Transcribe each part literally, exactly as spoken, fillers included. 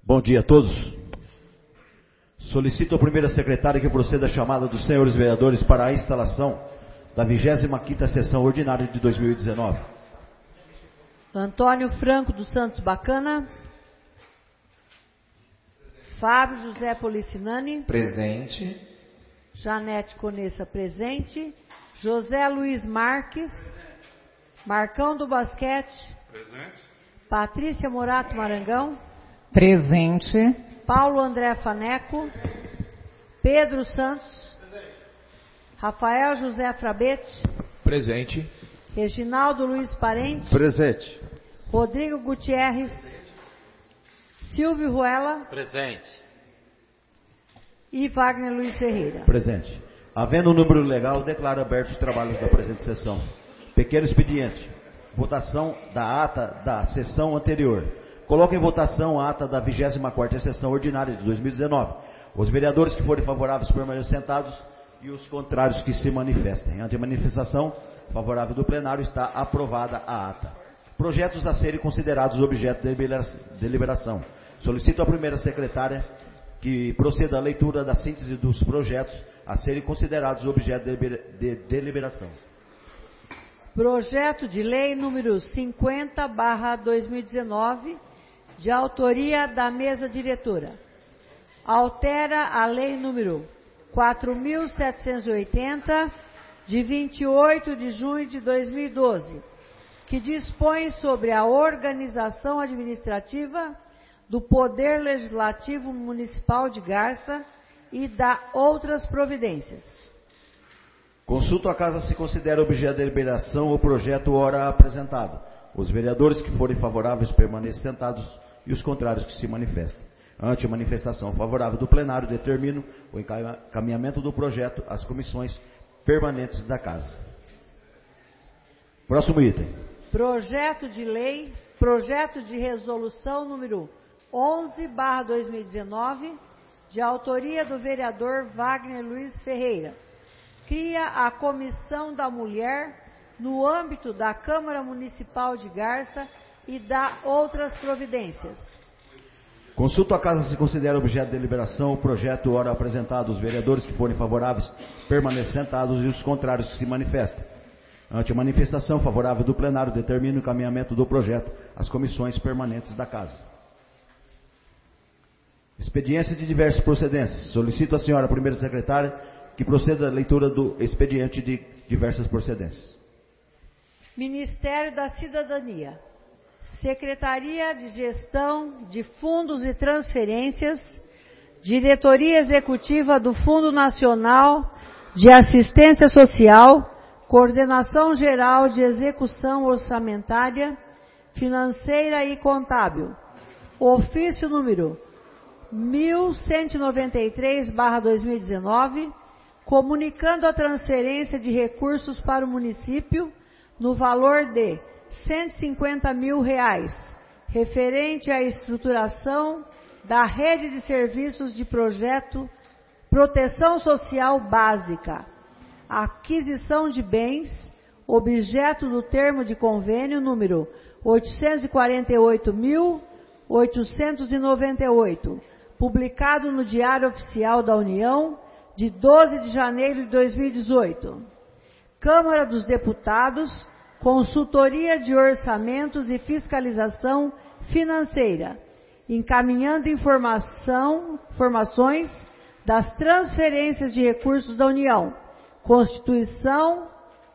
Bom dia a todos. Solicito a primeira secretária que proceda a chamada dos senhores vereadores para a instalação da vigésima quinta sessão ordinária de dois mil e dezenove. Antônio Franco dos Santos Bacana. Fábio José Policinani. Presente. Janete Conessa, presente. José Luiz Marques. Marcão do Basquete. Presente. Patrícia Morato Marangão. Presente. Paulo André Faneco. Pedro Santos. Presente. Rafael José Frabete. Presente. Reginaldo Luiz Parente. Presente. Rodrigo Gutierrez. Silvio Ruela. Presente. E Wagner Luiz Ferreira. Presente. Havendo um número legal, declaro abertos os trabalhos da presente sessão. Pequeno expediente. Votação da ata da sessão anterior. Coloco em votação a ata da vigésima quarta sessão ordinária de dois mil e dezenove. Os vereadores que forem favoráveis permaneçam sentados e os contrários que se manifestem. Ante a manifestação favorável do plenário, está aprovada a ata. Projetos a serem considerados objeto de deliberação. Solicito à primeira secretária que proceda à leitura da síntese dos projetos a serem considerados objeto de deliberação. Projeto de lei número cinquenta barra dois mil e dezenove, de autoria da mesa diretora. Altera a lei número quatro mil setecentos e oitenta, de vinte e oito de junho de dois mil e doze, que dispõe sobre a organização administrativa do Poder Legislativo Municipal de Garça e da outras providências. Consulto a casa se considera objeto de deliberação o projeto ora apresentado. Os vereadores que forem favoráveis permaneçam sentados e os contrários que se manifestem. Ante a manifestação favorável do plenário, determino o encaminhamento do projeto às comissões permanentes da casa. Próximo item. Projeto de lei, projeto de resolução número onze barra dois mil e dezenove, de autoria do vereador Wagner Luiz Ferreira. Cria a Comissão da Mulher no âmbito da Câmara Municipal de Garça e dá outras providências. Consulto a casa se considera objeto de deliberação o projeto ora apresentado. Os vereadores que forem favoráveis permaneçam sentados e os contrários que se manifestem. Ante a manifestação favorável do plenário, determino o encaminhamento do projeto às comissões permanentes da casa. Expediência de diversas procedências. Solicito à senhora primeira secretária que proceda à leitura do expediente de diversas procedências. Ministério da Cidadania. Secretaria de Gestão de Fundos e Transferências, Diretoria Executiva do Fundo Nacional de Assistência Social, Coordenação Geral de Execução Orçamentária, Financeira e Contábil. Ofício número mil cento e noventa e três barra dois mil e dezenove, comunicando a transferência de recursos para o município no valor de cento e cinquenta mil reais, referente à estruturação da rede de serviços de projeto Proteção Social Básica, aquisição de bens, objeto do termo de convênio número oitocentos e quarenta e oito mil oitocentos e noventa e oito, publicado no Diário Oficial da União, de doze de janeiro de dois mil e dezoito. Câmara dos Deputados, Consultoria de Orçamentos e Fiscalização Financeira, encaminhando informação, informações das transferências de recursos da União, Constituição,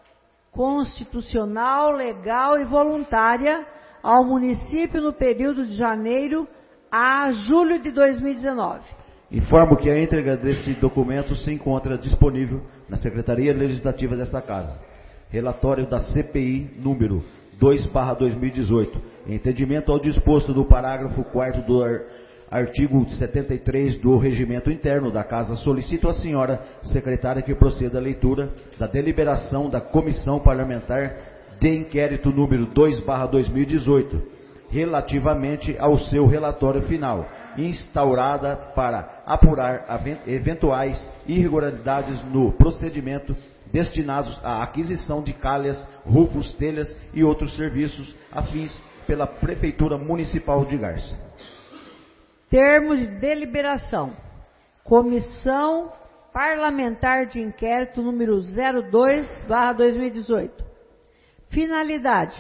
constitucional, legal e voluntária ao município no período de janeiro a julho de dois mil e dezenove. Informo que a entrega desse documento se encontra disponível na Secretaria Legislativa desta Casa. Relatório da C P I número dois barra dois mil e dezoito. Em entendimento ao disposto do parágrafo quarto do artigo setenta e três do Regimento Interno da Casa, solicito à senhora secretária que proceda à leitura da deliberação da Comissão Parlamentar de Inquérito número dois barra dois mil e dezoito, relativamente ao seu relatório final, instaurada para apurar eventuais irregularidades no procedimento destinados à aquisição de calhas, rufos, telhas e outros serviços afins pela Prefeitura Municipal de Garça. Termos de deliberação. Comissão Parlamentar de Inquérito número zero dois barra dois mil e dezoito. Finalidade: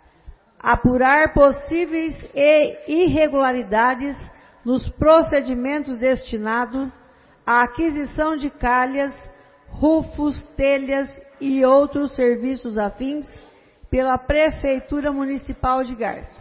apurar possíveis irregularidades nos procedimentos destinados à aquisição de calhas, rufos, telhas e outros serviços afins pela Prefeitura Municipal de Garça.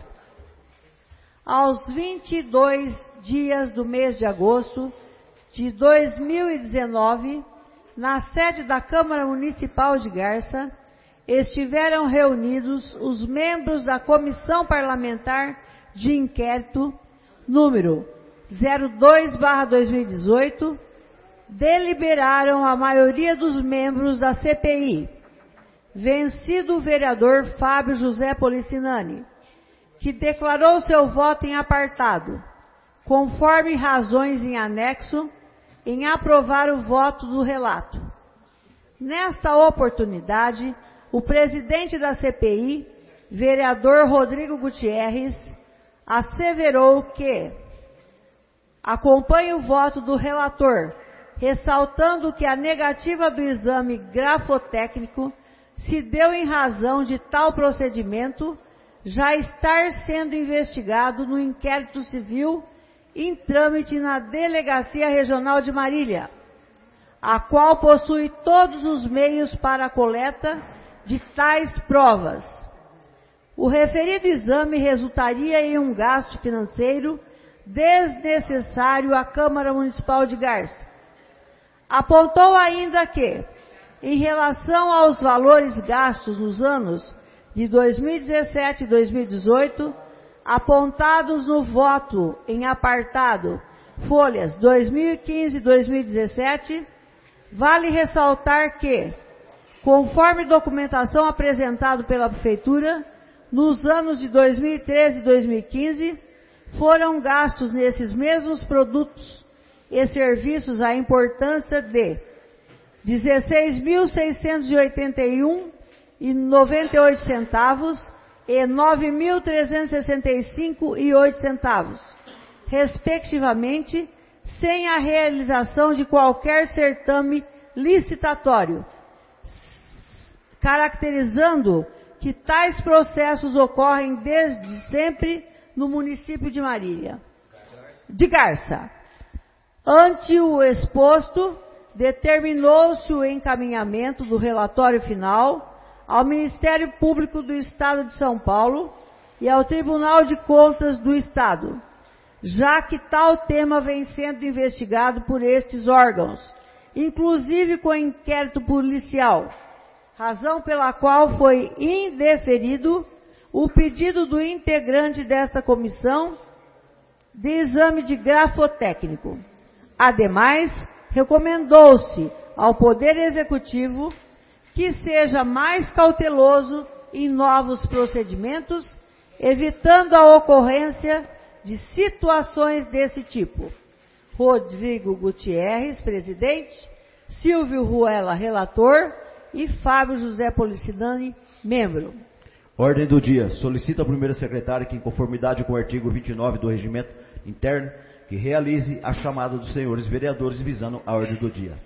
Aos vinte e dois dias do mês de agosto de dois mil e dezenove, na sede da Câmara Municipal de Garça, estiveram reunidos os membros da Comissão Parlamentar de Inquérito número zero dois barra dois mil e dezoito, deliberaram a maioria dos membros da C P I, vencido o vereador Fábio José Policinani, que declarou seu voto em apartado, conforme razões em anexo, em aprovar o voto do relato. Nesta oportunidade, o presidente da C P I, vereador Rodrigo Gutierrez, asseverou que acompanha o voto do relator, ressaltando que a negativa do exame grafotécnico se deu em razão de tal procedimento já estar sendo investigado no inquérito civil em trâmite na Delegacia Regional de Marília, a qual possui todos os meios para a coleta de tais provas. O referido exame resultaria em um gasto financeiro desnecessário à Câmara Municipal de Garça. Apontou ainda que, em relação aos valores gastos nos anos de dois mil e dezessete e dois mil e dezoito, apontados no voto em apartado folhas dois mil e quinze e dois mil e dezessete, vale ressaltar que, conforme documentação apresentada pela Prefeitura, nos anos de dois mil e treze e dois mil e quinze, foram gastos nesses mesmos produtos e serviços a importância de dezesseis mil seiscentos e oitenta e um reais e noventa e oito centavos e nove mil trezentos e sessenta e cinco reais e oito centavos, respectivamente, sem a realização de qualquer certame licitatório, caracterizando que tais processos ocorrem desde sempre no município de Marília, de Garça. Ante o exposto, determinou-se o encaminhamento do relatório final ao Ministério Público do Estado de São Paulo e ao Tribunal de Contas do Estado, já que tal tema vem sendo investigado por estes órgãos, inclusive com inquérito policial, razão pela qual foi indeferido o pedido do integrante desta comissão de exame de grafotécnico. Ademais, recomendou-se ao Poder Executivo que seja mais cauteloso em novos procedimentos, evitando a ocorrência de situações desse tipo. Rodrigo Gutierrez, presidente, Silvio Ruela, relator, e Fábio José Policinani, membro. Ordem do dia. Solicita ao primeiro secretário que, em conformidade com o artigo vinte e nove do Regimento Interno, que realize a chamada dos senhores vereadores visando a ordem do dia.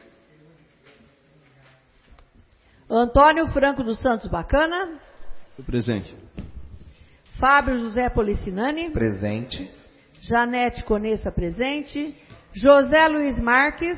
Antônio Franco dos Santos Bacana. Presente. Fábio José Policinani. Presente. Janete Conessa, presente. José Luiz Marques.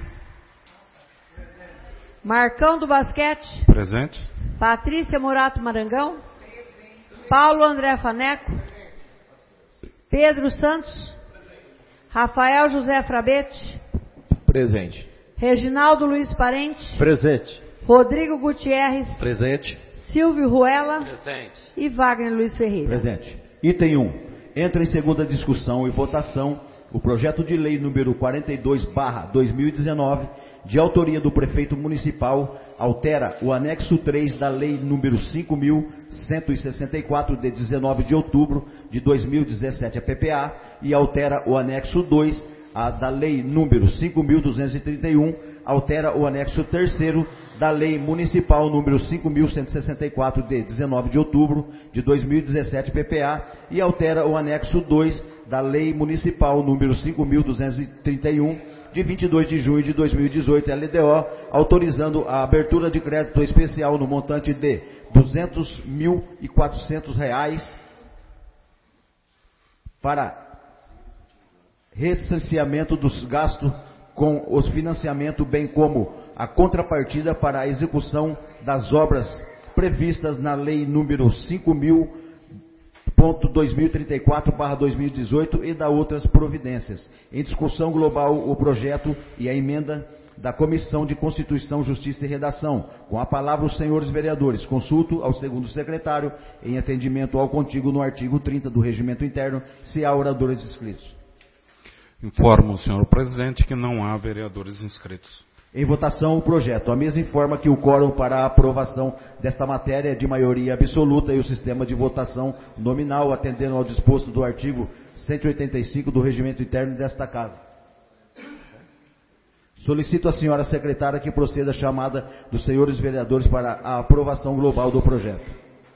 Marcão do Basquete. Presente. Patrícia Morato Marangão. Paulo André Faneco. Pedro Santos. Rafael José Frabete. Presente. Reginaldo Luiz Parente. Presente. Rodrigo Gutierrez. Presente. Silvio Ruela. Presente. E Wagner Luiz Ferreira. Presente. Item um. Entra em segunda discussão e votação o projeto de lei número quarenta e dois barra dois mil e dezenove, de autoria do prefeito municipal, altera o anexo três da lei número cinco mil cento e sessenta e quatro, de dezenove de outubro de dois mil e dezessete, a P P A, e altera o anexo dois a, da lei número cinco mil duzentos e trinta e um, altera o anexo terceiro da lei municipal número cinco mil cento e sessenta e quatro, de dezenove de outubro de dois mil e dezessete, P P A, e altera o anexo dois da Lei Municipal número cinco mil duzentos e trinta e um, de vinte e dois de junho de dois mil e dezoito, L D O, autorizando a abertura de crédito especial no montante de duzentos mil e quatrocentos reais para restringimento dos gastos com os financiamentos, bem como a contrapartida para a execução das obras previstas na Lei número cinco mil ponto dois mil e trinta e quatro barra dois mil e dezoito e da outras providências. Em discussão global, o projeto e a emenda da Comissão de Constituição, Justiça e Redação. Com a palavra os senhores vereadores. Consulto ao segundo secretário, em atendimento ao contigo no artigo trinta do Regimento Interno, se há oradores inscritos. Informo o senhor presidente que não há vereadores inscritos. Em votação, o projeto. A mesa informa que o quórum para a aprovação desta matéria é de maioria absoluta e o sistema de votação nominal, atendendo ao disposto do artigo cento e oitenta e cinco do Regimento Interno desta Casa. Solicito à senhora secretária que proceda a chamada dos senhores vereadores para a aprovação global do projeto.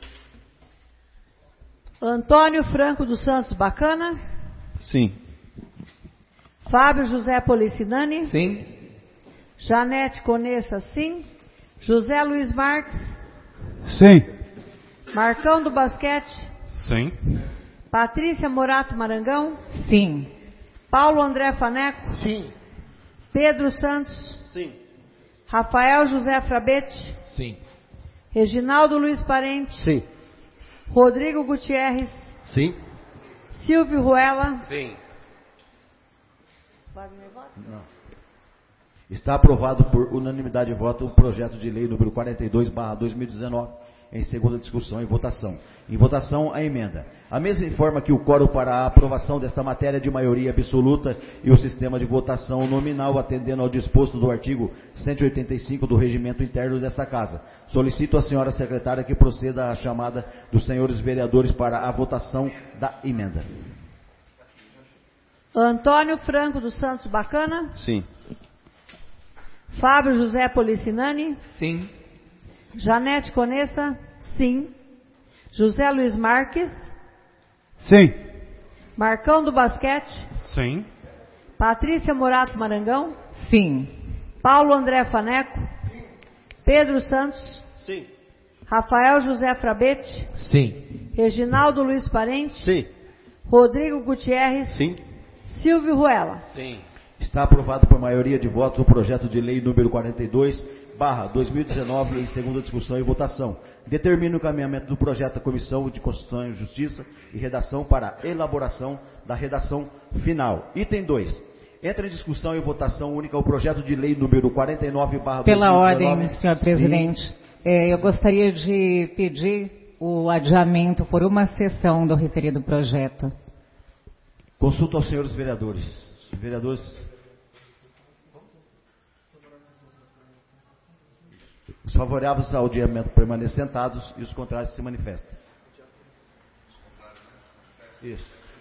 Antônio Franco dos Santos Bacana. Sim. Fábio José Policinani. Sim. Janete Conessa, sim. José Luiz Marques. Sim. Marcão do Basquete. Sim. Patrícia Morato Marangão. Sim. Paulo André Faneco. Sim. Pedro Santos. Sim. Rafael José Frabete. Sim. Reginaldo Luiz Parente. Sim. Rodrigo Gutierrez. Sim. Silvio Ruela. Sim. Não. Está aprovado por unanimidade de voto o projeto de lei número quarenta e dois barra dois mil e dezenove, em segunda discussão e votação. Em votação, a emenda. A mesa informa que o quórum para a aprovação desta matéria é de maioria absoluta e o sistema de votação nominal, atendendo ao disposto do artigo cento e oitenta e cinco do Regimento Interno desta Casa. Solicito à senhora secretária que proceda à chamada dos senhores vereadores para a votação da emenda. Antônio Franco dos Santos Bacana. Sim. Fábio José Policinani. Sim. Janete Conessa. Sim. José Luiz Marques. Sim. Marcão do Basquete. Sim. Patrícia Morato Marangão. Sim. Paulo André Faneco. Sim. Pedro Santos. Sim. Rafael José Frabete. Sim. Reginaldo Luiz Parente. Sim. Rodrigo Gutierrez. Sim. Silvio Ruela. Sim. Está aprovado por maioria de votos o projeto de lei número quarenta e dois barra dois mil e dezenove em segunda discussão e votação. Determina o encaminhamento do projeto à Comissão de Constituição e Justiça e Redação para elaboração da redação final. Item dois. Entra em discussão e votação única o projeto de lei número quarenta e nove barra dois mil e dezenove. Pela ordem, senhor presidente, é, eu gostaria de pedir o adiamento por uma sessão do referido projeto. Consulto aos senhores vereadores. Vereadores. Os favoráveis ao adiamento permaneçam sentados e os contrários se manifestem. Isso.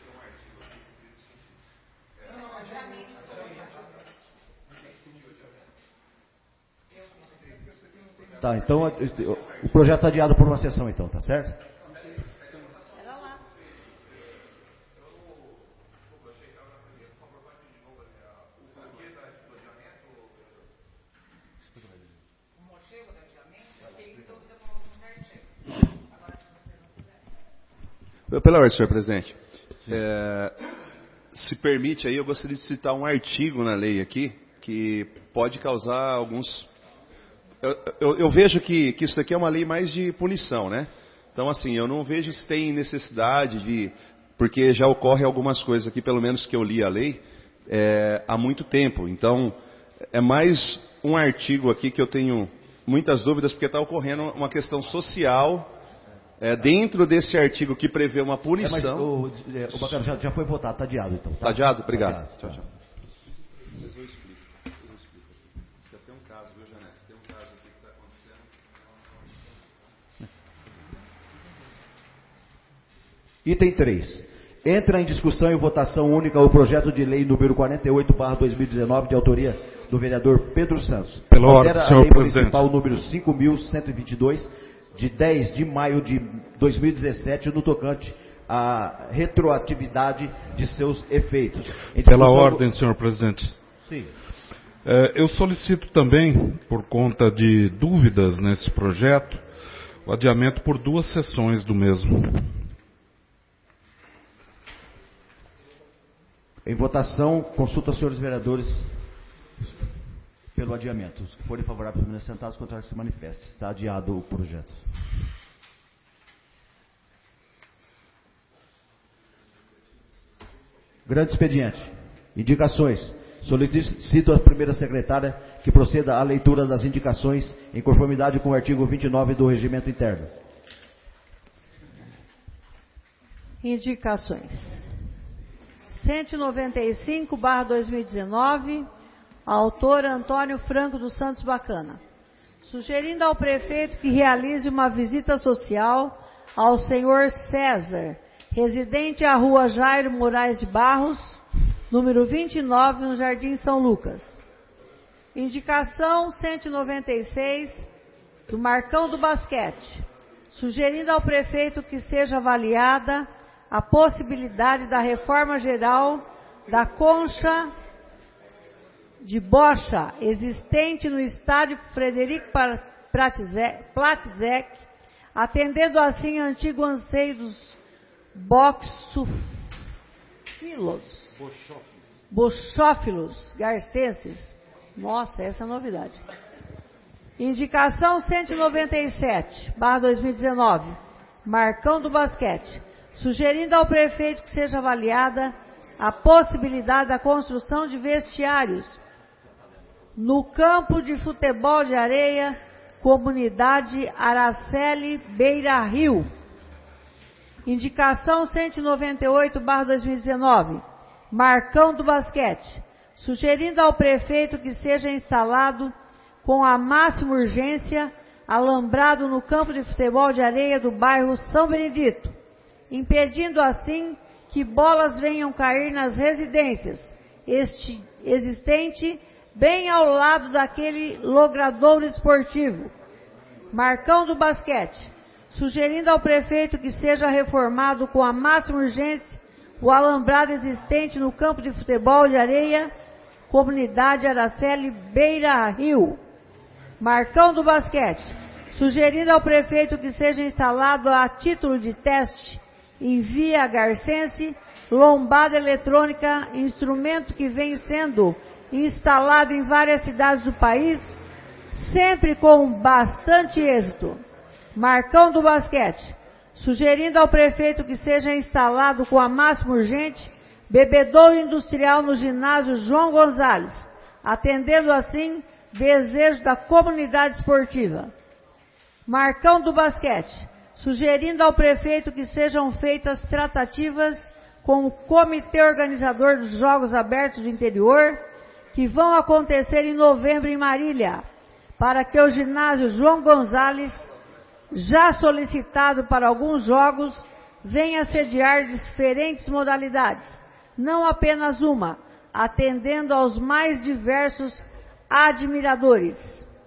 Tá, então o projeto está adiado por uma sessão, então, tá certo? Pela ordem, senhor presidente. É, se permite aí, eu gostaria de citar um artigo na lei aqui que pode causar alguns... Eu, eu, eu vejo que, que isso aqui é uma lei mais de punição, né? Então, assim, eu não vejo se tem necessidade de... Porque já ocorre algumas coisas aqui, pelo menos que eu li a lei, é, há muito tempo. Então, é mais um artigo aqui que eu tenho muitas dúvidas, porque está ocorrendo uma questão social... É, dentro desse artigo que prevê uma punição... É, mas o, é, o Bacana já, já foi votado, está adiado então. Está tá adiado? Obrigado. Tá adiado. Tchau, tchau. Mas eu explico, eu explico. Já tem um caso, viu, Janete? Tem um caso aqui que está acontecendo. Item três. Entra em discussão e votação única o projeto de lei número quarenta e oito barra dois mil e dezenove, de autoria do vereador Pedro Santos. Pela ordem, senhor lei presidente. Municipal número cinco mil cento e vinte e dois, de dez de maio de dois mil e dezessete, no tocante a retroatividade de seus efeitos. Pela ordem, senhor presidente. Sim. É, eu solicito também, por conta de dúvidas nesse projeto, o adiamento por duas sessões do mesmo. Em votação, consulta aos senhores vereadores pelo adiamento. Os que forem favoráveis, permaneçam sentados, os contrários se manifestem. Está adiado o projeto. Grande expediente. Indicações. Solicito à primeira secretária que proceda à leitura das indicações em conformidade com o artigo vinte e nove do Regimento Interno. Indicações. cento e noventa e cinco barra dois mil e dezenove, autor Antônio Franco dos Santos Bacana. Sugerindo ao prefeito que realize uma visita social ao senhor César, residente à rua Jairo Moraes de Barros, número vinte e nove, no Jardim São Lucas. Indicação cento e noventa e seis, do Marcão do Basquete, sugerindo ao prefeito que seja avaliada a possibilidade da reforma geral da concha de bocha existente no estádio Frederico Platzek, atendendo assim antigo anseio dos boxófilos, boxófilos garcenses. Nossa, essa é a novidade. Indicação cento e noventa e sete, barra dois mil e dezenove, Marcão do Basquete, sugerindo ao prefeito que seja avaliada a possibilidade da construção de vestiários no campo de futebol de areia, comunidade Araceli Beira Rio. Indicação cento e noventa e oito, barra dois mil e dezenove, Marcão do Basquete, sugerindo ao prefeito que seja instalado com a máxima urgência alambrado no campo de futebol de areia do bairro São Benedito, impedindo assim que bolas venham cair nas residências este, existente bem ao lado daquele logradouro esportivo. Marcão do Basquete, sugerindo ao prefeito que seja reformado com a máxima urgência o alambrado existente no campo de futebol de areia, comunidade Araceli Beira Rio. Marcão do Basquete, sugerindo ao prefeito que seja instalado a título de teste em via garcense, lombada eletrônica, instrumento que vem sendo instalado em várias cidades do país, sempre com bastante êxito. Marcão do Basquete, sugerindo ao prefeito que seja instalado com a máxima urgente bebedouro industrial no ginásio João Gonzalez, atendendo assim desejo da comunidade esportiva. Marcão do Basquete, sugerindo ao prefeito que sejam feitas tratativas com o comitê organizador dos Jogos Abertos do Interior, que vão acontecer em novembro em Marília, para que o ginásio João Gonzalez, já solicitado para alguns jogos, venha sediar diferentes modalidades, não apenas uma, atendendo aos mais diversos admiradores.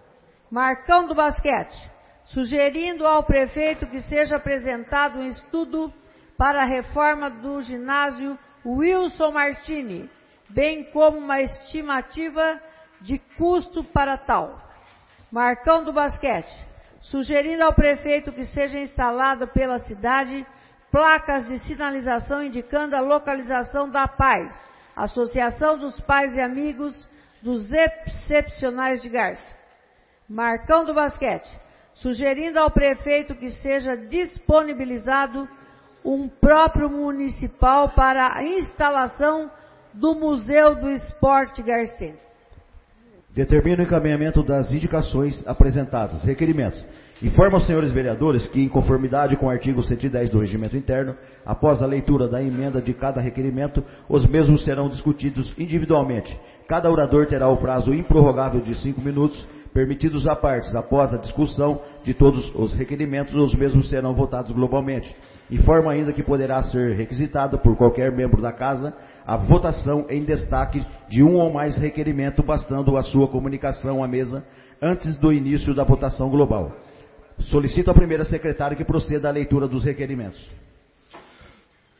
Marcão do Basquete, sugerindo ao prefeito que seja apresentado um estudo para a reforma do ginásio Wilson Martini, bem como uma estimativa de custo para tal. Marcão do Basquete, sugerindo ao prefeito que seja instalado pela cidade placas de sinalização indicando a localização da P A I, Associação dos Pais e Amigos dos Excepcionais de Garça. Marcão do Basquete, sugerindo ao prefeito que seja disponibilizado um próprio municipal para a instalação do Museu do Esporte Garcense. Determina o encaminhamento das indicações apresentadas. Requerimentos. Informa aos senhores vereadores que, em conformidade com o artigo cento e dez do Regimento Interno, após a leitura da emenda de cada requerimento, os mesmos serão discutidos individualmente. Cada orador terá o prazo improrrogável de cinco minutos, permitidos à parte. Após a discussão de todos os requerimentos, os mesmos serão votados globalmente. Informa ainda que poderá ser requisitado por qualquer membro da Casa a votação em destaque de um ou mais requerimentos, bastando a sua comunicação à mesa antes do início da votação global. Solicito à primeira secretária que proceda à leitura dos requerimentos.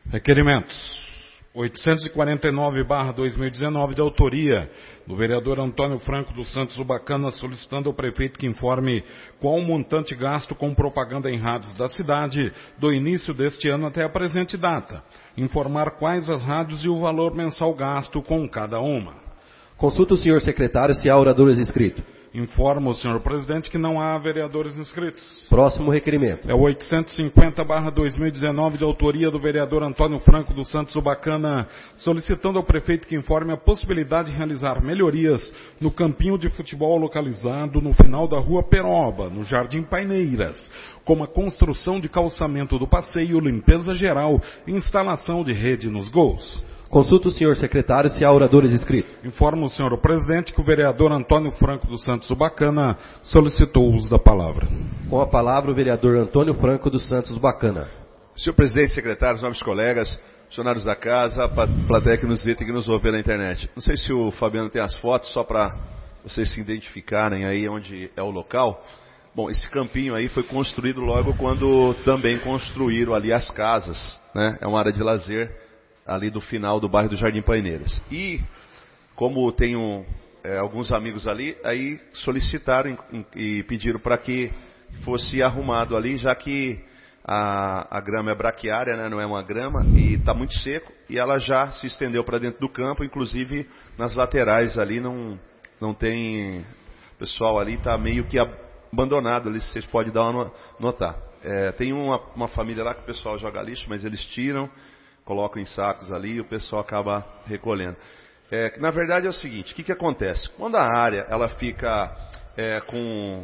Requerimentos. oitocentos e quarenta e nove barra dois mil e dezenove, de autoria do vereador Antônio Franco dos Santos Ubacana, solicitando ao prefeito que informe qual o montante gasto com propaganda em rádios da cidade do início deste ano até a presente data. Informar quais as rádios e o valor mensal gasto com cada uma. Consulta o senhor secretário se há oradores inscritos. Informo o senhor presidente que não há vereadores inscritos. Próximo requerimento. É o oitocentos e cinquenta barra dois mil e dezenove, de autoria do vereador Antônio Franco dos Santos Ubacana, solicitando ao prefeito que informe a possibilidade de realizar melhorias no campinho de futebol localizado no final da rua Peroba, no Jardim Paineiras, como a construção de calçamento do passeio, limpeza geral e instalação de rede nos gols. Consulta o senhor secretário se há oradores inscritos. Informo o senhor presidente que o vereador Antônio Franco dos Santos Ubacana solicitou o uso da palavra. Com a palavra o vereador Antônio Franco dos Santos Ubacana. Senhor presidente, secretários, nobres colegas, funcionários da casa, plateia que nos vê e que nos ouve pela internet. Não sei se o Fabiano tem as fotos, só para vocês se identificarem aí onde é o local. Bom, esse campinho aí foi construído logo quando também construíram ali as casas, né? É uma área de lazer ali do final do bairro do Jardim Paineiras. E, como tenho é, alguns amigos ali, aí solicitaram e, e pediram para que fosse arrumado ali, já que a, a grama é braquiária, né, não é uma grama, e está muito seco, e ela já se estendeu para dentro do campo, inclusive nas laterais ali não, não tem... O pessoal ali está meio que abandonado, ali vocês podem dar uma notar. É, tem uma, uma família lá que o pessoal joga lixo, mas eles tiram, colocam em sacos ali e o pessoal acaba recolhendo. É, na verdade é o seguinte, o que, que acontece? Quando a área ela fica é, com,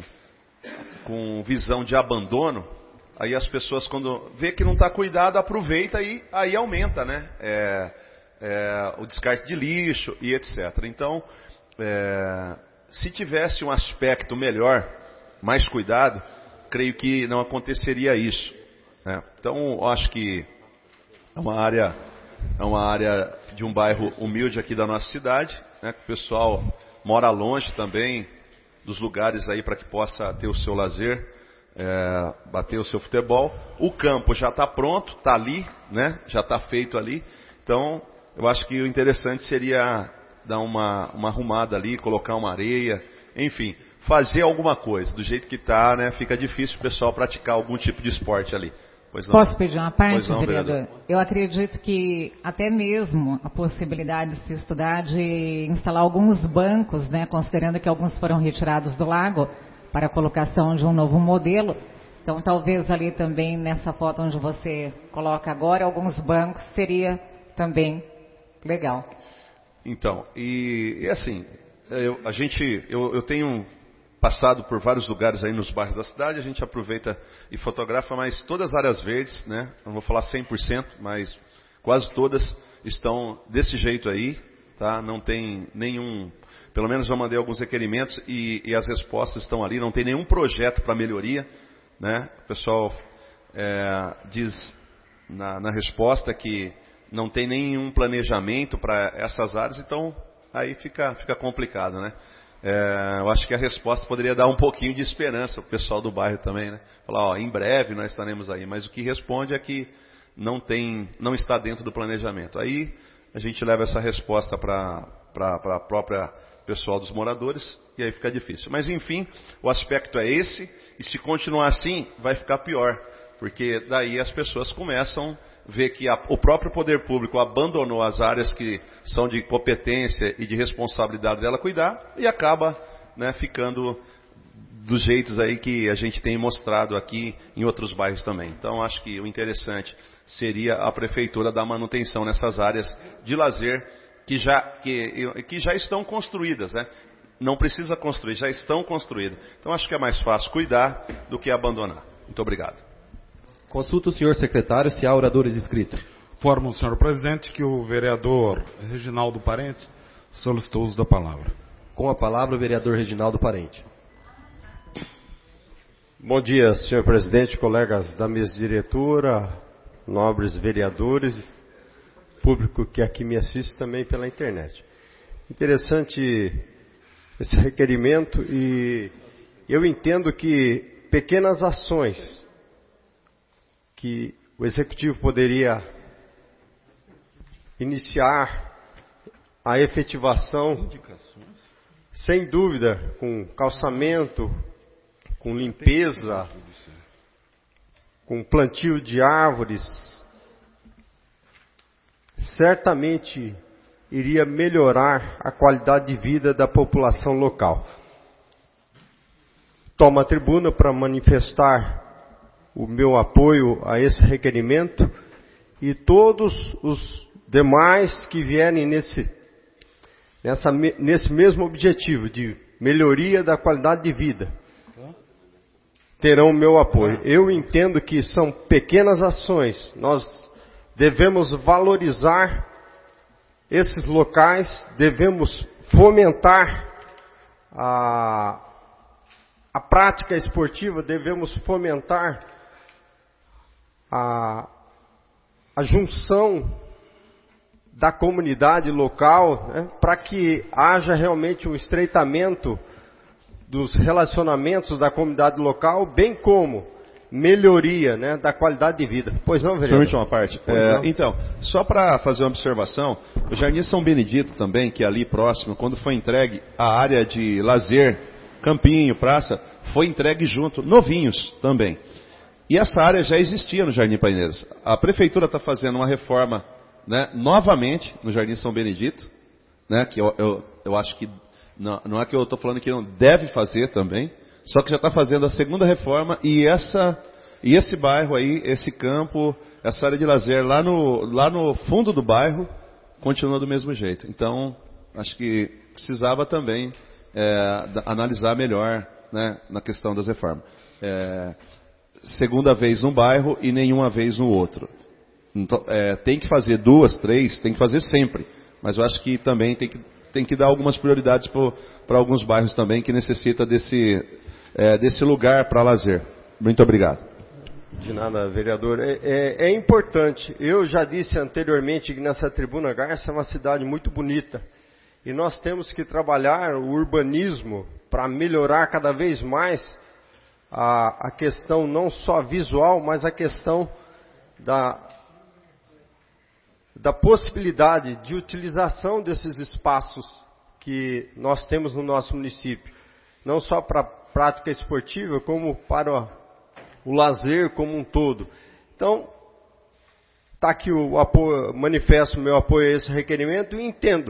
com visão de abandono, aí as pessoas quando vê que não está cuidado, aproveita e aí aumenta, né? É, é, o descarte de lixo e etcétera. Então, é, se tivesse um aspecto melhor, mais cuidado, creio que não aconteceria isso, né? Então, eu acho que É uma área, é uma área de um bairro humilde aqui da nossa cidade, né, que o pessoal mora longe também dos lugares aí para que possa ter o seu lazer, é, bater o seu futebol. O campo já está pronto, está ali, né, já está feito ali. Então, eu acho que o interessante seria dar uma, uma arrumada ali, colocar uma areia, enfim, fazer alguma coisa. Do jeito que está, né, fica difícil o pessoal praticar algum tipo de esporte ali. Posso pedir uma parte, não, vereador? vereador? Eu acredito que até mesmo a possibilidade de se estudar de instalar alguns bancos, né, considerando que alguns foram retirados do lago para a colocação de um novo modelo. Então, talvez ali também nessa foto onde você coloca agora, alguns bancos seria também legal. Então, e, e assim, eu, a gente, eu, eu tenho passado por vários lugares aí nos bairros da cidade, a gente aproveita e fotografa, mas todas as áreas verdes, né, não vou falar cem por cento, mas quase todas estão desse jeito aí, tá? Não tem nenhum, pelo menos eu mandei alguns requerimentos e, e as respostas estão ali, não tem nenhum projeto para melhoria, né? O pessoal é, diz na, na resposta que não tem nenhum planejamento para essas áreas, então aí fica, fica complicado, né? É, eu acho que a resposta poderia dar um pouquinho de esperança para o pessoal do bairro também, né? Falar, ó, em breve nós estaremos aí, mas o que responde é que não tem, não está dentro do planejamento. Aí a gente leva essa resposta para para a própria pessoal dos moradores e aí fica difícil. Mas enfim, o aspecto é esse e se continuar assim vai ficar pior, porque daí as pessoas começam ver que a, o próprio poder público abandonou as áreas que são de competência e de responsabilidade dela cuidar e acaba, né, ficando dos jeitos aí que a gente tem mostrado aqui em outros bairros também. Então acho que o interessante seria a prefeitura dar manutenção nessas áreas de lazer que já, que, que já estão construídas, né? Não precisa construir, já estão construídas. Então acho que é mais fácil cuidar do que abandonar. Muito obrigado. Consulta o senhor secretário se há oradores inscritos. Informo o senhor presidente que o vereador Reginaldo Parente solicitou o uso da palavra. Com a palavra o vereador Reginaldo Parente. Bom dia, senhor presidente, colegas da mesa diretora, nobres vereadores, público que aqui me assiste também pela internet. Interessante esse requerimento e eu entendo que pequenas ações que o executivo poderia iniciar a efetivação, sem dúvida, com calçamento, com limpeza, com plantio de árvores, certamente iria melhorar a qualidade de vida da população local. Tomo a tribuna para manifestar o meu apoio a esse requerimento e todos os demais que vierem nesse, nessa, nesse mesmo objetivo de melhoria da qualidade de vida terão o meu apoio. Eu entendo que são pequenas ações, nós devemos valorizar esses locais, devemos fomentar a, a prática esportiva, devemos fomentar a, a junção da comunidade local, né, para que haja realmente um estreitamento dos relacionamentos da comunidade local, bem como melhoria, né, da qualidade de vida. Pois não, vereador? Permite uma parte. É, então, só para fazer uma observação, o Jardim São Benedito também, que é ali próximo, quando foi entregue a área de lazer, campinho, praça, foi entregue junto, novinhos também. E essa área já existia no Jardim Paineiras. A prefeitura está fazendo uma reforma, né, novamente no Jardim São Benedito, né, que eu, eu, eu acho que, não, não é que eu estou falando que não deve fazer também, só que já está fazendo a segunda reforma e, essa, e esse bairro aí, esse campo, essa área de lazer lá no, lá no fundo do bairro, continua do mesmo jeito. Então, acho que precisava também é, analisar melhor, né, na questão das reformas. É, segunda vez num bairro e nenhuma vez no outro. Então, é, tem que fazer duas, três, tem que fazer sempre. Mas eu acho que também tem que, tem que dar algumas prioridades para alguns bairros também que necessita desse, é, desse lugar para lazer. Muito obrigado. De nada, vereador. É, é, é importante. Eu já disse anteriormente que nessa tribuna, Garça é uma cidade muito bonita. E nós temos que trabalhar o urbanismo para melhorar cada vez mais a, a questão não só visual, mas a questão da, da possibilidade de utilização desses espaços que nós temos no nosso município. Não só para a prática esportiva, como para o lazer como um todo. Então, está aqui o apoio, manifesto o meu apoio a esse requerimento e entendo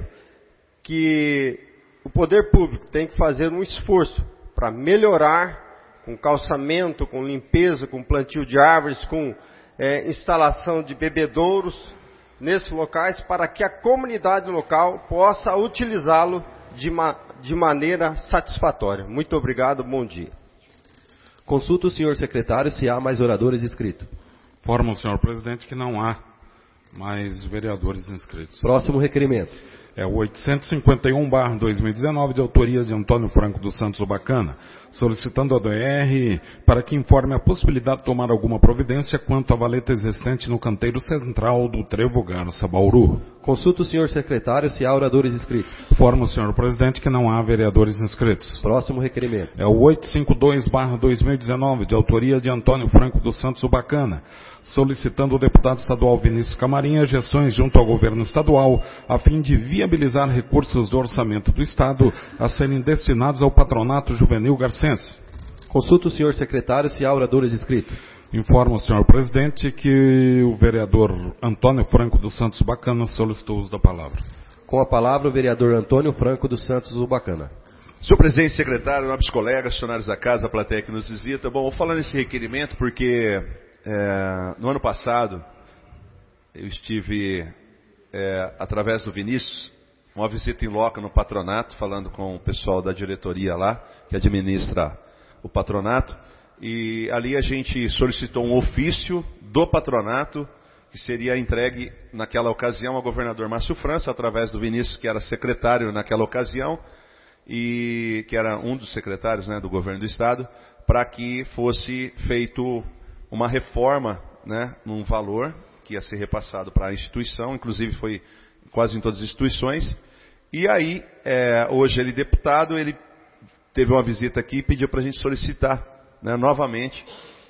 que o poder público tem que fazer um esforço para melhorar com calçamento, com limpeza, com plantio de árvores, com é, instalação de bebedouros nesses locais, para que a comunidade local possa utilizá-lo de, ma de maneira satisfatória. Muito obrigado, bom dia. Consulta o senhor secretário se há mais oradores inscritos. Informa o senhor presidente que não há mais vereadores inscritos. Próximo requerimento. É o oitocentos e cinquenta e um barra dois mil e dezenove, de autoria de Antônio Franco dos Santos Ubacana, solicitando a D R para que informe a possibilidade de tomar alguma providência quanto à valeta existente no canteiro central do Trevo Garça Bauru. Consulta o senhor secretário se há oradores inscritos. Informa o senhor presidente que não há vereadores inscritos. Próximo requerimento. É o oitocentos e cinquenta e dois barra dois mil e dezenove, de autoria de Antônio Franco dos Santos Ubacana, solicitando ao deputado estadual Vinícius Camarinha gestões junto ao governo estadual, a fim de viabilizar recursos do orçamento do Estado a serem destinados ao patronato juvenil garcense. Consulta o senhor secretário se há oradores inscritos. Informa o senhor presidente que o vereador Antônio Franco dos Santos Ubacana solicitou o uso da palavra. Com a palavra o vereador Antônio Franco dos Santos Ubacana. Senhor presidente, secretário, nobres colegas, funcionários da casa, a plateia que nos visita. Bom, vou falar nesse requerimento porque é, no ano passado eu estive, é, através do Vinícius, uma visita em loco no patronato, falando com o pessoal da diretoria lá, que administra o patronato, e ali a gente solicitou um ofício do patronato, que seria entregue naquela ocasião ao governador Márcio França, através do Vinícius, que era secretário naquela ocasião, e que era um dos secretários, né, do governo do estado, para que fosse feito uma reforma, né, num valor que ia ser repassado para a instituição, inclusive foi quase em todas as instituições. E aí, é, hoje ele deputado, ele teve uma visita aqui e pediu para a gente solicitar, né, novamente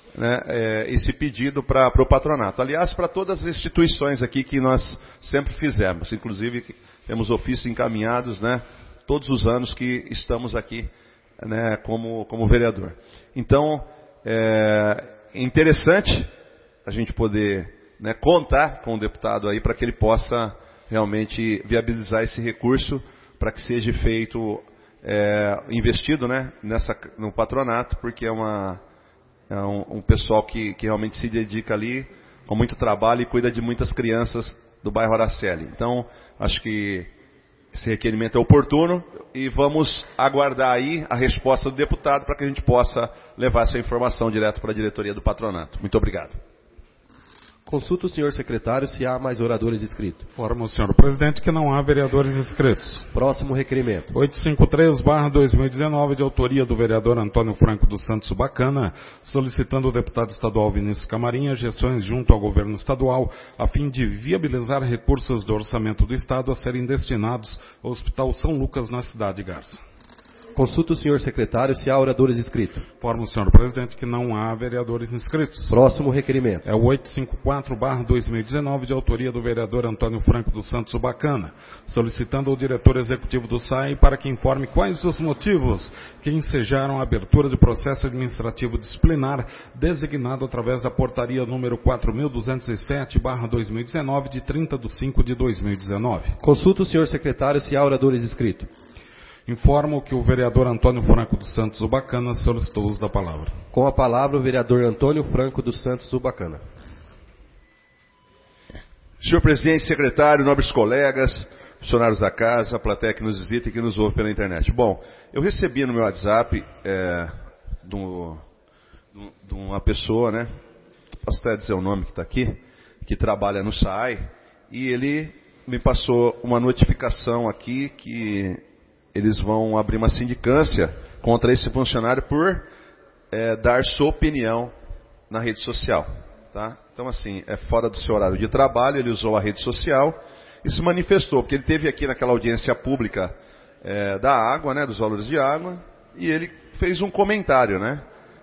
né, é, esse pedido para o patronato. Aliás, para todas as instituições aqui que nós sempre fizemos, inclusive temos ofícios encaminhados, né, todos os anos que estamos aqui, né, como, como vereador. Então, é interessante a gente poder, né, contar com o deputado aí para que ele possa realmente viabilizar esse recurso para que seja feito, é, investido, né, nessa, no patronato, porque é, uma, é um, um pessoal que, que realmente se dedica ali com muito trabalho e cuida de muitas crianças do bairro Araceli. Então, acho que esse requerimento é oportuno e vamos aguardar aí a resposta do deputado para que a gente possa levar essa informação direto para a diretoria do patronato. Muito obrigado. Consulta o senhor secretário se há mais oradores inscritos. Informo o senhor presidente que não há vereadores inscritos. Próximo requerimento. oitocentos e cinquenta e três barra dois mil e dezenove, de autoria do vereador Antônio Franco dos Santos Bacana, solicitando ao deputado estadual Vinícius Camarinha gestões junto ao governo estadual, a fim de viabilizar recursos do orçamento do Estado a serem destinados ao Hospital São Lucas, na cidade de Garça. Consulta o senhor secretário se há oradores inscritos. Informo o senhor presidente que não há vereadores inscritos. Próximo requerimento. É o oitocentos e cinquenta e quatro barra dois mil e dezenove, de autoria do vereador Antônio Franco dos Santos Bacana, solicitando ao diretor executivo do S A I para que informe quais os motivos que ensejaram a abertura de processo administrativo disciplinar designado através da portaria número quatro mil duzentos e sete barra dois mil e dezenove, de trinta de cinco de dois mil e dezenove. Consulta o senhor secretário se há oradores inscritos. Informo que o vereador Antônio Franco dos Santos Bacana solicitou o uso da palavra. Com a palavra o vereador Antônio Franco dos Santos Bacana. Senhor presidente, secretário, nobres colegas, funcionários da casa, a plateia que nos visita e que nos ouve pela internet. Bom, eu recebi no meu WhatsApp é, de, um, de uma pessoa, né, posso até dizer o nome que está aqui, que trabalha no S A I, e ele me passou uma notificação aqui que eles vão abrir uma sindicância contra esse funcionário por é, dar sua opinião na rede social. Tá? Então, assim, é fora do seu horário de trabalho, ele usou a rede social e se manifestou, porque ele teve aqui naquela audiência pública é, da água, né, dos valores de água, e ele fez um comentário, né,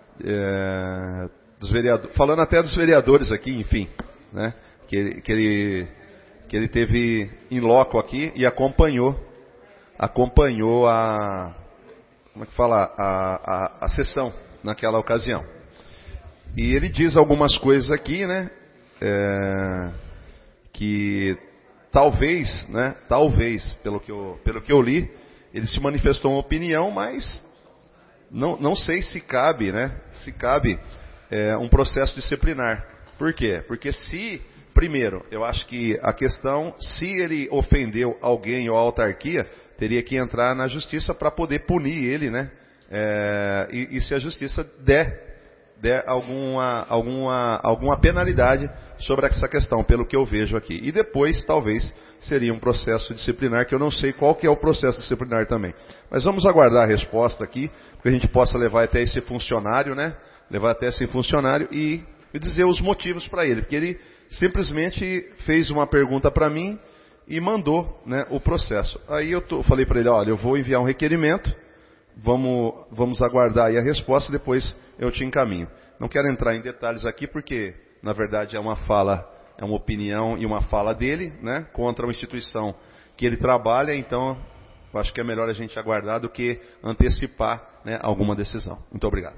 é, dos vereadores, falando até dos vereadores aqui, enfim, né, que, ele, que, ele, que ele teve em loco aqui e acompanhou acompanhou a, como é que fala, a, a, a sessão naquela ocasião. E ele diz algumas coisas aqui, né, é, que talvez, né, talvez, pelo que eu, pelo que eu li, ele se manifestou uma opinião, mas não, não sei se cabe, né, se cabe é, um processo disciplinar. Por quê? Porque se, primeiro, eu acho que a questão, se ele ofendeu alguém ou a autarquia, teria que entrar na justiça para poder punir ele, né? É, e, e se a justiça der, der alguma, alguma, alguma penalidade sobre essa questão, pelo que eu vejo aqui. E depois, talvez, seria um processo disciplinar, que eu não sei qual que é o processo disciplinar também. Mas vamos aguardar a resposta aqui, para que a gente possa levar até esse funcionário, né? Levar até esse funcionário e, e dizer os motivos para ele. Porque ele simplesmente fez uma pergunta para mim e mandou, né, o processo. Aí eu tô, falei para ele, olha, eu vou enviar um requerimento, vamos, vamos aguardar aí a resposta, depois eu te encaminho. Não quero entrar em detalhes aqui, porque, na verdade, é uma fala, é uma opinião e uma fala dele, né, contra uma instituição que ele trabalha, então eu acho que é melhor a gente aguardar do que antecipar, né, alguma decisão. Muito obrigado.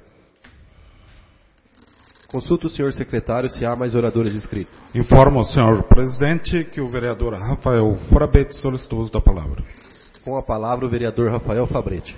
Consulta o senhor secretário se há mais oradores inscritos. Informo ao senhor presidente que o vereador Rafael Frabete solicitou o uso da palavra. Com a palavra o vereador Rafael Fabrete.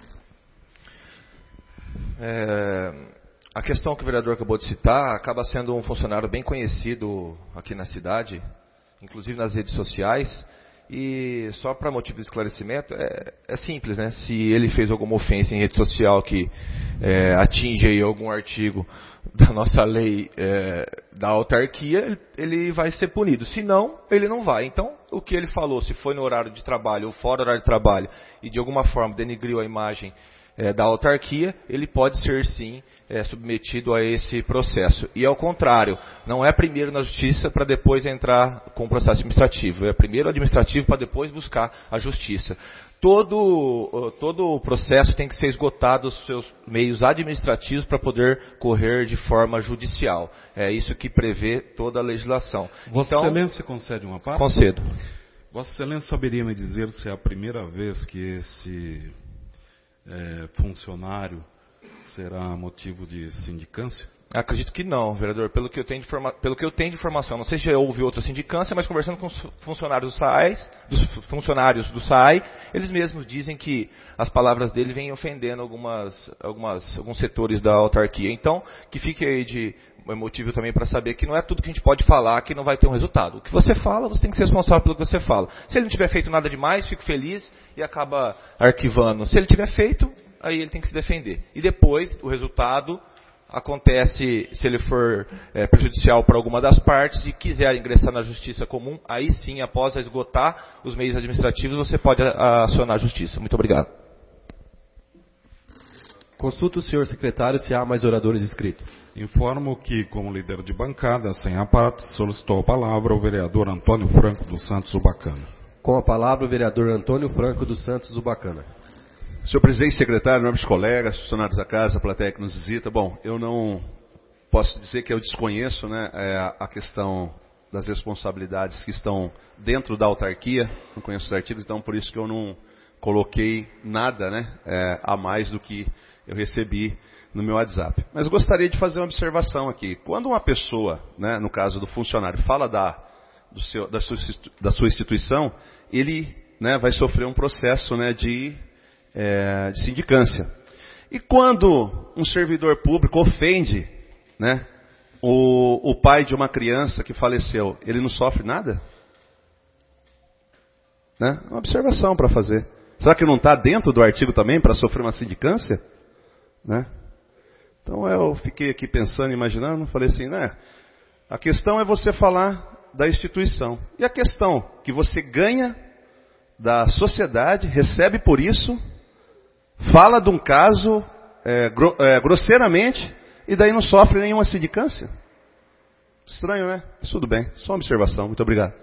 É, a questão que o vereador acabou de citar acaba sendo um funcionário bem conhecido aqui na cidade, inclusive nas redes sociais. E só para motivo de esclarecimento, é, é simples, né? Se ele fez alguma ofensa em rede social que é, atinge aí algum artigo da nossa lei é, da autarquia, ele vai ser punido. Se não, ele não vai. Então, o que ele falou, se foi no horário de trabalho ou fora do horário de trabalho, e de alguma forma denigriu a imagem é, da autarquia, ele pode ser sim é, submetido a esse processo. E ao contrário, não é primeiro na justiça para depois entrar com o processo administrativo, é primeiro administrativo para depois buscar a justiça. Todo, todo o processo tem que ser esgotado os seus meios administrativos para poder correr de forma judicial. É isso que prevê toda a legislação. Vossa então, Excelência concede uma parte? Concedo. Vossa Excelência saberia me dizer se é a primeira vez que esse é, funcionário será motivo de sindicância? Acredito que não, vereador, pelo que eu tenho de, forma, pelo que eu tenho de informação. Não sei se já houve outra sindicância, mas conversando com os funcionários do S A I, dos funcionários do S A I, eles mesmos dizem que as palavras dele vêm ofendendo algumas, algumas, alguns setores da autarquia. Então, que fique aí de motivo também para saber que não é tudo que a gente pode falar que não vai ter um resultado. O que você fala, você tem que ser responsável pelo que você fala. Se ele não tiver feito nada demais, fico feliz e acaba arquivando. Se ele tiver feito, aí ele tem que se defender. E depois, o resultado acontece, se ele for é, prejudicial para alguma das partes e quiser ingressar na justiça comum, aí sim, após esgotar os meios administrativos, você pode acionar a justiça. Muito obrigado. Consulta o senhor secretário se há mais oradores inscritos. Informo que, como líder de bancada, sem a parte, solicitou a palavra o vereador Antônio Franco dos Santos Ubacana. Com a palavra o vereador Antônio Franco dos Santos Ubacana. Senhor presidente, secretário, nobres colegas, funcionários da casa, plateia que nos visita. Bom, eu não posso dizer que eu desconheço, né, a questão das responsabilidades que estão dentro da autarquia. Não conheço os artigos, então por isso que eu não coloquei nada, né, é, a mais do que eu recebi no meu WhatsApp. Mas eu gostaria de fazer uma observação aqui. Quando uma pessoa, né, no caso do funcionário, fala da, do seu, da, sua, da sua instituição, ele, né, vai sofrer um processo, né, de É, de sindicância. E quando um servidor público ofende, né, o, o pai de uma criança que faleceu, ele não sofre nada? Né? Uma observação para fazer. Será que não está dentro do artigo também para sofrer uma sindicância? Né? Então eu fiquei aqui pensando, imaginando, falei assim, né, a questão é você falar da instituição. E a questão que você ganha da sociedade, recebe por isso, fala de um caso é, gro, é, grosseiramente e daí não sofre nenhuma sindicância? Estranho, né? Mas tudo bem, só uma observação. Muito obrigado.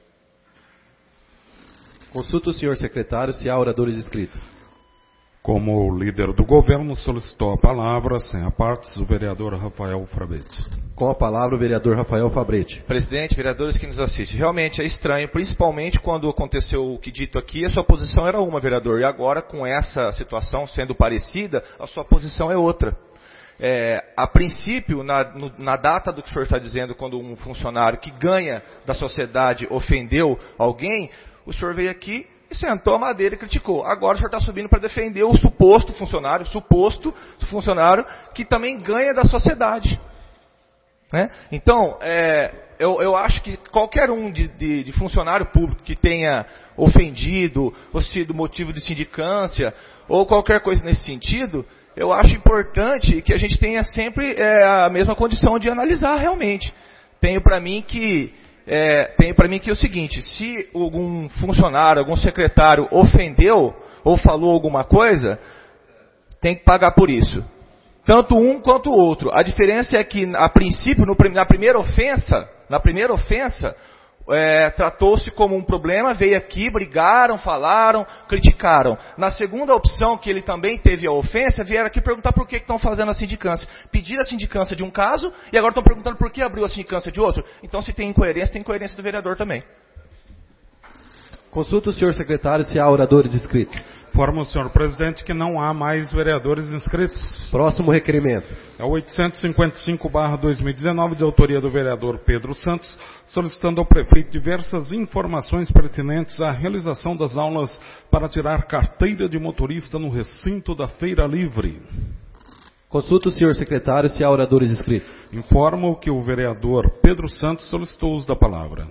Consulta o senhor secretário se há oradores inscritos. Como líder do governo, solicitou a palavra, sem a parte, o vereador Rafael Fabretti. Com a palavra, o vereador Rafael Fabretti. Presidente, vereadores que nos assistem, realmente é estranho, principalmente quando aconteceu o que dito aqui, a sua posição era uma, vereador, e agora, com essa situação sendo parecida, a sua posição é outra. É, a princípio, na, no, na data do que o senhor está dizendo, quando um funcionário que ganha da sociedade ofendeu alguém, o senhor veio aqui e sentou a madeira e criticou. Agora o senhor está subindo para defender o suposto funcionário, suposto funcionário que também ganha da sociedade. Né? Então, é, eu, eu acho que qualquer um de, de, de funcionário público que tenha ofendido, ou sido motivo de sindicância, ou qualquer coisa nesse sentido, eu acho importante que a gente tenha sempre é, a mesma condição de analisar realmente. Tenho para mim que É, tem para mim que é o seguinte, se algum funcionário, algum secretário ofendeu ou falou alguma coisa, tem que pagar por isso. Tanto um quanto o outro. A diferença é que, a princípio, no, na primeira ofensa, na primeira ofensa, é, tratou-se como um problema, veio aqui, brigaram, falaram, criticaram. Na segunda opção, que ele também teve a ofensa, vieram aqui perguntar por que estão fazendo a sindicância. Pediram a sindicância de um caso, e agora estão perguntando por que abriu a sindicância de outro. Então, se tem incoerência, tem incoerência do vereador também. Consulta o senhor secretário se há oradores inscritos. Informo o senhor presidente que não há mais vereadores inscritos. Próximo requerimento. É o oitocentos e cinquenta e cinco barra dois mil e dezenove, de autoria do vereador Pedro Santos, solicitando ao prefeito diversas informações pertinentes à realização das aulas para tirar carteira de motorista no recinto da Feira Livre. Consulta o senhor secretário se há oradores inscritos. Informo que o vereador Pedro Santos solicitou o uso da palavra.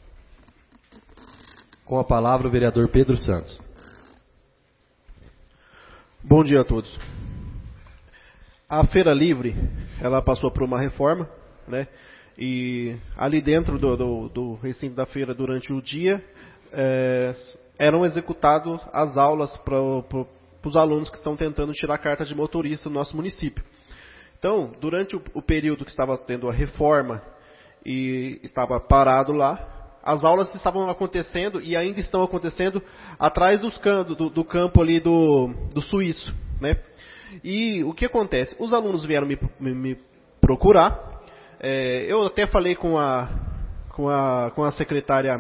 Com a palavra o vereador Pedro Santos. Bom dia a todos. A Feira Livre, ela passou por uma reforma, né? E ali dentro do, do, do recinto da feira, durante o dia, é, eram executadas as aulas para os alunos que estão tentando tirar a carta de motorista no nosso município. Então, durante o, o período que estava tendo a reforma e estava parado lá, as aulas estavam acontecendo e ainda estão acontecendo atrás dos can, do, do campo ali do, do Suíço, né? E o que acontece? Os alunos vieram me, me, me procurar. É, eu até falei com a, com a, com a secretária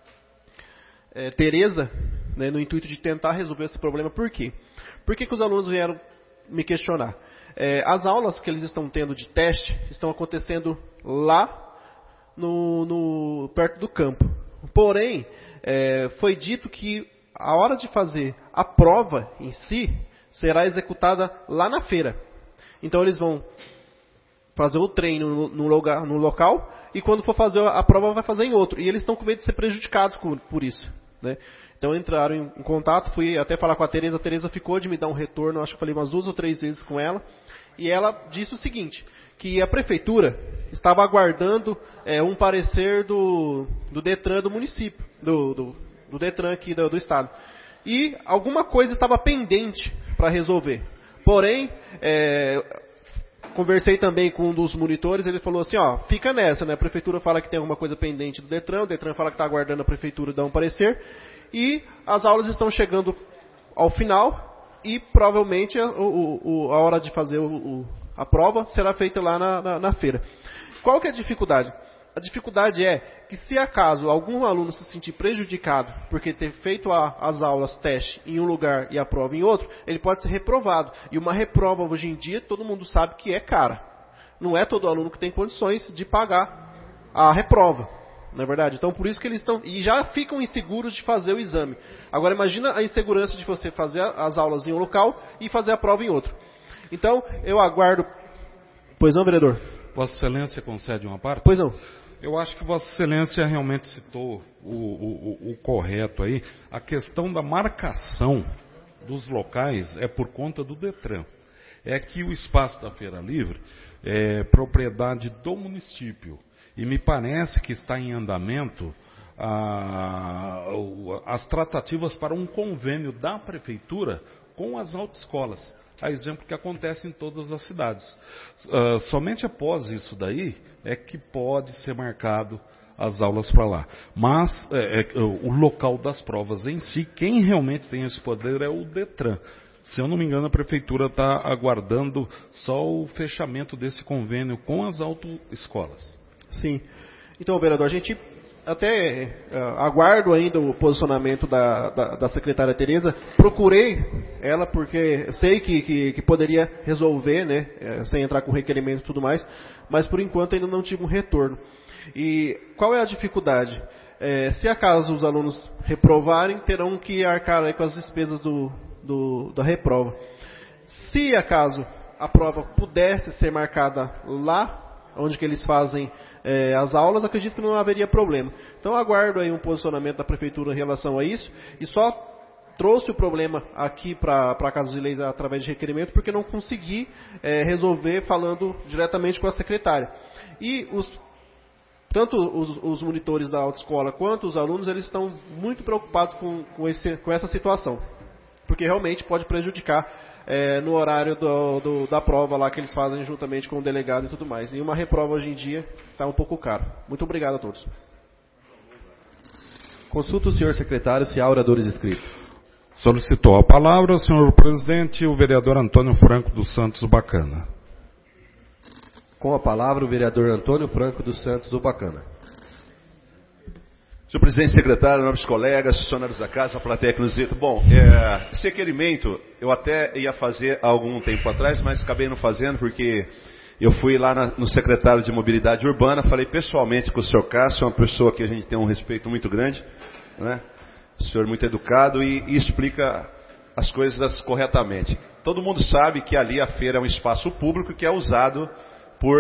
é, Tereza, né, no intuito de tentar resolver esse problema. Por quê? Por que, que os alunos vieram me questionar? É, as aulas que eles estão tendo de teste estão acontecendo lá no, no, perto do campo. Porém, é, foi dito que a hora de fazer a prova em si será executada lá na feira. Então eles vão fazer o treino no, no, lugar, no local e quando for fazer a prova vai fazer em outro. E eles estão com medo de ser prejudicados por, por isso, né? Então entraram em, em contato, fui até falar com a Tereza. A Tereza ficou de me dar um retorno, acho que falei umas duas ou três vezes com ela. E ela disse o seguinte, que a prefeitura estava aguardando é, um parecer do, do Detran do município, do, do, do Detran aqui do, do estado. E alguma coisa estava pendente para resolver. Porém, é, conversei também com um dos monitores, ele falou assim, ó, fica nessa, né? A prefeitura fala que tem alguma coisa pendente do Detran, o Detran fala que está aguardando a prefeitura dar um parecer, e as aulas estão chegando ao final, e provavelmente a, o, o, a hora de fazer o, o, a prova será feita lá na, na, na feira. Qual que é a dificuldade? A dificuldade é que se acaso algum aluno se sentir prejudicado porque ter feito a, as aulas teste em um lugar e a prova em outro, ele pode ser reprovado. E uma reprova hoje em dia todo mundo sabe que é cara. Não é todo aluno que tem condições de pagar a reprova. Não é verdade? Então por isso que eles estão... E já ficam inseguros de fazer o exame. Agora imagina a insegurança de você fazer as aulas em um local e fazer a prova em outro. Então eu aguardo... Pois não, vereador? Vossa Excelência concede uma parte? Pois não. Eu acho que Vossa Excelência realmente citou o, o, o correto aí. A questão da marcação dos locais é por conta do Detran. É que o espaço da Feira Livre é propriedade do município. E me parece que está em andamento ah, as tratativas para um convênio da prefeitura com as autoescolas. A exemplo que acontece em todas as cidades. Uh, somente após isso daí é que pode ser marcado as aulas para lá. Mas é, é, o local das provas em si, quem realmente tem esse poder é o Detran. Se eu não me engano, a prefeitura está aguardando só o fechamento desse convênio com as autoescolas. Sim. Então, vereador, a gente até uh, aguardo ainda o posicionamento da, da, da secretária Tereza. Procurei ela porque sei que, que, que poderia resolver, né, sem entrar com requerimento e tudo mais, mas por enquanto ainda não tive um retorno. E qual é a dificuldade? É, se acaso os alunos reprovarem, terão que arcar aí com as despesas do, do, da reprova. Se acaso a prova pudesse ser marcada lá, onde que eles fazem é, as aulas, acredito que não haveria problema. Então aguardo aí um posicionamento da prefeitura em relação a isso, e só trouxe o problema aqui para a Casa de Leis através de requerimento, porque não consegui é, resolver falando diretamente com a secretária. E os, tanto os, os monitores da autoescola quanto os alunos, eles estão muito preocupados com, com, esse, com essa situação, porque realmente pode prejudicar É, no horário do, do, da prova lá que eles fazem juntamente com o delegado e tudo mais. E uma reprova hoje em dia está um pouco caro. Muito obrigado a todos. Consulta o senhor secretário se há oradores inscritos. Solicitou a palavra o senhor presidente, o vereador Antônio Franco dos Santos Bacana. Com a palavra o vereador Antônio Franco dos Santos Bacana. Senhor presidente, secretário, nobres colegas, funcionários da casa, plateia que nos visita. Bom, é, esse requerimento eu até ia fazer há algum tempo atrás, mas acabei não fazendo porque eu fui lá na, no secretário de Mobilidade Urbana, falei pessoalmente com o senhor Cássio, uma pessoa que a gente tem um respeito muito grande, né? O senhor muito educado e, e explica as coisas corretamente. Todo mundo sabe que ali a feira é um espaço público que é usado por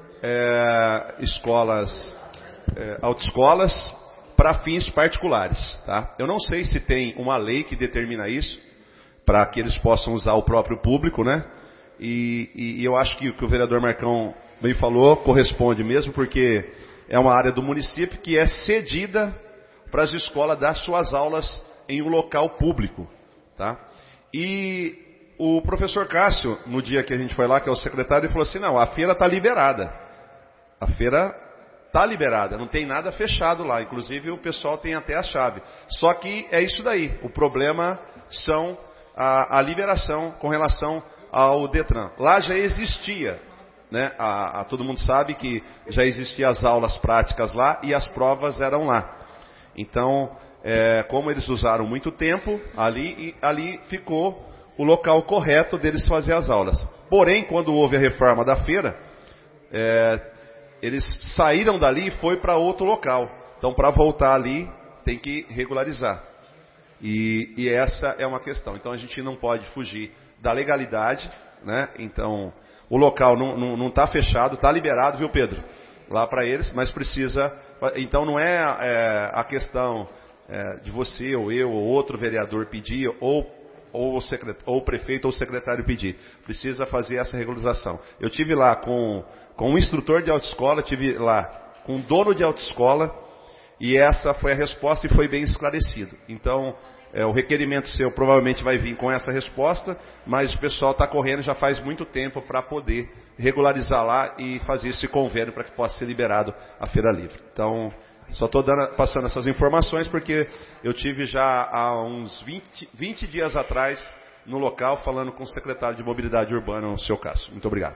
é, escolas, é, autoescolas, para fins particulares, tá? Eu não sei se tem uma lei que determina isso, para que eles possam usar o próprio público, né? E, e, e eu acho que o que o vereador Marcão bem falou corresponde mesmo, porque é uma área do município que é cedida para as escolas dar suas aulas em um local público, tá? E o professor Cássio, no dia que a gente foi lá, que é o secretário, ele falou assim, não, a feira está liberada. A feira está liberada, não tem nada fechado lá. Inclusive o pessoal tem até a chave. Só que é isso daí. O problema são a, a liberação com relação ao Detran. Lá já existia, né? A, a, todo mundo sabe que já existiam as aulas práticas lá e as provas eram lá. Então, é, como eles usaram muito tempo ali, e ali ficou o local correto deles fazer as aulas. Porém, quando houve a reforma da feira, é, eles saíram dali e foi para outro local. Então, para voltar ali, tem que regularizar. E, e essa é uma questão. Então, a gente não pode fugir da legalidade, né? Então, o local não está fechado, está liberado, viu, Pedro? Lá para eles, mas precisa... Então, não é, é a questão é, de você, ou eu, ou outro vereador pedir, ou, ou, o secret, ou o prefeito ou o secretário pedir. Precisa fazer essa regularização. Eu tive lá com... com um instrutor de autoescola, tive lá com um dono de autoescola, e essa foi a resposta e foi bem esclarecido. Então, é, o requerimento seu provavelmente vai vir com essa resposta, mas o pessoal está correndo já faz muito tempo para poder regularizar lá e fazer esse convênio para que possa ser liberado a Feira Livre. Então, só estou passando essas informações porque eu tive já há uns vinte, vinte dias atrás no local falando com o secretário de Mobilidade Urbana, o seu Cássio. Muito obrigado.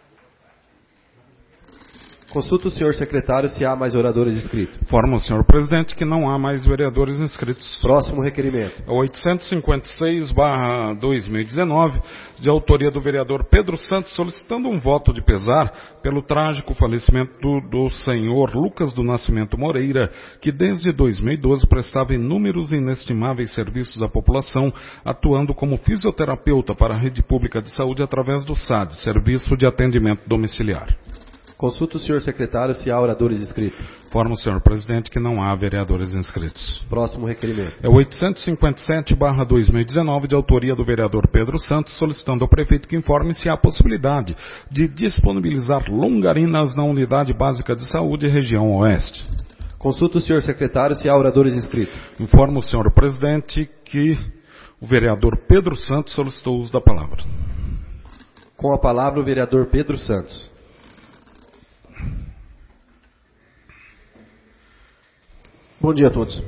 Consulta o senhor secretário se há mais oradores inscritos. Informa o senhor presidente que não há mais vereadores inscritos. Próximo requerimento. É oitocentos e cinquenta e seis barra dois mil e dezenove, de autoria do vereador Pedro Santos, solicitando um voto de pesar pelo trágico falecimento do, do senhor Lucas do Nascimento Moreira, que desde dois mil e doze prestava inúmeros e inestimáveis serviços à população, atuando como fisioterapeuta para a rede pública de saúde através do S A D, Serviço de Atendimento Domiciliar. Consulta o senhor secretário se há oradores inscritos. Informa o senhor presidente que não há vereadores inscritos. Próximo requerimento. É oitocentos e cinquenta e sete barra dois mil e dezenove, de autoria do vereador Pedro Santos, solicitando ao prefeito que informe se há possibilidade de disponibilizar longarinas na Unidade Básica de Saúde, região Oeste. Consulta o senhor secretário se há oradores inscritos. Informa o senhor presidente que o vereador Pedro Santos solicitou o uso da palavra. Com a palavra o vereador Pedro Santos. Bom dia a todos.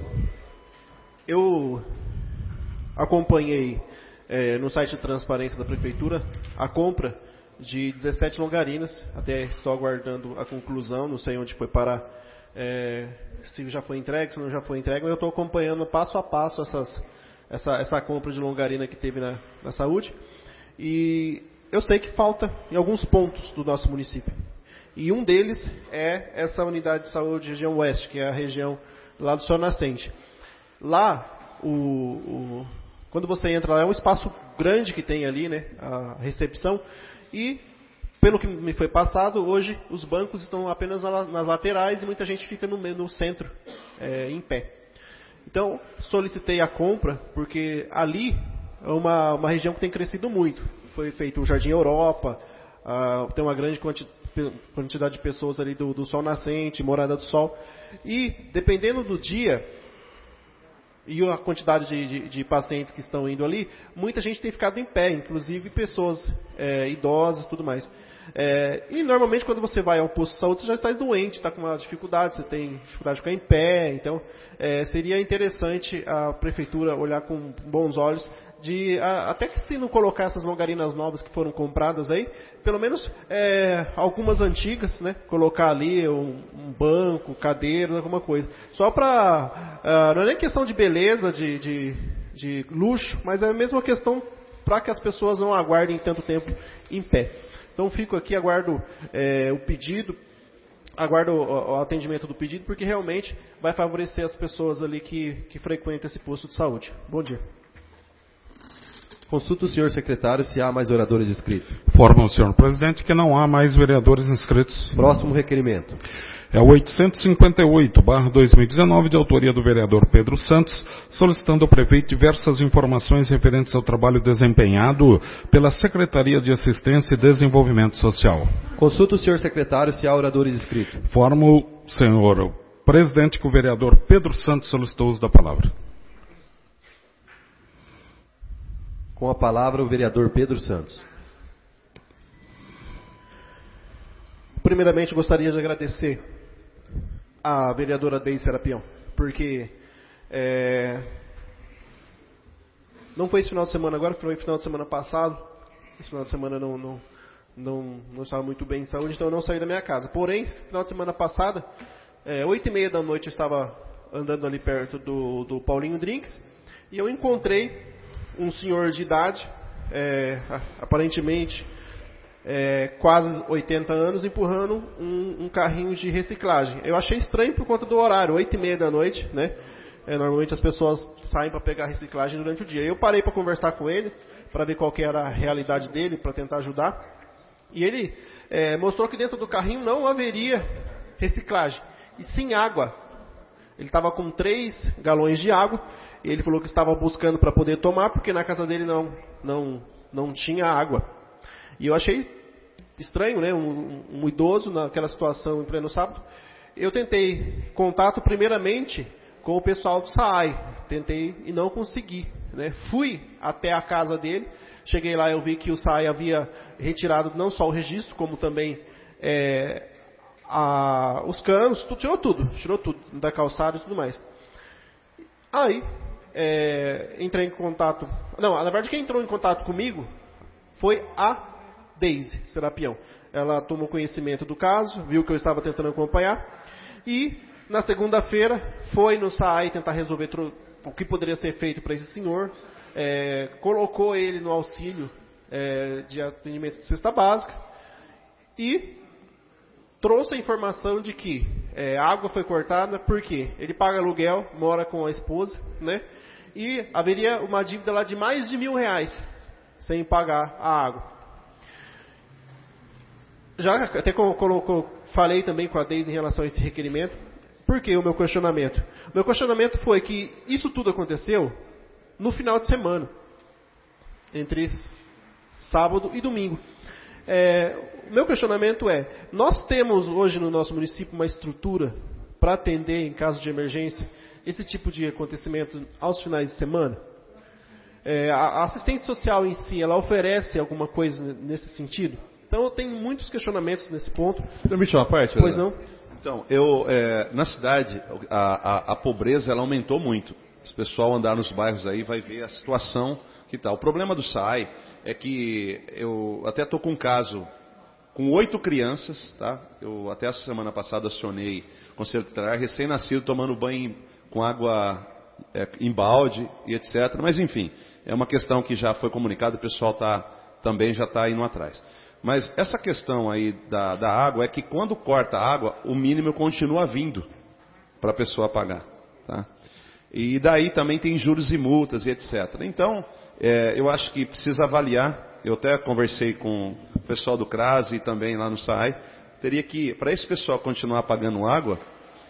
Eu acompanhei é, no site de transparência da Prefeitura a compra de dezessete longarinas, até estou aguardando a conclusão, não sei onde foi parar, é, se já foi entregue, se não já foi entregue, mas eu estou acompanhando passo a passo essas, essa, essa compra de longarina que teve na, na saúde, e eu sei que falta em alguns pontos do nosso município. E um deles é essa unidade de saúde região oeste, que é a região lá do Sol Nascente. Lá, o, o, quando você entra lá, é um espaço grande que tem ali, né, a recepção, e, pelo que me foi passado, hoje os bancos estão apenas nas laterais e muita gente fica no, no centro, é, em pé. Então, solicitei a compra, porque ali é uma, uma região que tem crescido muito. Foi feito o Jardim Europa, ah, tem uma grande quantidade quantidade de pessoas ali do, do Sol Nascente, Morada do Sol, e dependendo do dia e a quantidade de, de, de pacientes que estão indo ali, muita gente tem ficado em pé, inclusive pessoas é, idosas e tudo mais. É, e normalmente quando você vai ao posto de saúde, você já está doente, está com uma dificuldade, você tem dificuldade de ficar em pé, então é, seria interessante a prefeitura olhar com bons olhos, de a, até que se não colocar essas longarinas novas que foram compradas aí, pelo menos é, algumas antigas, né, colocar ali um, um banco, cadeiras, alguma coisa. Só para, uh, não é nem questão de beleza, de, de, de luxo, mas é a mesma questão para que as pessoas não aguardem tanto tempo em pé. Então fico aqui, aguardo é, o pedido, aguardo o, o atendimento do pedido, porque realmente vai favorecer as pessoas ali que, que frequentam esse posto de saúde. Bom dia. Consulta o senhor secretário se há mais oradores inscritos. Informa o senhor presidente que não há mais vereadores inscritos. Próximo requerimento. É o oitocentos e cinquenta e oito barra dois mil e dezenove, de autoria do vereador Pedro Santos, solicitando ao prefeito diversas informações referentes ao trabalho desempenhado pela Secretaria de Assistência e Desenvolvimento Social. Consulta o senhor secretário se há oradores inscritos. Informa o senhor presidente que o vereador Pedro Santos solicitou o uso da palavra. Com a palavra, o vereador Pedro Santos. Primeiramente, gostaria de agradecer à vereadora Deise Serapião, porque é, não foi esse final de semana agora, foi final de semana passado. Esse final de semana não, não, não, não estava muito bem em saúde, então eu não saí da minha casa. Porém, final de semana passada, é, oito e meia da noite, eu estava andando ali perto do, do Paulinho Drinks, e eu encontrei um senhor de idade, é, aparentemente é, quase oitenta anos, empurrando um, um carrinho de reciclagem. Eu achei estranho por conta do horário, oito e meia da noite, né? É, normalmente as pessoas saem para pegar reciclagem durante o dia. Eu parei para conversar com ele, para ver qual que era a realidade dele, para tentar ajudar. E ele é, mostrou que dentro do carrinho não haveria reciclagem, e sim água. Ele estava com três galões de água, e ele falou que estava buscando para poder tomar, porque na casa dele não, não, não tinha água. E eu achei estranho, né, um, um idoso naquela situação em pleno sábado. Eu tentei contato primeiramente com o pessoal do S A I, tentei e não consegui, né? Fui até a casa dele, cheguei lá, eu vi que o S A I havia retirado não só o registro, como também é, a, os canos, tu, tirou tudo, tirou tudo da calçada e tudo mais. Aí, é, entrei em contato, não, na verdade quem entrou em contato comigo foi a Deise Serapião. Ela tomou conhecimento do caso, viu que eu estava tentando acompanhar, e na segunda-feira foi no S A I tentar resolver o que poderia ser feito para esse senhor, é, colocou ele no auxílio é, de atendimento de cesta básica e trouxe a informação de que é, a água foi cortada porque ele paga aluguel, mora com a esposa, né? E haveria uma dívida lá de mais de mil reais sem pagar a água. Já até colocou, falei também com a Deise em relação a esse requerimento. Por que o meu questionamento? O meu questionamento foi que isso tudo aconteceu no final de semana, entre sábado e domingo. É, o meu questionamento é, nós temos hoje no nosso município uma estrutura para atender, em caso de emergência, esse tipo de acontecimento aos finais de semana? É, a assistente social em si, ela oferece alguma coisa nesse sentido? Então eu tenho muitos questionamentos nesse ponto. Você permite uma parte? Pois não? Então, eu, é, na cidade, a, a, a pobreza ela aumentou muito. Se o pessoal andar nos bairros aí, vai ver a situação que está. O problema do S A I é que eu até estou com um caso com oito crianças, tá? Eu até a semana passada acionei o Conselho Tutelar, recém-nascido, tomando banho com água é, em balde e etcétera. Mas, enfim, é uma questão que já foi comunicada, o pessoal tá, também já está indo atrás. Mas essa questão aí da, da água é que quando corta a água, o mínimo continua vindo para a pessoa pagar. Tá? E daí também tem juros e multas e etcétera. Então, é, eu acho que precisa avaliar. Eu até conversei com o pessoal do CRAS e também lá no S A I. Teria que, para esse pessoal continuar pagando água,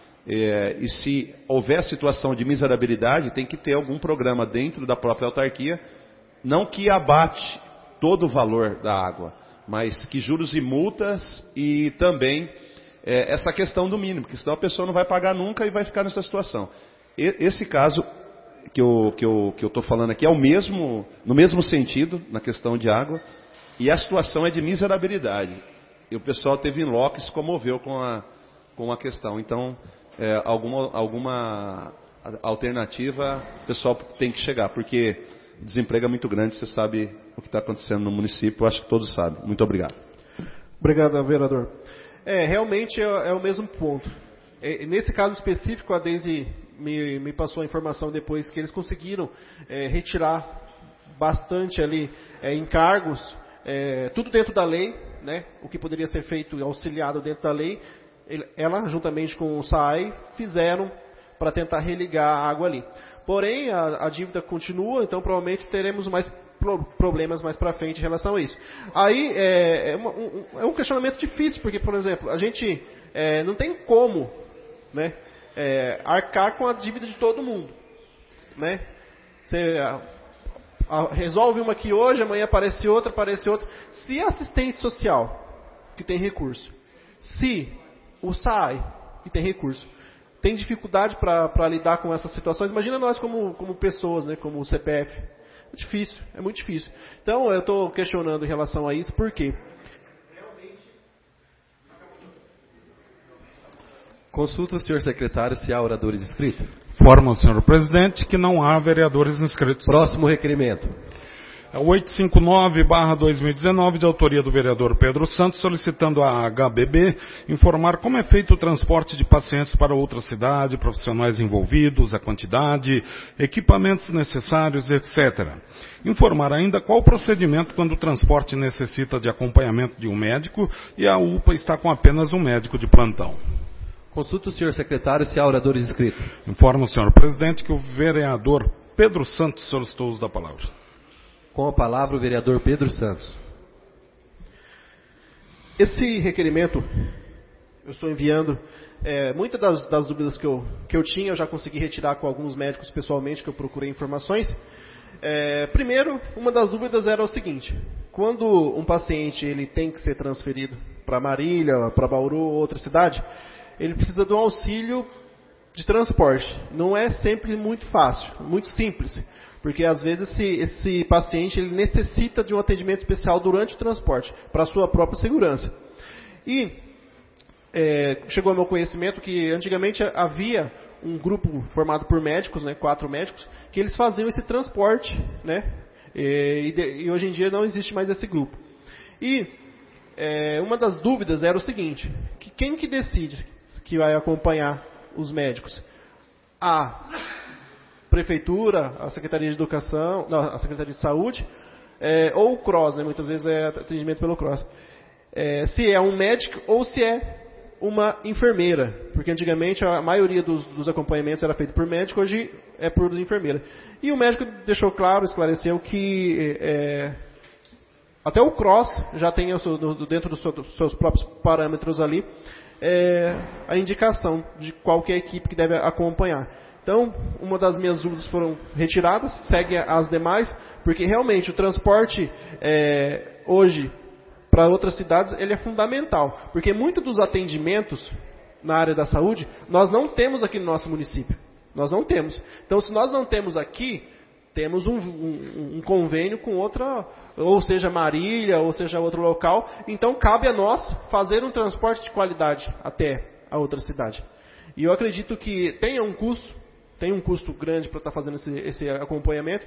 é, e se houver situação de miserabilidade, tem que ter algum programa dentro da própria autarquia, não que abate todo o valor da água, mas que juros e multas e também é, essa questão do mínimo, porque senão a pessoa não vai pagar nunca e vai ficar nessa situação. E, esse caso que eu que eu que eu estou falando aqui é o mesmo, no mesmo sentido, na questão de água, e a situação é de miserabilidade. E o pessoal teve em loco e se comoveu com a, com a questão. Então, é, alguma, alguma alternativa o pessoal tem que chegar, porque o desemprego é muito grande, você sabe o que está acontecendo no município, eu acho que todos sabem. Muito obrigado. Obrigado, vereador. É, realmente é, é o mesmo ponto. É, nesse caso específico, a Deise me, me passou a informação depois que eles conseguiram é, retirar bastante ali é, encargos, é, tudo dentro da lei, né, o que poderia ser feito auxiliado dentro da lei, ele, ela, juntamente com o S A I, fizeram para tentar religar a água ali. Porém, a, a dívida continua, então provavelmente teremos mais pro, problemas mais para frente em relação a isso. Aí é, é, uma, um, é um questionamento difícil, porque, por exemplo, a gente é, não tem como, né, é, arcar com a dívida de todo mundo. Né? Você a, a, resolve uma aqui hoje, amanhã aparece outra, aparece outra. Se a assistente social, que tem recurso, se o S A I, que tem recurso, tem dificuldade para lidar com essas situações, imagina nós como, como pessoas, né, como o C P F. É difícil, é muito difícil. Então, eu estou questionando em relação a isso, por quê? Consulta o senhor secretário se há oradores inscritos. Informa o senhor presidente que não há vereadores inscritos. Próximo requerimento. É o oitocentos e cinquenta e nove barra dois mil e dezenove, de autoria do vereador Pedro Santos, solicitando à H B B informar como é feito o transporte de pacientes para outra cidade, profissionais envolvidos, a quantidade, equipamentos necessários, etcétera. Informar ainda qual o procedimento quando o transporte necessita de acompanhamento de um médico e a U P A está com apenas um médico de plantão. Consulta o senhor secretário se há oradores inscritos. Informa o senhor presidente que o vereador Pedro Santos solicitou o uso da palavra. Com a palavra o vereador Pedro Santos. Esse requerimento, eu estou enviando, é, muitas das, das dúvidas que eu, que eu tinha, eu já consegui retirar com alguns médicos pessoalmente, que eu procurei informações. É, primeiro, uma das dúvidas era o seguinte: quando um paciente ele tem que ser transferido para Marília, para Bauru ou outra cidade, ele precisa de um auxílio de transporte. Não é sempre muito fácil, muito simples. Porque às vezes esse, esse paciente ele necessita de um atendimento especial durante o transporte, para a sua própria segurança. E é, chegou ao meu conhecimento que antigamente havia um grupo formado por médicos, né, quatro médicos, que eles faziam esse transporte, né, e, e, e hoje em dia não existe mais esse grupo. E é, uma das dúvidas era o seguinte: que quem que decide que vai acompanhar os médicos? A Prefeitura, a Secretaria de Educação, não, a Secretaria de Saúde, é, ou o C R O S, né, muitas vezes é atendimento pelo C R O S. É, se é um médico ou se é uma enfermeira, porque antigamente a maioria dos, dos acompanhamentos era feito por médico, hoje é por enfermeira. E o médico deixou claro, esclareceu que é, até o C R O S já tem dentro dos seus próprios parâmetros ali é, a indicação de qual que é a equipe que deve acompanhar. Então, uma das minhas dúvidas foram retiradas, segue as demais, porque realmente o transporte é, hoje para outras cidades ele é fundamental, porque muitos dos atendimentos na área da saúde nós não temos aqui no nosso município, nós não temos. Então, se nós não temos aqui, temos um, um, um convênio com outra, ou seja Marília, ou seja outro local, então cabe a nós fazer um transporte de qualidade até a outra cidade. E eu acredito que tenha um custo, tem um custo grande para estar fazendo esse, esse acompanhamento.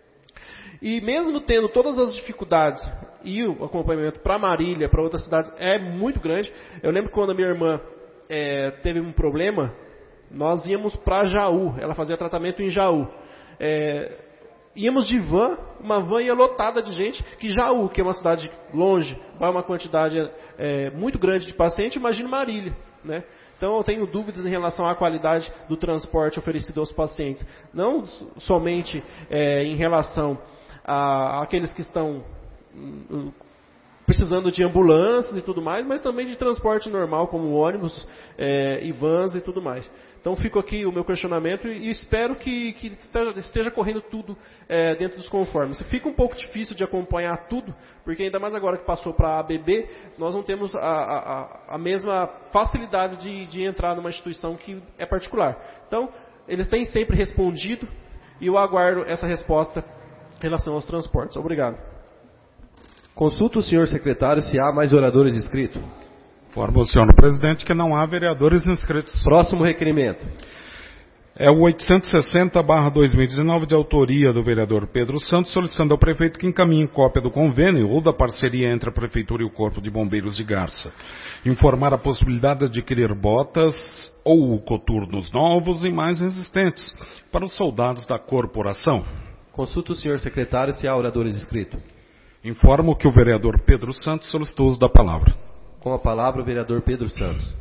E mesmo tendo todas as dificuldades e o acompanhamento para Marília, para outras cidades, é muito grande. Eu lembro que quando a minha irmã é, teve um problema, nós íamos para Jaú, ela fazia tratamento em Jaú. É, íamos de van, uma van ia lotada de gente, que Jaú, que é uma cidade longe, vai uma quantidade é, muito grande de pacientes, imagina Marília, né? Então, eu tenho dúvidas em relação à qualidade do transporte oferecido aos pacientes. Não somente é, em relação a, àqueles que estão um, precisando de ambulâncias e tudo mais, mas também de transporte normal, como ônibus é, e vans e tudo mais. Então, fico aqui o meu questionamento e espero que, que esteja correndo tudo é, dentro dos conformes. Fica um pouco difícil de acompanhar tudo, porque ainda mais agora que passou para a A B B, nós não temos a, a, a mesma facilidade de, de entrar numa instituição que é particular. Então, eles têm sempre respondido e eu aguardo essa resposta em relação aos transportes. Obrigado. Consulta o senhor secretário se há mais oradores inscritos. Informa o senhor presidente que não há vereadores inscritos. Próximo requerimento. É o oitocentos e sessenta barra dois mil e dezenove, de autoria do vereador Pedro Santos, solicitando ao prefeito que encaminhe cópia do convênio ou da parceria entre a Prefeitura e o Corpo de Bombeiros de Garça. Informar a possibilidade de adquirir botas ou coturnos novos e mais resistentes para os soldados da corporação. Consulta o senhor secretário se há oradores inscritos. Informo que o vereador Pedro Santos solicitou o uso da palavra. Com a palavra o vereador Pedro Santos.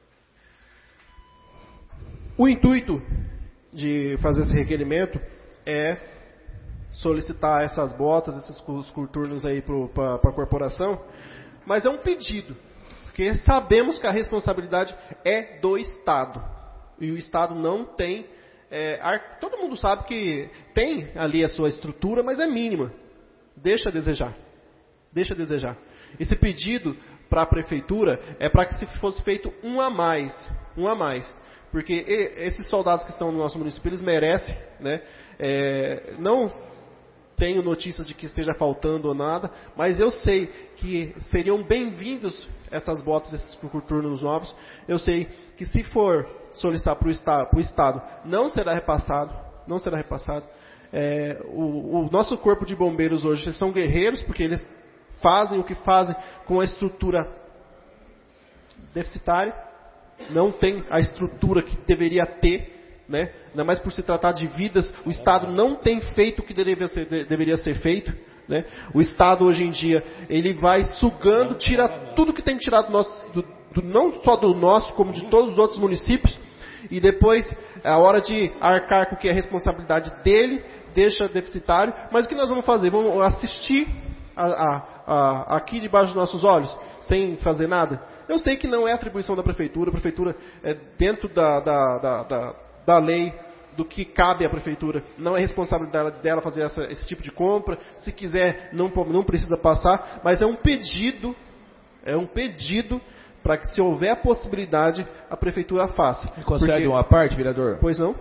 O intuito de fazer esse requerimento é solicitar essas botas, esses coturnos aí para a corporação, mas é um pedido, porque sabemos que a responsabilidade é do Estado, e o Estado não tem, é, ar... todo mundo sabe que tem ali a sua estrutura, mas é mínima, deixa a desejar, deixa a desejar. Esse pedido para a prefeitura é para que se fosse feito um a mais, um a mais, porque esses soldados que estão no nosso município, eles merecem, né, é, não tenho notícias de que esteja faltando ou nada, mas eu sei que seriam bem-vindos essas botas, esses coturnos novos. Eu sei que se for solicitar para o Estado, para o Estado, não será repassado, não será repassado. É, o, o nosso corpo de bombeiros hoje, eles são guerreiros, porque eles fazem o que fazem com a estrutura deficitária, não tem a estrutura que deveria ter, né? Ainda mais por se tratar de vidas, o Estado não tem feito o que deveria ser, de, deveria ser feito, né? O Estado hoje em dia, ele vai sugando, tira tudo que tem tirado do nosso, do, do, não só do nosso, como de todos os outros municípios, e depois, é a hora de arcar com o que é responsabilidade dele, deixa deficitário, mas o que nós vamos fazer? Vamos assistir a, a, a, aqui debaixo dos nossos olhos, sem fazer nada? Eu sei que não é atribuição da Prefeitura, a Prefeitura é dentro da, da, da, da, da lei, do que cabe à Prefeitura, não é responsabilidade dela fazer essa, esse tipo de compra, se quiser não, não precisa passar, mas é um pedido, é um pedido para que, se houver a possibilidade, a Prefeitura faça. Me concede uma parte, vereador? Pois não?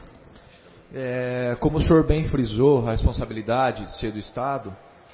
É, como o senhor bem frisou, a responsabilidade de ser do Estado,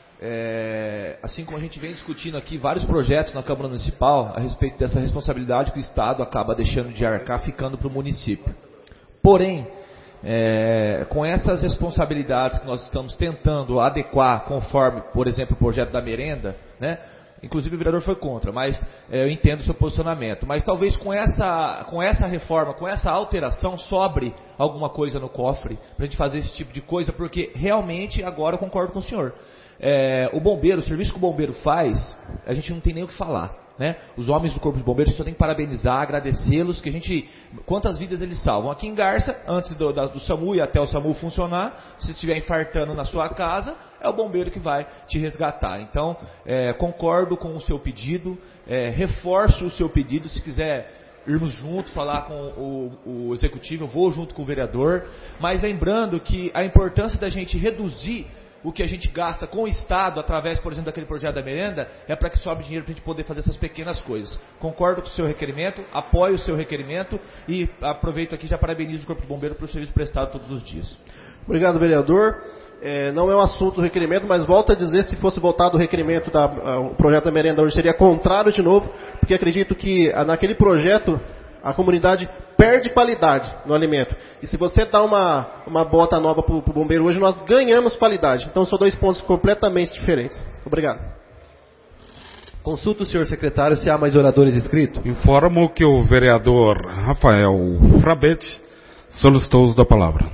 é, assim como a gente vem discutindo aqui vários projetos na Câmara Municipal a respeito dessa responsabilidade que o Estado acaba deixando de arcar, ficando para o município. Porém, é, com essas responsabilidades que nós estamos tentando adequar conforme, por exemplo, o projeto da merenda, né? Inclusive o vereador foi contra, mas é, eu entendo o seu posicionamento. Mas talvez com essa, com essa reforma, com essa alteração, sobre alguma coisa no cofre para a gente fazer esse tipo de coisa, porque realmente agora eu concordo com o senhor. É, o bombeiro, o serviço que o bombeiro faz, a gente não tem nem o que falar. Né? Os homens do Corpo de Bombeiros, a gente só tem que parabenizar, agradecê-los, que a gente, quantas vidas eles salvam. Aqui em Garça, antes do, da, do SAMU e até o SAMU funcionar, se estiver infartando na sua casa, é o bombeiro que vai te resgatar. Então, é, concordo com o seu pedido, é, reforço o seu pedido, se quiser irmos juntos, falar com o, o executivo, eu vou junto com o vereador, mas lembrando que a importância da gente reduzir o que a gente gasta com o Estado, através, por exemplo, daquele projeto da merenda, é para que sobre dinheiro para a gente poder fazer essas pequenas coisas. Concordo com o seu requerimento, apoio o seu requerimento e aproveito aqui e já parabenizo o Corpo de Bombeiro pelo serviço prestado todos os dias. Obrigado, vereador. É, não é um assunto do requerimento, mas volto a dizer, se fosse votado o requerimento, da, o projeto da merenda hoje seria contrário de novo, porque acredito que naquele projeto a comunidade perde qualidade no alimento. E se você dá uma, uma bota nova para o bombeiro hoje, nós ganhamos qualidade. Então são dois pontos completamente diferentes. Obrigado. Consulta o senhor secretário se há mais oradores inscritos. Informo que o vereador Rafael Fabretti solicitou o uso da palavra.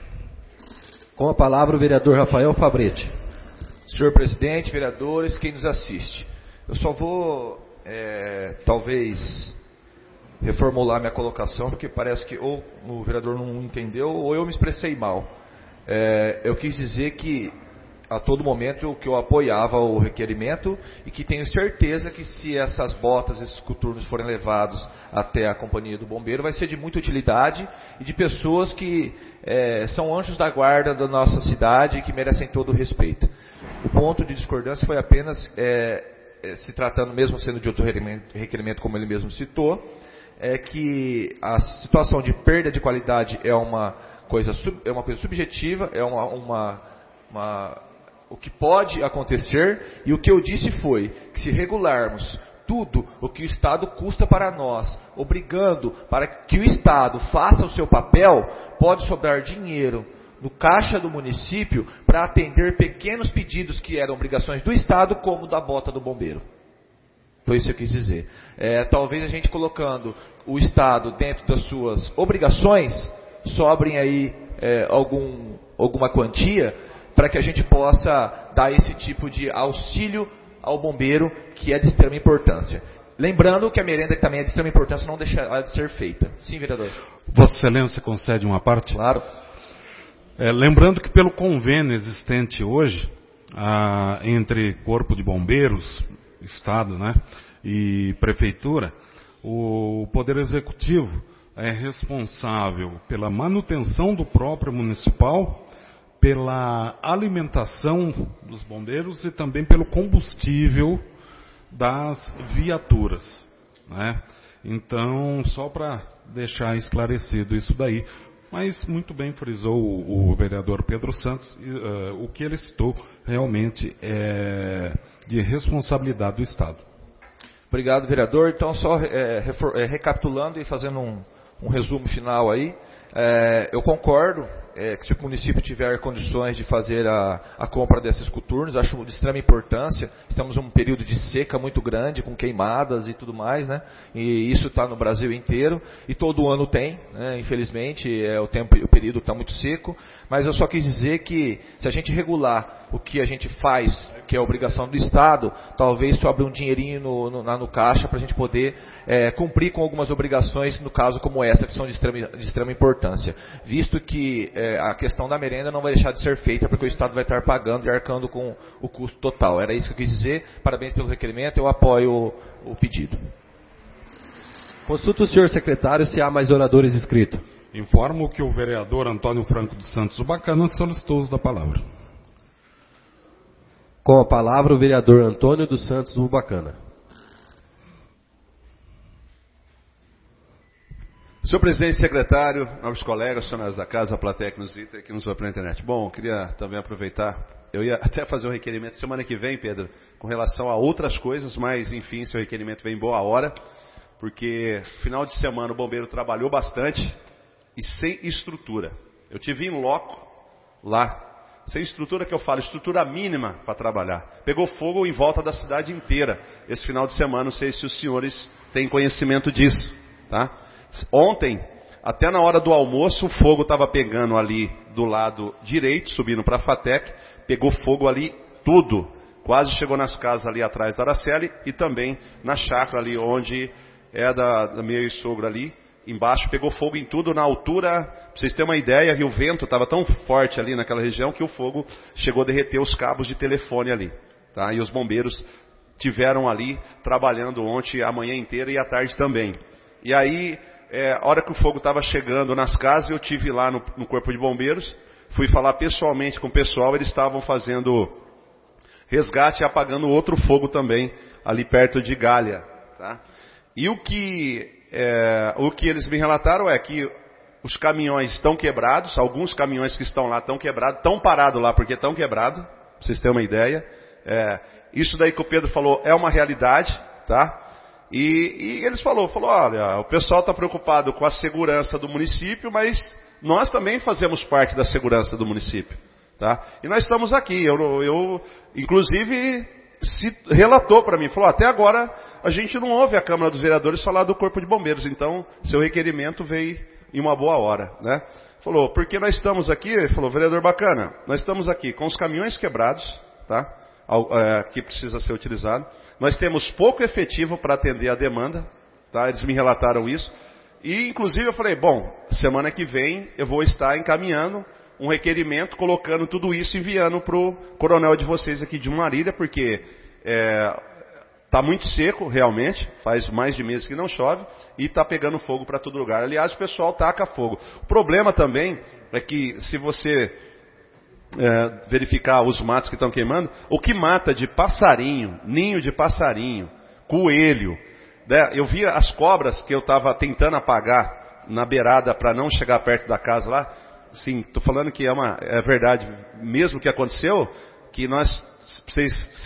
Com a palavra o vereador Rafael Fabretti. Senhor presidente, vereadores, quem nos assiste. Eu só vou, é, talvez, reformular minha colocação, porque parece que ou o vereador não entendeu ou eu me expressei mal. É, eu quis dizer que a todo momento que eu apoiava o requerimento e que tenho certeza que se essas botas, esses coturnos forem levados até a companhia do bombeiro, vai ser de muita utilidade e de pessoas que é, são anjos da guarda da nossa cidade e que merecem todo o respeito. O ponto de discordância foi apenas, é, é, se tratando mesmo sendo de outro requerimento, requerimento como ele mesmo citou, é que a situação de perda de qualidade é uma coisa, é uma coisa subjetiva, é uma, uma, uma, o que pode acontecer, e o que eu disse foi que se regularmos tudo o que o Estado custa para nós, obrigando para que o Estado faça o seu papel, pode sobrar dinheiro no caixa do município para atender pequenos pedidos que eram obrigações do Estado, como da bota do bombeiro. Foi isso que eu quis dizer. É, talvez a gente colocando o Estado dentro das suas obrigações, sobrem aí é, algum, alguma quantia para que a gente possa dar esse tipo de auxílio ao bombeiro, que é de extrema importância. Lembrando que a merenda também é de extrema importância, não deixará de ser feita. Sim, vereador. Vossa Excelência concede uma parte? Claro. É, lembrando que pelo convênio existente hoje, ah, entre Corpo de Bombeiros, Estado, né, e Prefeitura, o Poder Executivo é responsável pela manutenção do próprio municipal, pela alimentação dos bombeiros e também pelo combustível das viaturas, né? Então, só para deixar esclarecido isso daí, Mas muito bem frisou o, o vereador Pedro Santos, uh, o que ele citou realmente é de responsabilidade do Estado. Obrigado, vereador. Então, só é, refor- é, recapitulando e fazendo um, um resumo final aí, é, eu concordo é, que se o município tiver condições de fazer a, a compra desses coturnos, acho de extrema importância. Estamos num período de seca muito grande, com queimadas e tudo mais, né? E isso está no Brasil inteiro, e todo ano tem, né? Infelizmente, é, o, tempo, o período está muito seco, mas eu só quis dizer que se a gente regular o que a gente faz, que é a obrigação do Estado, talvez sobre um dinheirinho no, no, no caixa para a gente poder é, cumprir com algumas obrigações, no caso como essa, que são de extrema, de extrema importância, visto que é, a questão da merenda não vai deixar de ser feita, porque o Estado vai estar pagando e arcando com o custo total. Era isso que eu quis dizer. Parabéns pelo requerimento, eu apoio o, o pedido. Consulta o senhor secretário se há mais oradores inscritos. Informo que o vereador Antônio Franco dos Santos Ubacana solicitou o uso da palavra. Com a palavra o vereador Antônio dos Santos Ubacana. Senhor presidente e secretário, nobres colegas, senhoras da casa, a plateia que nos visita e que nos vê pela internet. Bom, eu queria também aproveitar, eu ia até fazer um requerimento semana que vem, Pedro, com relação a outras coisas, mas enfim, seu requerimento vem em boa hora, porque final de semana o bombeiro trabalhou bastante e sem estrutura. Eu tive em loco lá, sem estrutura que eu falo, estrutura mínima para trabalhar. Pegou fogo em volta da cidade inteira esse final de semana, não sei se os senhores têm conhecimento disso, tá? Ontem, até na hora do almoço, o fogo estava pegando ali do lado direito, subindo para a FATEC, pegou fogo ali tudo, quase chegou nas casas ali atrás da Araceli e também na chácara ali onde é da, da meu sogro ali, embaixo pegou fogo em tudo, na altura, para vocês terem uma ideia, o vento estava tão forte ali naquela região que o fogo chegou a derreter os cabos de telefone ali, tá? E os bombeiros tiveram ali trabalhando ontem a manhã inteira e à tarde também. E aí, é, a hora que o fogo estava chegando nas casas, eu tive lá no, no Corpo de Bombeiros, fui falar pessoalmente com o pessoal, eles estavam fazendo resgate e apagando outro fogo também, ali perto de Galha, tá? E o que, é, o que eles me relataram é que os caminhões estão quebrados, alguns caminhões que estão lá estão quebrados, estão parados lá porque estão quebrados, para vocês terem uma ideia. É, isso daí que o Pedro falou é uma realidade, tá? E, e eles falou, falou, olha, o pessoal está preocupado com a segurança do município, mas nós também fazemos parte da segurança do município, tá? E nós estamos aqui, eu, eu inclusive, se relatou para mim, falou, até agora a gente não ouve a Câmara dos Vereadores falar do Corpo de Bombeiros, então seu requerimento veio em uma boa hora, né? Falou, porque nós estamos aqui, ele falou, vereador bacana, nós estamos aqui com os caminhões quebrados, tá? Que precisa ser utilizado. Nós temos pouco efetivo para atender a demanda, tá? Eles me relataram isso. E, inclusive, eu falei, bom, semana que vem eu vou estar encaminhando um requerimento, colocando tudo isso, enviando para o coronel de vocês aqui de Marília, porque está é, muito seco, realmente, faz mais de meses que não chove, e está pegando fogo para todo lugar. Aliás, o pessoal taca fogo. O problema também é que, se você É, verificar os matos que estão queimando, o que mata de passarinho, ninho de passarinho, coelho, né? Eu via as cobras que eu estava tentando apagar na beirada para não chegar perto da casa lá. Sim, estou falando que é, uma, é verdade mesmo que aconteceu, que nós, se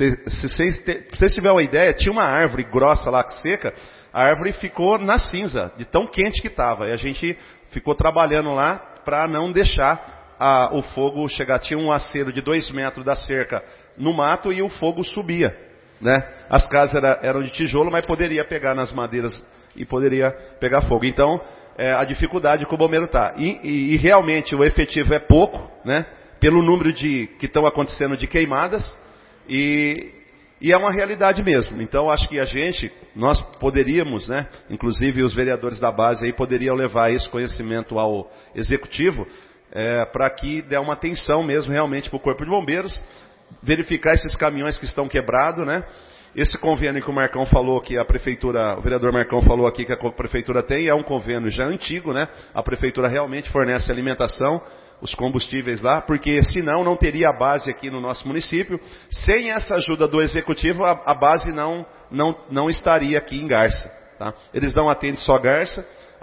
vocês tiverem uma ideia, tinha uma árvore grossa lá, seca, a árvore ficou na cinza, de tão quente que estava, e a gente ficou trabalhando lá para não deixar A, o fogo chegar, tinha um acero de dois metros da cerca no mato e o fogo subia, né? As casas era, eram de tijolo, mas poderia pegar nas madeiras e poderia pegar fogo. Então, é, a dificuldade que o bombeiro está. E, e, e realmente o efetivo é pouco, né? Pelo número de que estão acontecendo de queimadas, e, e é uma realidade mesmo. Então, acho que a gente, nós poderíamos, né? Inclusive os vereadores da base aí poderiam levar esse conhecimento ao executivo, É, para que dê uma atenção mesmo realmente para o Corpo de Bombeiros, verificar esses caminhões que estão quebrados, né? Esse convênio que o Marcão falou, que a prefeitura, o vereador Marcão falou aqui que a prefeitura tem, é um convênio já antigo, né? A prefeitura realmente fornece alimentação, os combustíveis lá, porque senão não teria a base aqui no nosso município. Sem essa ajuda do executivo, a, a base não, não, não estaria aqui em Garça, tá? Eles não atendem só Garça.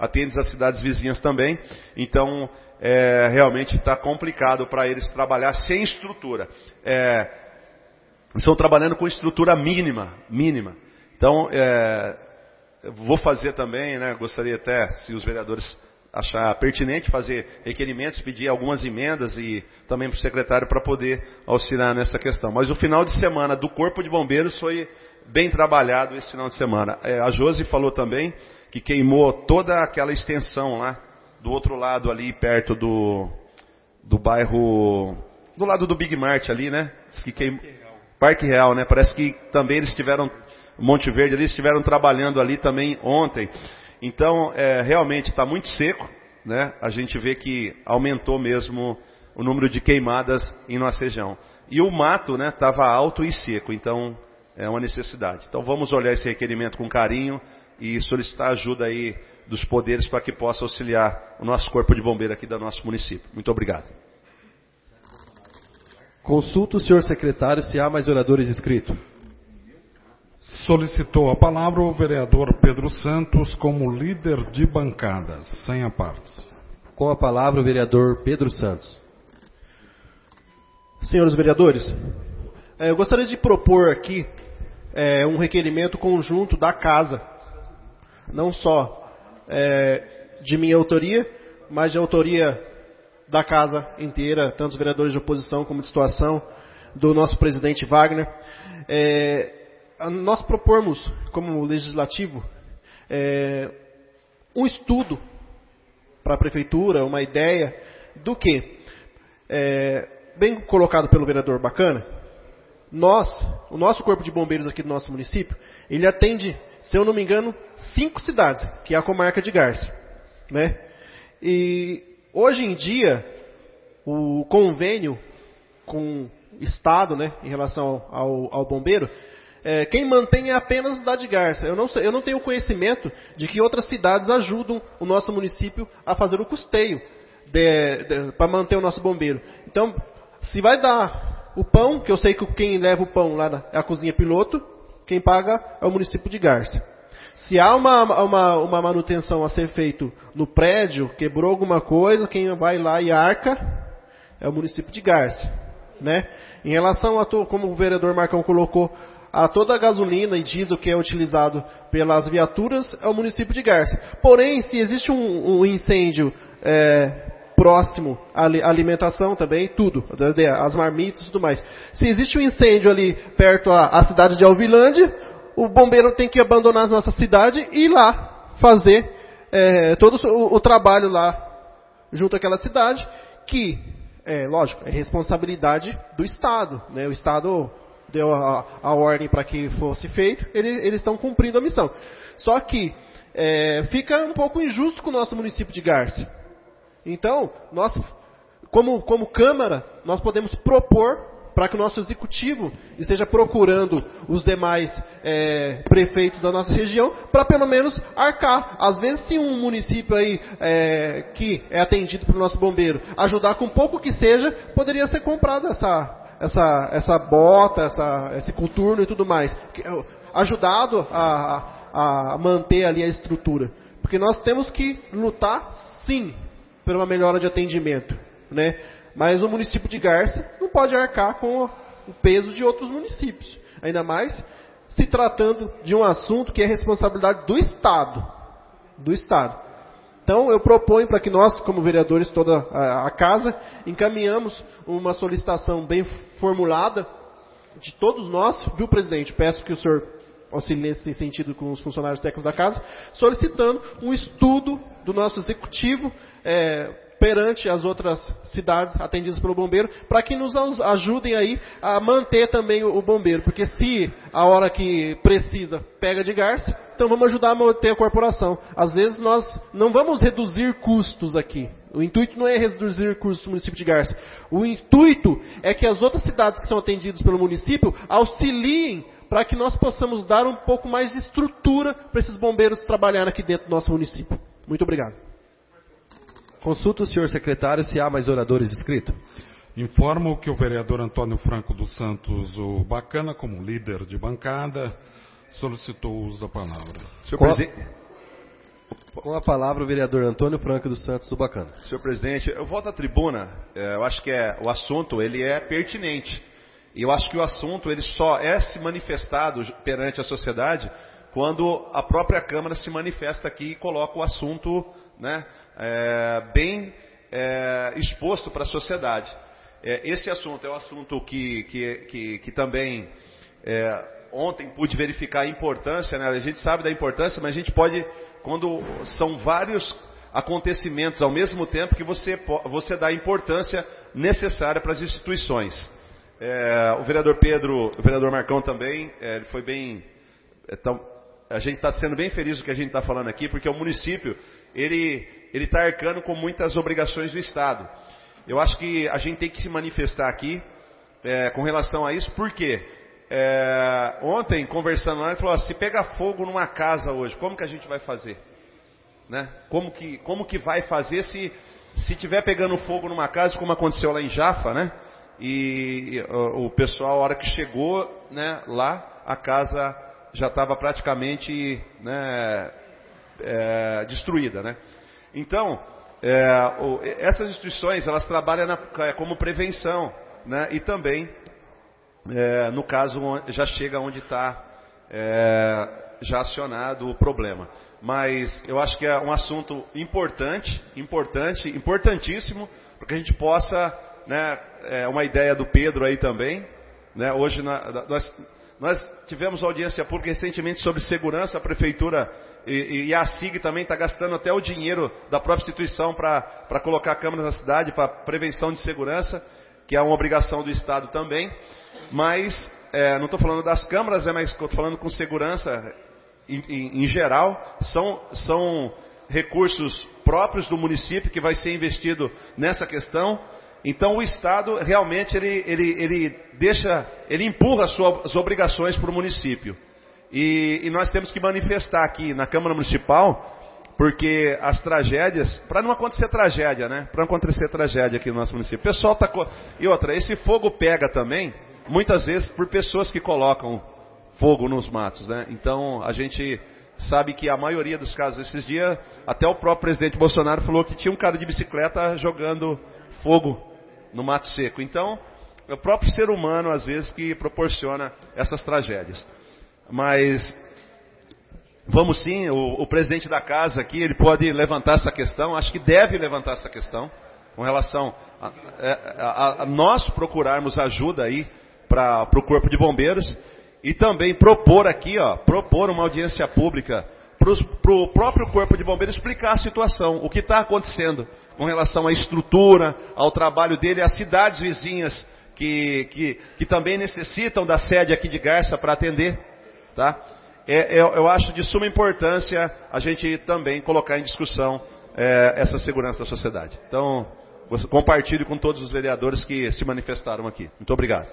atende as cidades vizinhas também. Então, é, realmente está complicado para eles trabalhar sem estrutura. É, estão trabalhando com estrutura mínima, mínima. Então, é, vou fazer também, né, gostaria até, se os vereadores achar pertinente, fazer requerimentos, pedir algumas emendas e também para o secretário para poder auxiliar nessa questão. Mas o final de semana do Corpo de Bombeiros foi bem trabalhado esse final de semana. É, a Josi falou também que queimou toda aquela extensão lá, do outro lado ali, perto do, do bairro, do lado do Big Mart ali, né? Diz que queimou, Parque Real, né? Parece que também eles estiveram, Monte Verde ali, estiveram trabalhando ali também ontem. Então, é, realmente está muito seco, né? A gente vê que aumentou mesmo o número de queimadas em nossa região. E o mato, né, estava alto e seco, então é uma necessidade. Então vamos olhar esse requerimento com carinho e solicitar ajuda aí dos poderes para que possa auxiliar o nosso corpo de bombeiro aqui do nosso município. Muito obrigado. Consulta o senhor secretário se há mais oradores inscritos. Solicitou a palavra o vereador Pedro Santos como líder de bancada, sem apartes. Com a palavra o vereador Pedro Santos. Senhores vereadores, eu gostaria de propor aqui é, um requerimento conjunto da casa, não só é, de minha autoria, mas de autoria da casa inteira, tanto os vereadores de oposição como de situação, do nosso presidente Wagner. É, nós propormos, como legislativo, é, um estudo para a prefeitura, uma ideia do que, é, bem colocado pelo vereador Bacana, nós, o nosso corpo de bombeiros aqui do nosso município, ele atende, se eu não me engano, cinco cidades, que é a comarca de Garça, né? E hoje em dia, o convênio com o Estado, né, em relação ao, ao bombeiro, é, quem mantém é apenas a cidade de Garça. Eu não, sei, eu não tenho conhecimento de que outras cidades ajudam o nosso município a fazer o custeio para manter o nosso bombeiro. Então, se vai dar o pão, que eu sei que quem leva o pão lá é a cozinha piloto, quem paga é o município de Garça. Se há uma, uma, uma manutenção a ser feito no prédio, quebrou alguma coisa, quem vai lá e arca é o município de Garça, né? Em relação a, to, como o vereador Marcão colocou, a toda a gasolina e diesel que é utilizado pelas viaturas é o município de Garça. Porém, se existe um, um incêndio é, próximo à alimentação também, tudo, as marmitas e tudo mais. Se existe um incêndio ali perto à, à cidade de Alvilândia, o bombeiro tem que abandonar a nossa cidade e ir lá fazer é, todo o, o trabalho lá junto àquela cidade, que, é, lógico, é responsabilidade do Estado, né? O Estado deu a, a ordem para que fosse feito, ele, eles estão cumprindo a missão. Só que é, fica um pouco injusto com o nosso município de Garça. Então, nós, como, como Câmara, nós podemos propor para que o nosso executivo esteja procurando os demais é, prefeitos da nossa região, para pelo menos arcar. Às vezes, se um município aí é, que é atendido pelo nosso bombeiro ajudar com pouco que seja, poderia ser comprado essa Essa, essa bota, essa, esse coturno e tudo mais, ajudado a, a manter ali a estrutura. Porque nós temos que lutar, sim, por uma melhora de atendimento, né? Mas o município de Garça não pode arcar com o peso de outros municípios. Ainda mais se tratando de um assunto que é responsabilidade do Estado. Do Estado. Então, eu proponho para que nós, como vereadores, toda a, a casa, encaminhamos uma solicitação bem formulada de todos nós, viu, presidente? Peço que o senhor auxilie nesse sentido com os funcionários técnicos da casa, solicitando um estudo do nosso executivo é, perante as outras cidades atendidas pelo bombeiro, para que nos ajudem aí a manter também o bombeiro. Porque se a hora que precisa pega de Garça, então vamos ajudar a manter a corporação. Às vezes nós não vamos reduzir custos aqui. O intuito não é reduzir custos do município de Garça. O intuito é que as outras cidades que são atendidas pelo município auxiliem para que nós possamos dar um pouco mais de estrutura para esses bombeiros trabalharem aqui dentro do nosso município. Muito obrigado. Consulta o senhor secretário se há mais oradores inscritos. Informo que o vereador Antônio Franco dos Santos, o Bacana, como líder de bancada, solicitou o uso da palavra. Senhor presidente. Com a palavra o vereador Antônio Franco dos Santos do Bacana. Senhor presidente, eu volto à tribuna, eu acho que é, o assunto ele é pertinente. E eu acho que o assunto ele só é se manifestado perante a sociedade quando a própria Câmara se manifesta aqui e coloca o assunto, né, é, bem é, exposto para a sociedade. É, esse assunto é um assunto que, que, que, que também é, ontem pude verificar a importância, né? A gente sabe da importância, mas a gente pode, quando são vários acontecimentos ao mesmo tempo, que você, você dá a importância necessária para as instituições. É, o vereador Pedro, o vereador Marcão também, é, ele foi bem... É, tão, a gente está sendo bem feliz do que a gente está falando aqui, porque o município, ele ele está arcando com muitas obrigações do Estado. Eu acho que a gente tem que se manifestar aqui é, com relação a isso, porque é, ontem, conversando lá, ele falou, ó, se pegar fogo numa casa hoje, como que a gente vai fazer? Né? Como que, como que vai fazer se se tiver pegando fogo numa casa, como aconteceu lá em Jafa, né? E, e o, o pessoal, a hora que chegou, né, lá, a casa já estava praticamente, né, é, destruída, né? Então, é, o, essas instituições, elas trabalham na, como prevenção, né? E também, é, no caso, já chega onde está é, já acionado o problema. Mas eu acho que é um assunto importante, importante, importantíssimo, para que a gente possa, né, é uma ideia do Pedro aí também, né? Hoje na, nós, nós tivemos audiência pública recentemente sobre segurança, a prefeitura e, e a SIG também está gastando até o dinheiro da própria instituição para colocar câmeras na cidade, para prevenção de segurança, que é uma obrigação do Estado também. Mas, é, não estou falando das câmeras, é, mas estou falando com segurança em, em, em geral, são, são recursos próprios do município que vai ser investido nessa questão. Então o Estado realmente ele, ele, ele deixa, ele empurra as suas obrigações para o município. E, e nós temos que manifestar aqui na Câmara Municipal, porque as tragédias, para não acontecer tragédia, né? Para não acontecer tragédia aqui no nosso município. O pessoal tá, e outra, esse fogo pega também, muitas vezes por pessoas que colocam fogo nos matos, né? Então a gente sabe que a maioria dos casos esses dias, até o próprio presidente Bolsonaro falou que tinha um cara de bicicleta jogando fogo no mato seco. Então, é o próprio ser humano, às vezes, que proporciona essas tragédias. Mas, vamos sim, o, o presidente da casa aqui, ele pode levantar essa questão, acho que deve levantar essa questão, com relação a, a, a, a nós procurarmos ajuda aí para o Corpo de Bombeiros, e também propor aqui, ó, propor uma audiência pública para o próprio Corpo de Bombeiros explicar a situação, o que está acontecendo com relação à estrutura, ao trabalho dele, às cidades vizinhas que, que, que também necessitam da sede aqui de Garça para atender. Tá? É, eu, eu acho de suma importância a gente também colocar em discussão é, essa segurança da sociedade. Então, compartilhe com todos os vereadores que se manifestaram aqui. Muito obrigado.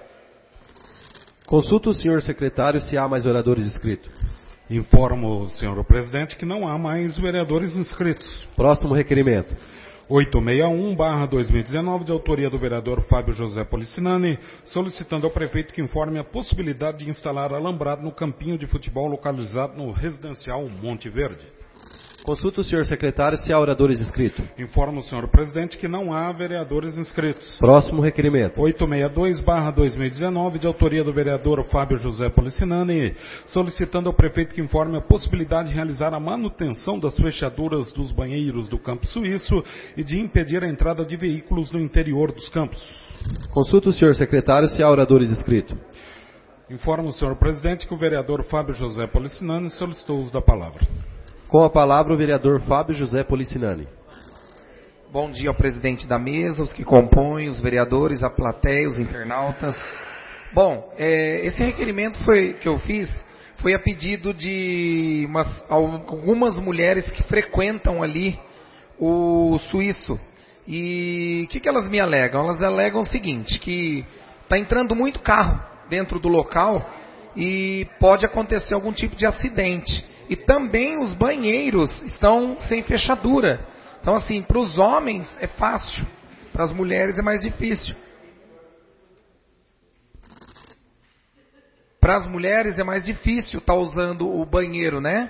Consulta o senhor secretário se há mais oradores inscritos. Informo, senhor presidente, que não há mais vereadores inscritos. Próximo requerimento. oitocentos e sessenta e um barra dois mil e dezenove, de autoria do vereador Fábio José Policinani, solicitando ao prefeito que informe a possibilidade de instalar alambrado no campinho de futebol localizado no residencial Monte Verde. Consulta o senhor secretário se há oradores inscritos. Informo o senhor presidente que não há vereadores inscritos. Próximo requerimento. oitocentos e sessenta e dois barra dois mil e dezenove, de autoria do vereador Fábio José Policinani, solicitando ao prefeito que informe a possibilidade de realizar a manutenção das fechaduras dos banheiros do Campo Suíço e de impedir a entrada de veículos no interior dos campos. Consulta o senhor secretário se há oradores inscritos. Informo o senhor presidente que o vereador Fábio José Policinani solicitou o uso da palavra. Com a palavra o vereador Fábio José Policinani. Bom dia ao presidente da mesa, os que compõem, os vereadores, a plateia, os internautas. Bom, é, esse requerimento foi, que eu fiz foi a pedido de umas, algumas mulheres que frequentam ali o Suíço. E o que, que elas me alegam? Elas alegam o seguinte, que está entrando muito carro dentro do local e pode acontecer algum tipo de acidente. E também os banheiros estão sem fechadura. Então, assim, para os homens é fácil, para as mulheres é mais difícil. Para as mulheres é mais difícil estar usando o banheiro, né?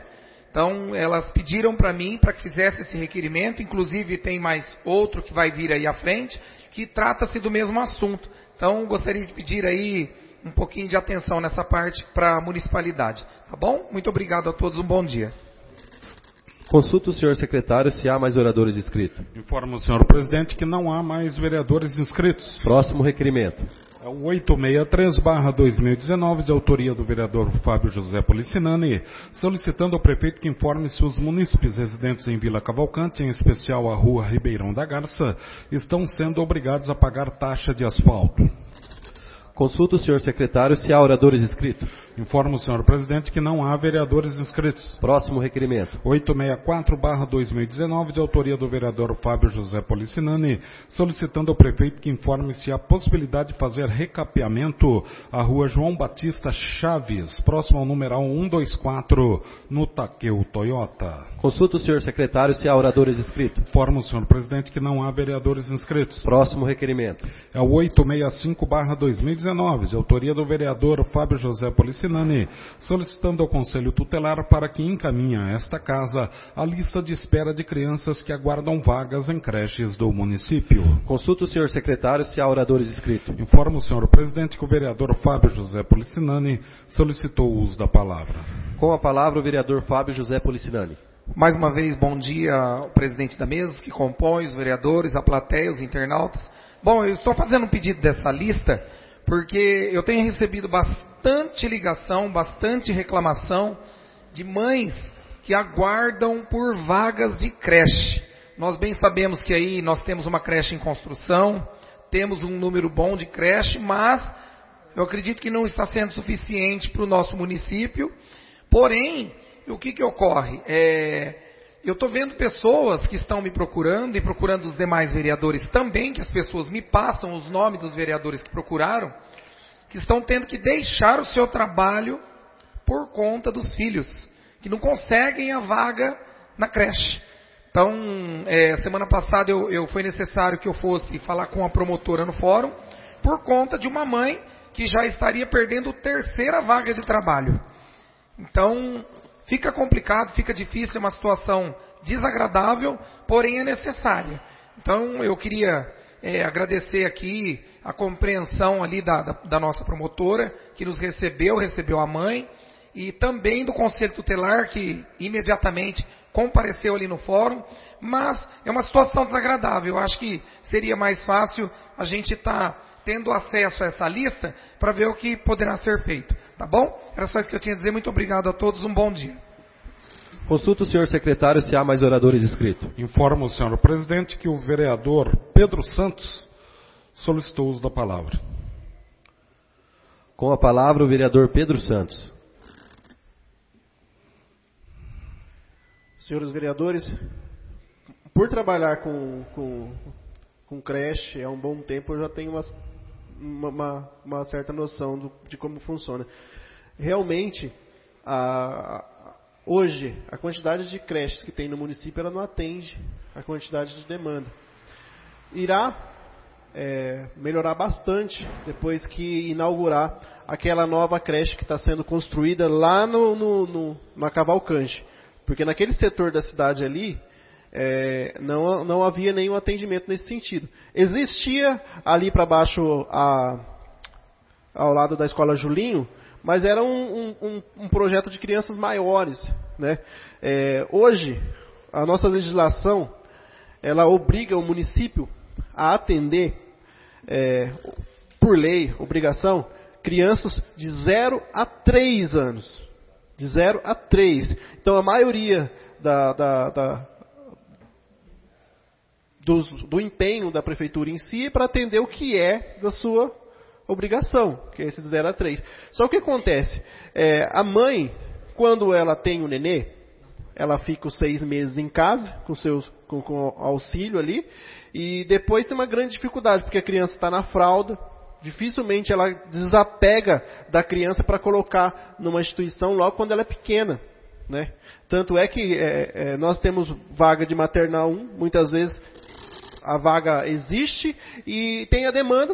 Então, elas pediram para mim para que fizesse esse requerimento, inclusive tem mais outro que vai vir aí à frente, que trata-se do mesmo assunto. Então, gostaria de pedir aí um pouquinho de atenção nessa parte para a municipalidade. Tá bom? Muito obrigado a todos, um bom dia. Consulta o senhor secretário se há mais oradores inscritos. Informo o senhor presidente que não há mais vereadores inscritos. Próximo requerimento. É o oitocentos e sessenta e três barra dois mil e dezenove, de autoria do vereador Fábio José Policinani, solicitando ao prefeito que informe se os munícipes residentes em Vila Cavalcante, em especial a rua Ribeirão da Garça, estão sendo obrigados a pagar taxa de asfalto. Consulta o senhor secretário se há oradores inscritos. Informo o senhor presidente que não há vereadores inscritos. Próximo requerimento. oitocentos e sessenta e quatro barra dois mil e dezenove, de autoria do vereador Fábio José Policinani, solicitando ao prefeito que informe se há possibilidade de fazer recapeamento à rua João Batista Chaves, próximo ao numeral cento e vinte e quatro, no Takeu Toyota. Consulta o senhor secretário se há oradores inscritos. Informo o senhor presidente que não há vereadores inscritos. Próximo requerimento. É o oitocentos e sessenta e cinco barra dois mil e dezenove, de autoria do vereador Fábio José Policinani, solicitando ao Conselho Tutelar para que encaminhe a esta casa a lista de espera de crianças que aguardam vagas em creches do município. Consulta o senhor secretário se há oradores inscritos. Informo o senhor presidente que o vereador Fábio José Policinani solicitou o uso da palavra. Com a palavra o vereador Fábio José Policinani. Mais uma vez, bom dia ao presidente da mesa, que compõe, os vereadores, a plateia, os internautas. Bom, eu estou fazendo um pedido dessa lista porque eu tenho recebido bastante ligação, bastante reclamação de mães que aguardam por vagas de creche. Nós bem sabemos que aí nós temos uma creche em construção, temos um número bom de creche, mas eu acredito que não está sendo suficiente para o nosso município. Porém, o que que ocorre? É, eu estou vendo pessoas que estão me procurando e procurando os demais vereadores também, que as pessoas me passam os nomes dos vereadores que procuraram, que estão tendo que deixar o seu trabalho por conta dos filhos, que não conseguem a vaga na creche. Então, é, semana passada eu, eu foi necessário que eu fosse falar com a promotora no fórum, por conta de uma mãe que já estaria perdendo a terceira vaga de trabalho. Então, fica complicado, fica difícil, é uma situação desagradável, porém é necessária. Então, eu queria é, agradecer aqui a compreensão ali da, da, da nossa promotora, que nos recebeu, recebeu a mãe, e também do Conselho Tutelar, que imediatamente compareceu ali no fórum, mas é uma situação desagradável. Eu acho que seria mais fácil a gente estar tá tendo acesso a essa lista para ver o que poderá ser feito. Tá bom? Era só isso que eu tinha a dizer. Muito obrigado a todos. Um bom dia. Consulta o senhor secretário se há mais oradores inscritos. Informo o senhor presidente que o vereador Pedro Santos solicitou o uso da palavra. Com a palavra o vereador Pedro Santos. Senhores vereadores, por trabalhar com, com, com creche há um bom tempo, eu já tenho uma, uma, uma certa noção do, de como funciona. Realmente, a, hoje, a quantidade de creches que tem no município, ela não atende a quantidade de demanda. Irá é, melhorar bastante depois que inaugurar aquela nova creche que está sendo construída lá no, no, no, na Cavalcante. Porque naquele setor da cidade ali, é, não, não havia nenhum atendimento nesse sentido. Existia ali para baixo, a, ao lado da Escola Julinho, mas era um, um, um projeto de crianças maiores. Né? É, hoje, a nossa legislação, ela obriga o município a atender, é, por lei, obrigação, crianças de zero a três anos. De zero a três. Então, a maioria da, da, da, do, do empenho da prefeitura em si é para atender o que é da sua obrigação, que é esses zero a três. Só que o que acontece? É, a mãe, quando ela tem o nenê, ela fica os seis meses em casa, com, seus, com, com auxílio ali, e depois tem uma grande dificuldade, porque a criança está na fralda. Dificilmente ela desapega da criança para colocar numa instituição logo quando ela é pequena. Né? Tanto é que é, é, nós temos vaga de maternal um, muitas vezes a vaga existe e tem a demanda,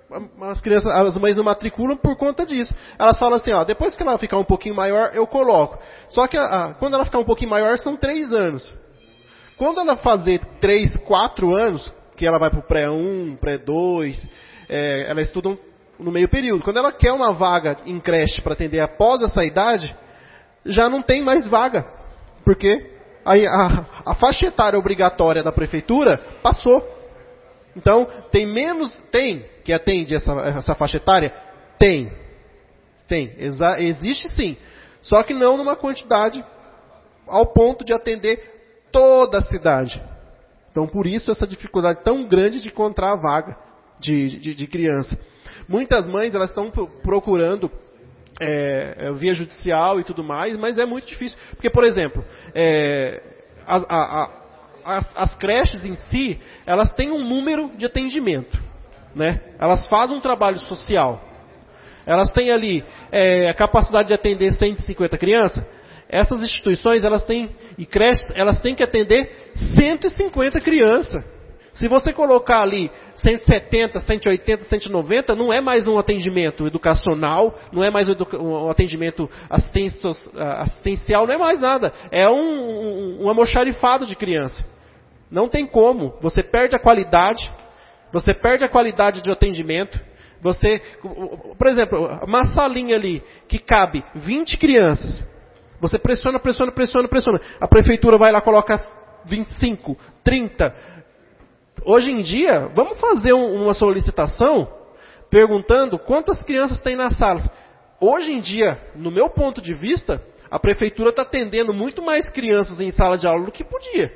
as crianças, as mães não matriculam por conta disso. Elas falam assim, ó, depois que ela ficar um pouquinho maior, eu coloco. Só que a, a, quando ela ficar um pouquinho maior, são três anos. Quando ela fazer três, quatro anos, que ela vai para o pré um, pré dois, é, ela estuda no meio período. Quando ela quer uma vaga em creche para atender após essa idade, já não tem mais vaga. Porque a, a, a faixa etária obrigatória da prefeitura passou. Então, tem menos, tem, que atende essa, essa faixa etária? Tem. Tem. Exa, existe sim. Só que não numa quantidade ao ponto de atender toda a cidade. Então, por isso, essa dificuldade tão grande de encontrar a vaga de, de, de criança. Muitas mães, elas estão procurando é, via judicial e tudo mais, mas é muito difícil. Porque, por exemplo, é, a... a, a As, as creches em si, elas têm um número de atendimento, né? Elas fazem um trabalho social. Elas têm ali é, a capacidade de atender cento e cinquenta crianças. Essas instituições, elas têm, e creches, elas têm que atender cento e cinquenta crianças. Se você colocar ali cento e setenta, cento e oitenta, cento e noventa, não é mais um atendimento educacional, não é mais um, um atendimento assistencial, não é mais nada. É um, um, um almoxarifado de criança. Não tem como. Você perde a qualidade, você perde a qualidade de atendimento. Você, por exemplo, uma salinha ali que cabe vinte crianças. Você pressiona, pressiona, pressiona, pressiona. A prefeitura vai lá e coloca vinte e cinco, trinta. Hoje em dia, vamos fazer um, uma solicitação perguntando quantas crianças tem nas salas. Hoje em dia, no meu ponto de vista, a prefeitura está atendendo muito mais crianças em sala de aula do que podia.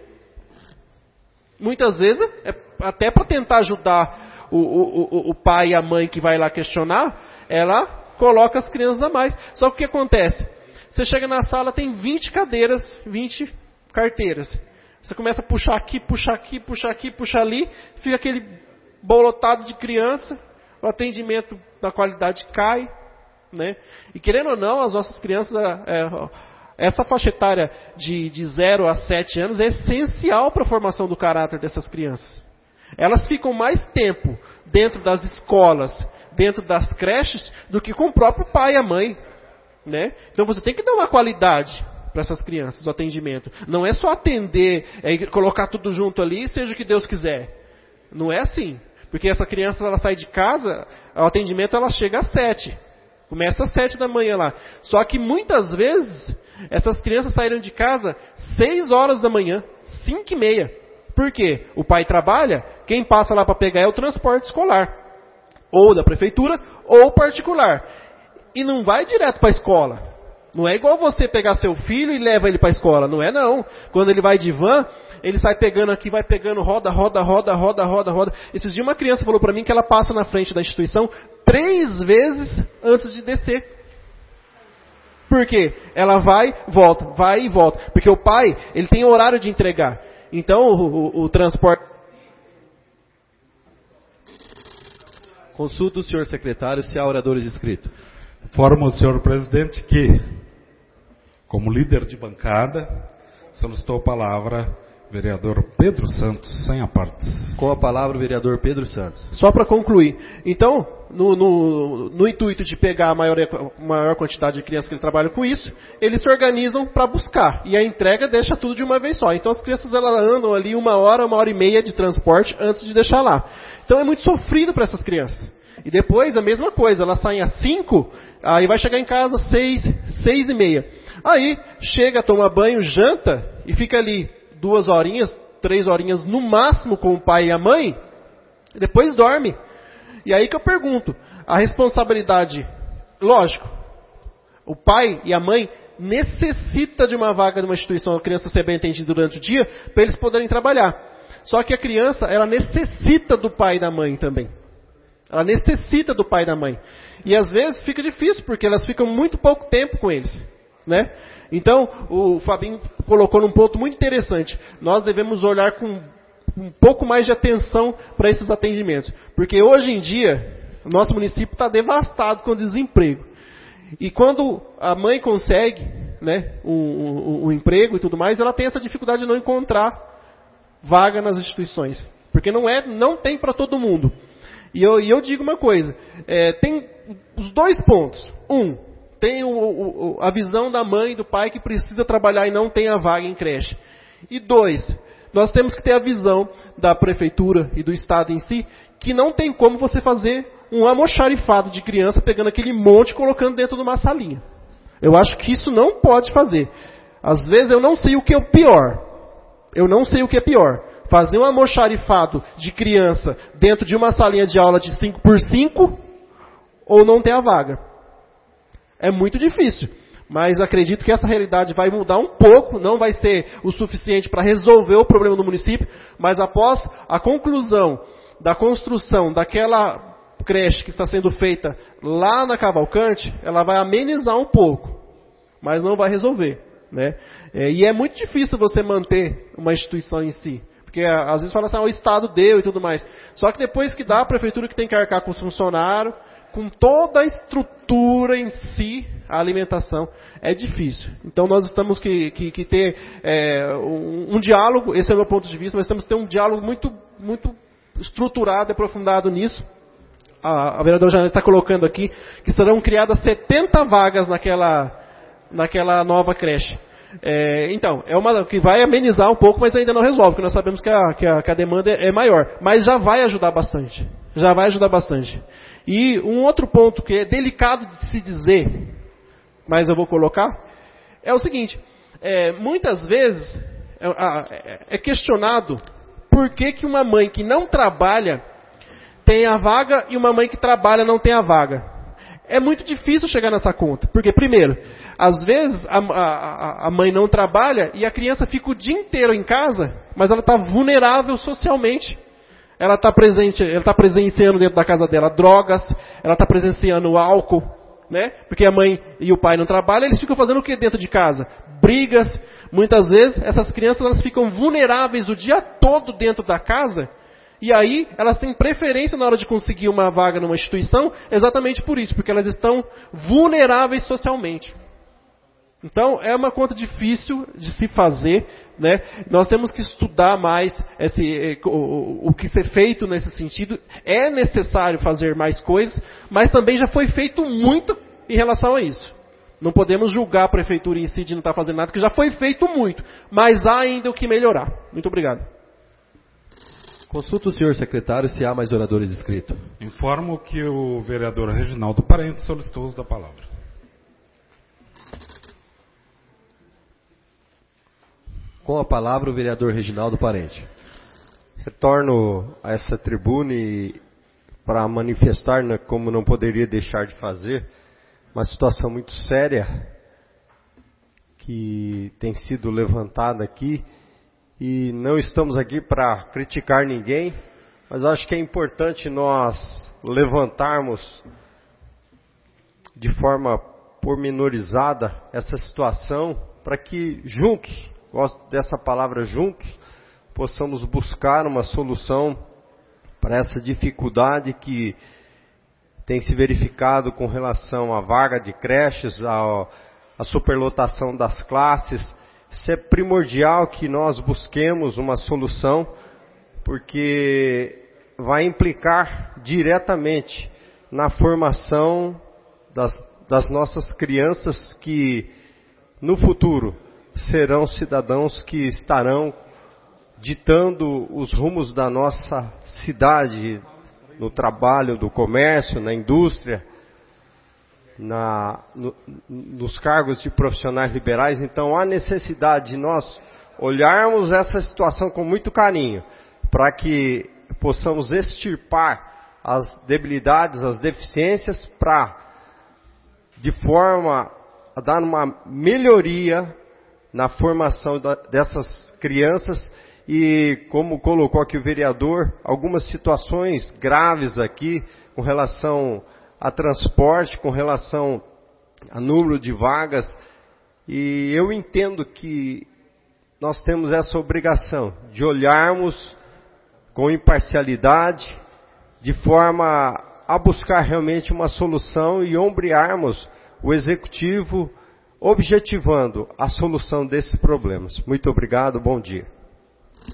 Muitas vezes, é até para tentar ajudar o, o, o, o pai e a mãe que vai lá questionar, ela coloca as crianças a mais. Só que o que acontece? Você chega na sala, tem vinte cadeiras, vinte carteiras. Você começa a puxar aqui, puxar aqui, puxar aqui, puxar ali, fica aquele bolotado de criança, o atendimento da qualidade cai, né? E querendo ou não, as nossas crianças, é, essa faixa etária de, de zero a sete anos é essencial para a formação do caráter dessas crianças. Elas ficam mais tempo dentro das escolas, dentro das creches, do que com o próprio pai e a mãe, né? Então você tem que dar uma qualidade para essas crianças, o atendimento. Não é só atender, é colocar tudo junto ali, seja o que Deus quiser. Não é assim. Porque essa criança, ela sai de casa, o atendimento ela chega às sete. Começa às sete da manhã lá. Só que muitas vezes, essas crianças saíram de casa seis horas da manhã, cinco e meia. Por quê? O pai trabalha, quem passa lá para pegar é o transporte escolar. Ou da prefeitura, ou particular. E não vai direto para a escola. Não é igual você pegar seu filho e leva ele para a escola. Não é não. Quando ele vai de van, ele sai pegando aqui, vai pegando roda, roda, roda, roda, roda, roda. Esses dias uma criança falou para mim que ela passa na frente da instituição três vezes antes de descer. Por quê? Ela vai, volta, vai e volta. Porque o pai, ele tem horário de entregar. Então o, o, o transporte... Consulta o senhor secretário se há oradores inscritos. Informo o senhor presidente que, como líder de bancada, solicitou a palavra o vereador Pedro Santos, sem apartes. Com a palavra o vereador Pedro Santos. Só para concluir. Então, no, no, no intuito de pegar a maior, maior quantidade de crianças que eles trabalham com isso, eles se organizam para buscar. E a entrega deixa tudo de uma vez só. Então as crianças elas andam ali uma hora, uma hora e meia de transporte antes de deixar lá. Então é muito sofrido para essas crianças. E depois a mesma coisa, elas saem às cinco, aí vai chegar em casa às seis, seis e meia. Aí chega, toma banho, janta e fica ali duas horinhas, três horinhas no máximo com o pai e a mãe, e depois dorme. E aí que eu pergunto, a responsabilidade, lógico, o pai e a mãe necessita de uma vaga de uma instituição, a criança ser bem atendida durante o dia, para eles poderem trabalhar. Só que a criança, ela necessita do pai e da mãe também. Ela necessita do pai e da mãe. E às vezes fica difícil, porque elas ficam muito pouco tempo com eles, né? Então, o Fabinho colocou num ponto muito interessante. Nós devemos olhar com um pouco mais de atenção para esses atendimentos. Porque hoje em dia, o nosso município está devastado com desemprego. E quando a mãe consegue, né, um, um, um emprego e tudo mais, ela tem essa dificuldade de não encontrar vaga nas instituições. Porque não, é, não tem para todo mundo. E eu, e eu digo uma coisa, é, tem os dois pontos. Um, tem o, o, a visão da mãe e do pai que precisa trabalhar e não tem a vaga em creche. E dois, nós temos que ter a visão da prefeitura e do Estado em si, que não tem como você fazer um almoxarifado de criança pegando aquele monte e colocando dentro de uma salinha. Eu acho que isso não pode fazer. Às vezes eu não sei o que é o pior. Eu não sei o que é pior. Fazer um almoxarifado de criança dentro de uma salinha de aula de cinco por cinco ou não ter a vaga. É muito difícil. Mas acredito que essa realidade vai mudar um pouco, não vai ser o suficiente para resolver o problema do município, mas após a conclusão da construção daquela creche que está sendo feita lá na Cavalcante, ela vai amenizar um pouco, mas não vai resolver, né? É, e é muito difícil você manter uma instituição em si, porque às vezes fala assim, ah, o Estado deu e tudo mais. Só que depois que dá, a prefeitura que tem que arcar com os funcionários, com toda a estrutura em si, a alimentação, é difícil. Então nós temos que, que, que ter é, um, um diálogo, esse é o meu ponto de vista, nós temos que ter um diálogo muito, muito estruturado e aprofundado nisso. A, a vereadora Janete está colocando aqui que serão criadas setenta vagas naquela, naquela nova creche. É, então, é uma que vai amenizar um pouco, mas ainda não resolve, porque nós sabemos que a, que a, que a demanda é maior. Mas já vai ajudar bastante. Já vai ajudar bastante. E um outro ponto que é delicado de se dizer, mas eu vou colocar, é o seguinte. É, muitas vezes é, é questionado por que, que uma mãe que não trabalha tem a vaga e uma mãe que trabalha não tem a vaga. É muito difícil chegar nessa conta. Porque, primeiro, às vezes a, a, a mãe não trabalha e a criança fica o dia inteiro em casa, mas ela está vulnerável socialmente. Ela está presente, ela está presenciando dentro da casa dela drogas, ela está presenciando álcool, né? Porque a mãe e o pai não trabalham, eles ficam fazendo o que dentro de casa? Brigas. Muitas vezes essas crianças elas ficam vulneráveis o dia todo dentro da casa. E aí, elas têm preferência na hora de conseguir uma vaga numa instituição, exatamente por isso, porque elas estão vulneráveis socialmente. Então, é uma conta difícil de se fazer, né? Nós temos que estudar mais esse, o, o que ser feito nesse sentido. É necessário fazer mais coisas, mas também já foi feito muito em relação a isso. Não podemos julgar a prefeitura em si de não estar fazendo nada, porque já foi feito muito, mas há ainda o que melhorar. Muito obrigado. Consulta o senhor secretário se há mais oradores inscritos. Informo que o vereador Reginaldo Parente solicitou o uso da palavra. Com a palavra o vereador Reginaldo Parente. Retorno a essa tribuna para manifestar, né, como não poderia deixar de fazer, uma situação muito séria que tem sido levantada aqui. E não estamos aqui para criticar ninguém, mas acho que é importante nós levantarmos de forma pormenorizada essa situação para que juntos, gosto dessa palavra juntos, possamos buscar uma solução para essa dificuldade que tem se verificado com relação à vaga de creches, à, à superlotação das classes. Isso é primordial que nós busquemos uma solução, porque vai implicar diretamente na formação das, das nossas crianças que, no futuro, serão cidadãos que estarão ditando os rumos da nossa cidade, no trabalho, do comércio, na indústria, Na, no, nos cargos de profissionais liberais. Então há necessidade de nós olharmos essa situação com muito carinho, para que possamos extirpar as debilidades, as deficiências, para, de forma a dar uma melhoria na formação da, dessas crianças. E como colocou aqui o vereador, algumas situações graves aqui com relação a transporte, com relação a número de vagas, e eu entendo que nós temos essa obrigação de olharmos com imparcialidade, de forma a buscar realmente uma solução e ombrearmos o executivo, objetivando a solução desses problemas. Muito obrigado, bom dia.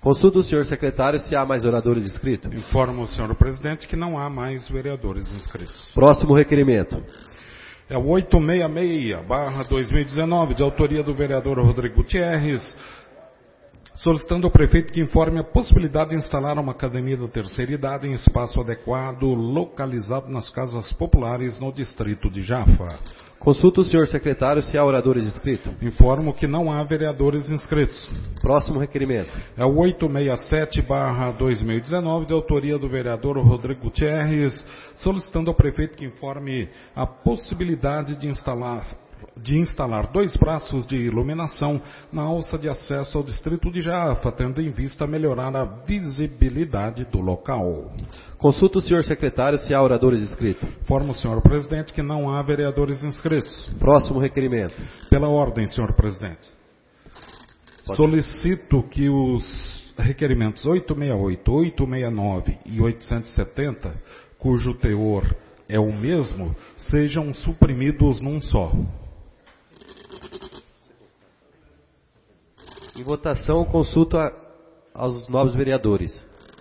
Consulta o senhor secretário se há mais oradores inscritos. Informo o senhor presidente que não há mais vereadores inscritos. Próximo requerimento. É o oitocentos e sessenta e seis barra dois mil e dezenove, de autoria do vereador Rodrigo Gutierrez, solicitando ao prefeito que informe a possibilidade de instalar uma academia da terceira idade em espaço adequado, localizado nas casas populares no distrito de Jafa. Consulta o senhor secretário se há oradores inscritos. Informo que não há vereadores inscritos. Próximo requerimento. É o oitocentos e sessenta e sete barra dois mil e dezenove, de autoria do vereador Rodrigo Gutierrez, solicitando ao prefeito que informe a possibilidade de instalar de instalar dois braços de iluminação na alça de acesso ao distrito de Jafa, tendo em vista melhorar a visibilidade do local. Consulta o senhor secretário se há oradores inscritos. Informo o senhor presidente que não há vereadores inscritos. Próximo requerimento. Pela ordem, senhor presidente. Pode. Solicito que os requerimentos oitocentos e sessenta e oito, oitocentos e sessenta e nove e oitocentos e setenta, cujo teor é o mesmo, sejam suprimidos num só. Em votação, consulto a, aos novos vereadores.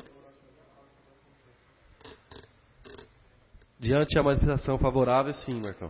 Diante a manifestação favorável, sim, Marcão.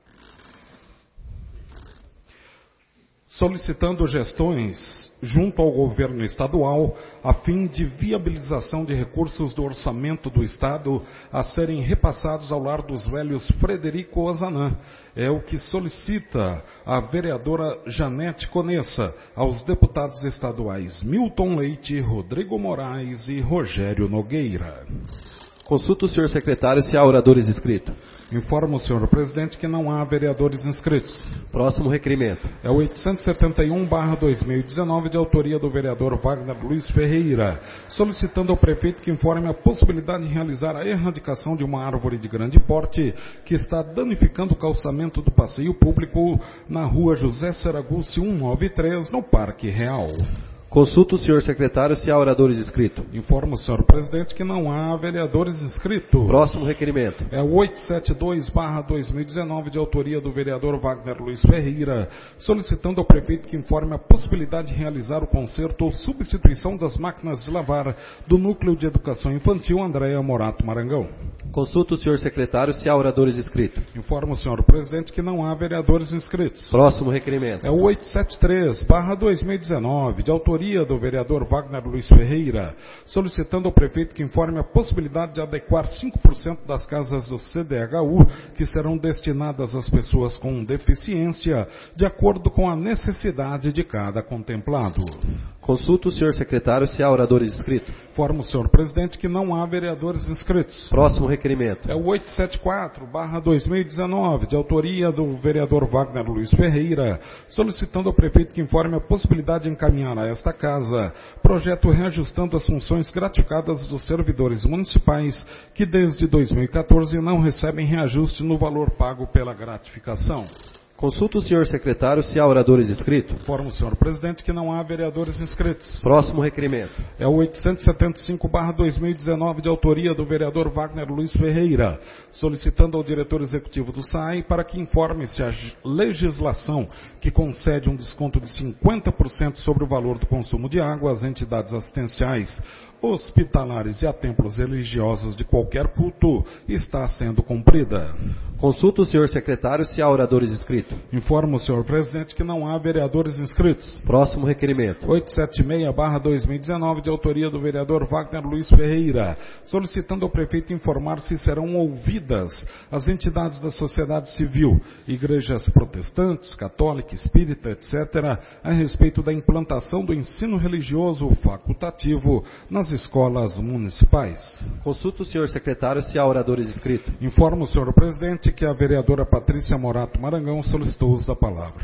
Solicitando gestões junto ao governo estadual a fim de viabilização de recursos do orçamento do Estado a serem repassados ao lar dos velhos Frederico Ozanam. É o que solicita a vereadora Janete Conessa aos deputados estaduais Milton Leite, Rodrigo Moraes e Rogério Nogueira. Consulta o senhor secretário se há oradores inscritos. Informo o senhor presidente que não há vereadores inscritos. Próximo requerimento. É o oitocentos e setenta e um barra dois mil e dezenove, de autoria do vereador Wagner Luiz Ferreira, solicitando ao prefeito que informe a possibilidade de realizar a erradicação de uma árvore de grande porte que está danificando o calçamento do passeio público na rua José Saragucci cento e noventa e três, no Parque Real. Consulta o senhor secretário se há oradores inscritos. Informo o senhor presidente que não há vereadores inscritos. Próximo requerimento. É o oitocentos e setenta e dois barra dois mil e dezenove, de autoria do vereador Wagner Luiz Ferreira, solicitando ao prefeito que informe a possibilidade de realizar o conserto ou substituição das máquinas de lavar do Núcleo de Educação Infantil Andréa Morato Marangão. Consulta o senhor secretário se há oradores inscritos. Informo o senhor presidente que não há vereadores inscritos. Próximo requerimento. É o oitocentos e setenta e três barra dois mil e dezenove, de autoria do vereador Wagner Luiz Ferreira, solicitando ao prefeito que informe a possibilidade de adequar cinco por cento das casas do C D H U que serão destinadas às pessoas com deficiência, de acordo com a necessidade de cada contemplado. Consulta o senhor secretário se há oradores inscritos. Informo o senhor presidente que não há vereadores inscritos. Próximo requerimento. É o oitocentos e setenta e quatro barra dois mil e dezenove, de autoria do vereador Wagner Luiz Ferreira, solicitando ao prefeito que informe a possibilidade de encaminhar a esta casa projeto reajustando as funções gratificadas dos servidores municipais que desde dois mil e quatorze não recebem reajuste no valor pago pela gratificação. Consulta o senhor secretário se há oradores inscritos. Informo o senhor presidente que não há vereadores inscritos. Próximo requerimento. É o oitocentos e setenta e cinco barra dois mil e dezenove, de autoria do vereador Wagner Luiz Ferreira, solicitando ao diretor executivo do S A I para que informe se a legislação que concede um desconto de cinquenta por cento sobre o valor do consumo de água às entidades assistenciais, hospitalares e a templos religiosos de qualquer culto está sendo cumprida. Consulta o senhor secretário se há oradores inscritos. Informo o senhor presidente que não há vereadores inscritos. Próximo requerimento. oitocentos e setenta e seis barra dois mil e dezenove, de autoria do vereador Wagner Luiz Ferreira, solicitando ao prefeito informar se serão ouvidas as entidades da sociedade civil, igrejas protestantes, católica, espírita, etcétera, a respeito da implantação do ensino religioso facultativo nas escolas municipais. Consulta o senhor secretário se há oradores inscritos. Informo o senhor presidente que a vereadora Patrícia Morato Marangão solicitou o uso da palavra.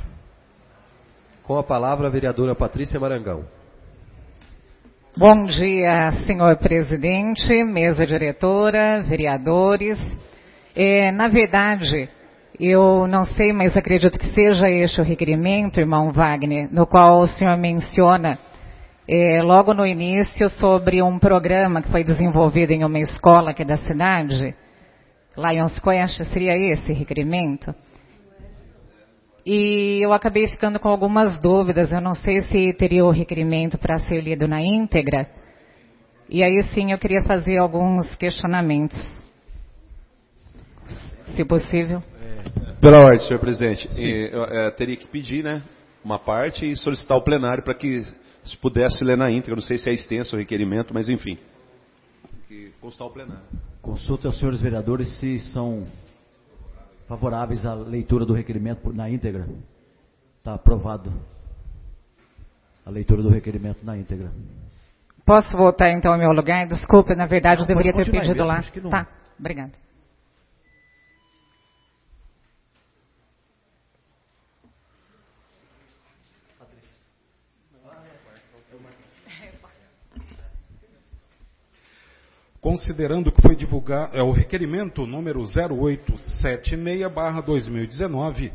Com a palavra a vereadora Patrícia Marangão. Bom dia, senhor presidente, mesa diretora, vereadores. É, na verdade, eu não sei, mas acredito que seja este o requerimento, irmão Wagner, no qual o senhor menciona É, logo no início, sobre um programa que foi desenvolvido em uma escola aqui da cidade, Lions Quest, seria esse requerimento? e eu acabei ficando com algumas dúvidas. Eu não sei se teria o requerimento para ser lido na íntegra. E aí sim eu queria fazer alguns questionamentos, se possível. Pela ordem, senhor presidente. E, eu, é, teria que pedir, né, uma parte e solicitar o plenário para que se pudesse ler na íntegra. Não sei se é extenso o requerimento, mas enfim. Que constar o plenário. Consulta aos senhores vereadores se são favoráveis à leitura do requerimento na íntegra. Está aprovado a leitura do requerimento na íntegra. Posso voltar então ao meu lugar? Desculpa, na verdade não, eu deveria ter pedido mesmo, lá. Acho que não. Tá, obrigada. Considerando que foi divulgado, é o requerimento número zero oito sete seis barra dois mil e dezenove,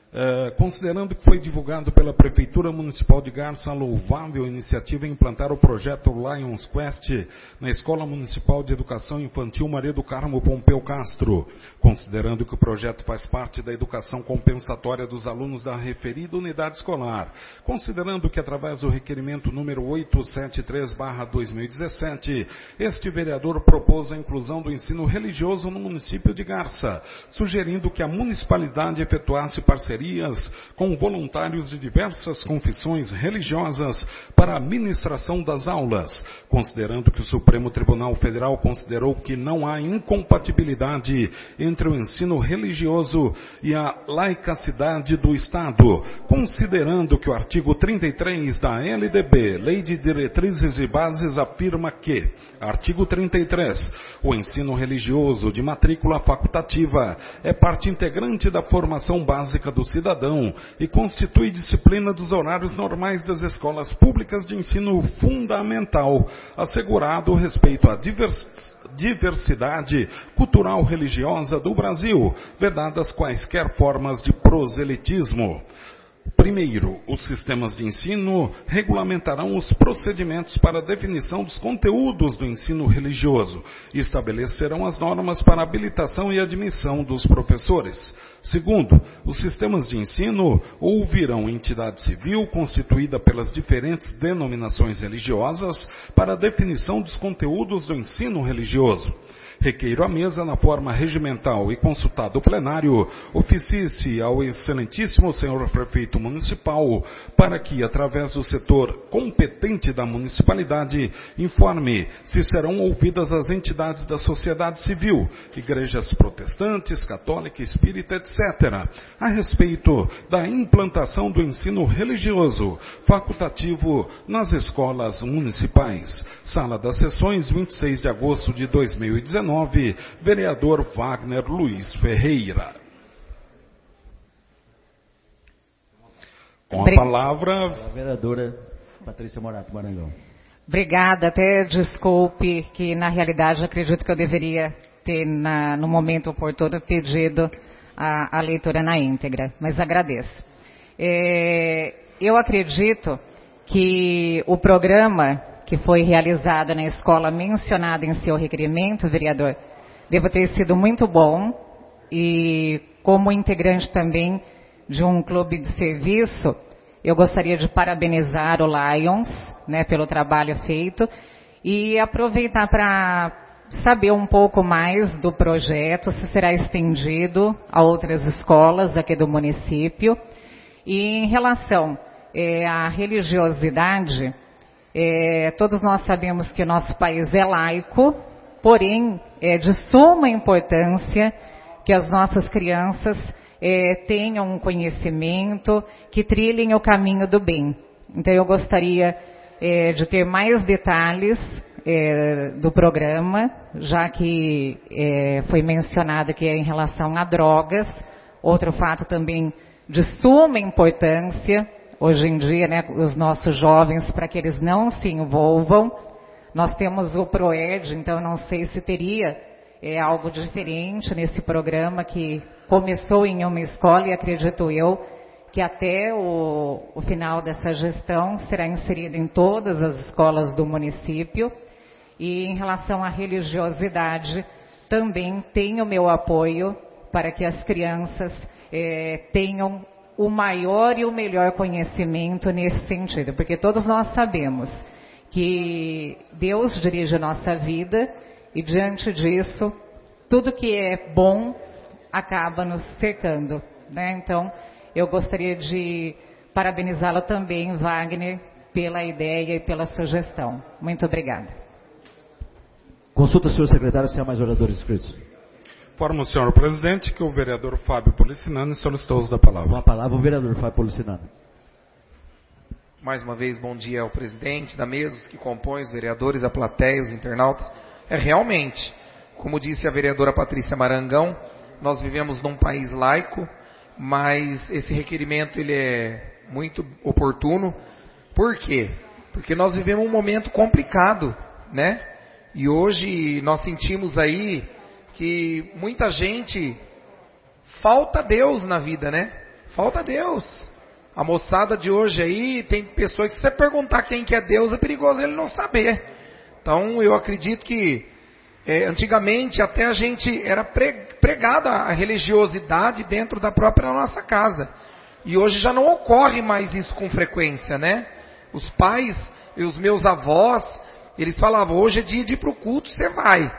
é, considerando que foi divulgado pela Prefeitura Municipal de Garça a louvável iniciativa em implantar o projeto Lions Quest na Escola Municipal de Educação Infantil Maria do Carmo Pompeu Castro, considerando que o projeto faz parte da educação compensatória dos alunos da referida unidade escolar, considerando que através do requerimento número oitocentos e setenta e três barra dois mil e dezessete, este vereador propôs a inclusão do ensino religioso no município de Garça, sugerindo que a municipalidade efetuasse parceria com voluntários de diversas confissões religiosas para a ministração das aulas, considerando que o Supremo Tribunal Federal considerou que não há incompatibilidade entre o ensino religioso e a laicacidade do Estado, considerando que o artigo trinta e três da L D B, Lei de Diretrizes e Bases, afirma que, artigo trinta e três, o ensino religioso de matrícula facultativa é parte integrante da formação básica do cidadão e constitui disciplina dos horários normais das escolas públicas de ensino fundamental, assegurado o respeito à divers, diversidade cultural religiosa do Brasil, vedadas quaisquer formas de proselitismo. Primeiro, os sistemas de ensino regulamentarão os procedimentos para a definição dos conteúdos do ensino religioso e estabelecerão as normas para a habilitação e admissão dos professores. Segundo, os sistemas de ensino ouvirão entidade civil constituída pelas diferentes denominações religiosas para a definição dos conteúdos do ensino religioso. Requeiro à mesa, na forma regimental e consultado o plenário, oficie-se ao excelentíssimo senhor prefeito municipal para que, através do setor competente da municipalidade, informe se serão ouvidas as entidades da sociedade civil, igrejas protestantes, católica, espírita, etcétera, a respeito da implantação do ensino religioso facultativo nas escolas municipais. Sala das Sessões, vinte e seis de agosto de dois mil e dezenove. Vereador Wagner Luiz Ferreira. Com a palavra, a vereadora Patrícia Morato Marangão. Obrigada, até desculpe que na realidade acredito que eu deveria ter na, no momento oportuno pedido a, a leitura na íntegra, mas agradeço. É, eu acredito que o programa que foi realizada na escola mencionada em seu requerimento, vereador, deve ter sido muito bom e como integrante também de um clube de serviço, eu gostaria de parabenizar o Lions, né, pelo trabalho feito e aproveitar para saber um pouco mais do projeto, se será estendido a outras escolas aqui do município. E em relação é, à religiosidade, É, todos nós sabemos que o nosso país é laico, porém é de suma importância que as nossas crianças é, tenham um conhecimento, que trilhem o caminho do bem. Então eu gostaria é, de ter mais detalhes é, do programa, já que é, foi mencionado que é em relação a drogas, outro fato também de suma importância, hoje em dia, né, os nossos jovens, para que eles não se envolvam. Nós temos o PROED, então não sei se teria é, algo diferente nesse programa que começou em uma escola e acredito eu que até o, o final dessa gestão será inserido em todas as escolas do município. E em relação à religiosidade, também tenho meu apoio para que as crianças é, tenham o maior e o melhor conhecimento nesse sentido, porque todos nós sabemos que Deus dirige a nossa vida e diante disso, tudo que é bom acaba nos cercando, né? Então, eu gostaria de parabenizá-lo também, Wagner, pela ideia e pela sugestão. Muito obrigada. Consulta, senhor secretário, se há mais oradores inscritos. Informo, senhor presidente, que o vereador Fábio Policinani solicitou o uso da palavra. Com a palavra, o vereador Fábio Policinani. Mais uma vez, bom dia ao presidente da mesa, os que compõem, os vereadores, a plateia, os internautas. É realmente, como disse a vereadora Patrícia Marangão, nós vivemos num país laico, mas esse requerimento ele é muito oportuno. Por quê? Porque nós vivemos um momento complicado, né? E hoje nós sentimos aí que muita gente falta Deus na vida, né? Falta Deus. A moçada de hoje aí, tem pessoas que se você perguntar quem que é Deus, é perigoso ele não saber. Então eu acredito que é, antigamente até a gente era pregada a religiosidade dentro da própria nossa casa. E hoje já não ocorre mais isso com frequência, né? Os pais e os meus avós, eles falavam, hoje é dia de ir para o culto, você vai.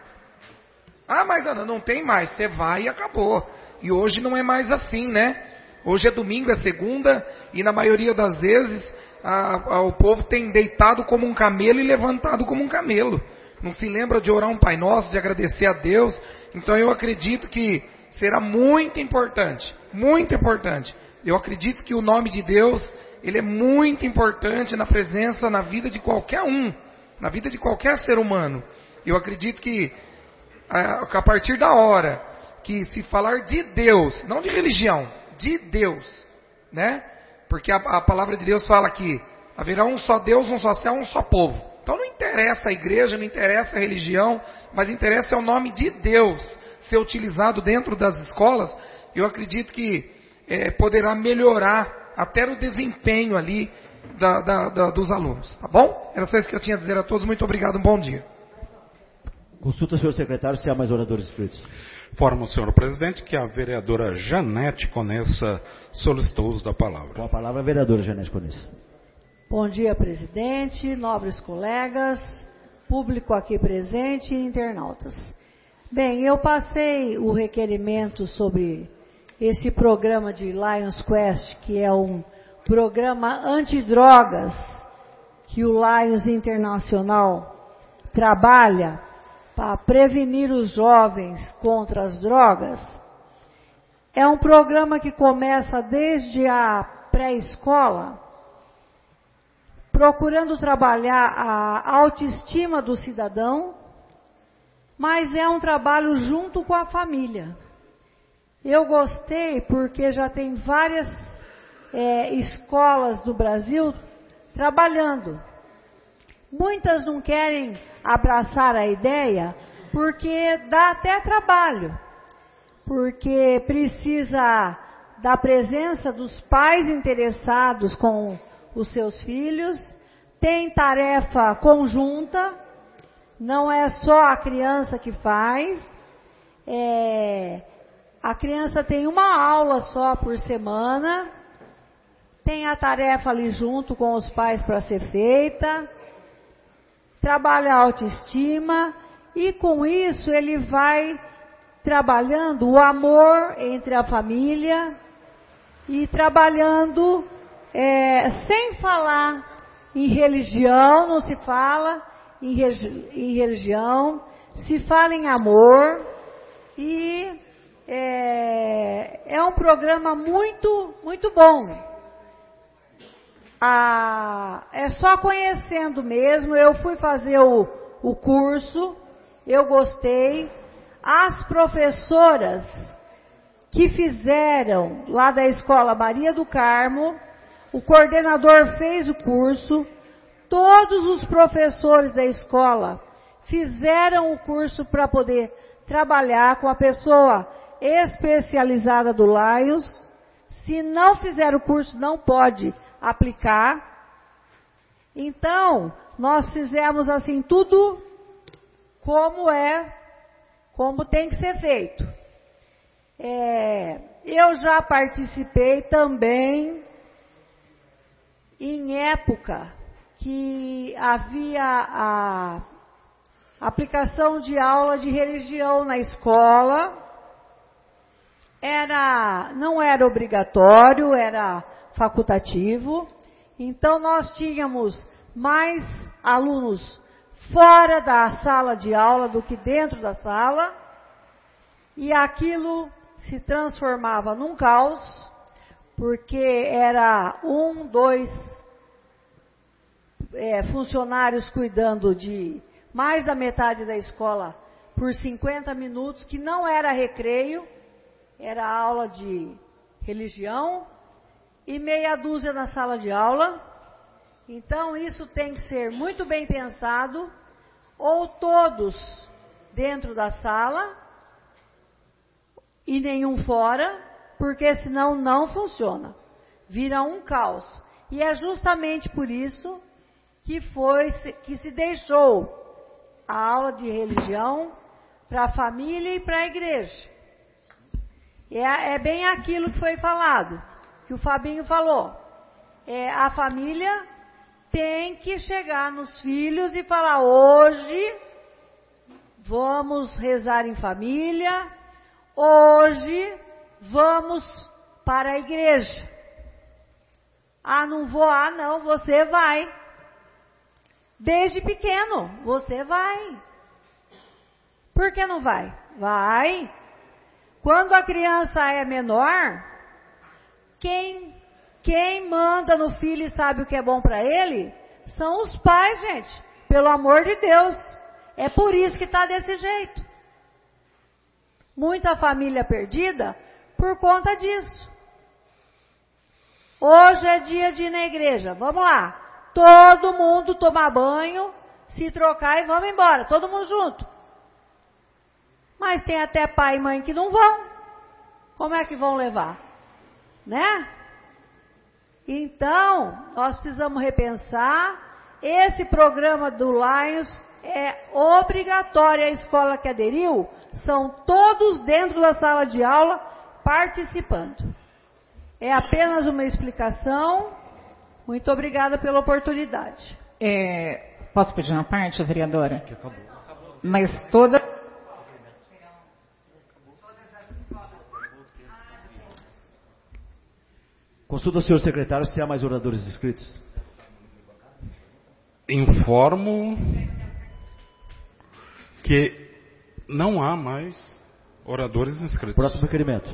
Ah, mas Ana, não tem mais, você vai e acabou. E hoje não é mais assim, né? Hoje é domingo, é segunda, e na maioria das vezes a, a, o povo tem deitado como um camelo e levantado como um camelo. Não se lembra de orar um Pai Nosso, de agradecer a Deus. Então eu acredito que será muito importante, muito importante. Eu acredito que o nome de Deus, ele é muito importante na presença, na vida de qualquer um, na vida de qualquer ser humano. Eu acredito que a partir da hora que se falar de Deus, não de religião, de Deus, né? Porque a, a palavra de Deus fala que haverá um só Deus, um só céu, um só povo. Então não interessa a igreja, não interessa a religião, mas interessa é o nome de Deus ser utilizado dentro das escolas. Eu acredito que é, poderá melhorar até o desempenho ali da, da, da, dos alunos, tá bom? Era só isso que eu tinha a dizer a todos. Muito obrigado, um bom dia. Consulta, senhor secretário, se há mais oradores inscritos. Informo, senhor presidente, que a vereadora Janete Conessa solicitou o uso da palavra. Com a palavra, a vereadora Janete Conessa. Bom dia, presidente, nobres colegas, público aqui presente e internautas. Bem, eu passei o requerimento sobre esse programa de Lions Quest, que é um programa antidrogas que o Lions Internacional trabalha para prevenir os jovens contra as drogas. É um programa que começa desde a pré-escola, procurando trabalhar a autoestima do cidadão, mas é um trabalho junto com a família. Eu gostei porque já tem várias é, escolas do Brasil trabalhando. Muitas não querem abraçar a ideia porque dá até trabalho, porque precisa da presença dos pais interessados com os seus filhos, tem tarefa conjunta, não é só a criança que faz, é, a criança tem uma aula só por semana, tem a tarefa ali junto com os pais para ser feita, trabalha a autoestima e com isso ele vai trabalhando o amor entre a família e trabalhando é, sem falar em religião, não se fala em, em religião, se fala em amor e é, é um programa muito, muito bom. Ah, é só conhecendo mesmo, eu fui fazer o, o curso, eu gostei. As professoras que fizeram lá da Escola Maria do Carmo, o coordenador fez o curso, todos os professores da escola fizeram o curso para poder trabalhar com a pessoa especializada do Lions. Se não fizer o curso, não pode aplicar. Então, nós fizemos assim tudo como é, como tem que ser feito. É, eu já participei também em época que havia a aplicação de aula de religião na escola. Era, não era obrigatório, era facultativo. Então, nós tínhamos mais alunos fora da sala de aula do que dentro da sala. E aquilo se transformava num caos, porque era um, dois é, funcionários cuidando de mais da metade da escola por cinquenta minutos, que não era recreio, era aula de religião, e meia dúzia na sala de aula. Então, isso tem que ser muito bem pensado, ou todos dentro da sala, e nenhum fora, porque senão não funciona. Vira um caos. E é justamente por isso que, foi, que se deixou a aula de religião para a família e para a igreja. É, é bem aquilo que foi falado, que o Fabinho falou. É, a família tem que chegar nos filhos e falar: hoje vamos rezar em família, hoje vamos para a igreja. Ah, não vou, ah não, você vai. Desde pequeno, você vai. Por que não vai? Vai. Quando a criança é menor, quem, quem manda no filho e sabe o que é bom para ele, são os pais, gente. Pelo amor de Deus. É por isso que está desse jeito. Muita família perdida por conta disso. Hoje é dia de ir na igreja. Vamos lá. Todo mundo tomar banho, se trocar e vamos embora. Todo mundo junto. Mas tem até pai e mãe que não vão. Como é que vão levar? Né? Então, nós precisamos repensar. Esse programa do Lions é obrigatório. A escola que aderiu, são todos dentro da sala de aula participando. É apenas uma explicação. Muito obrigada pela oportunidade. É, posso pedir uma parte, vereadora? Mas toda... Consulta o senhor secretário se há mais oradores inscritos. Informo que não há mais oradores inscritos. Próximo requerimento.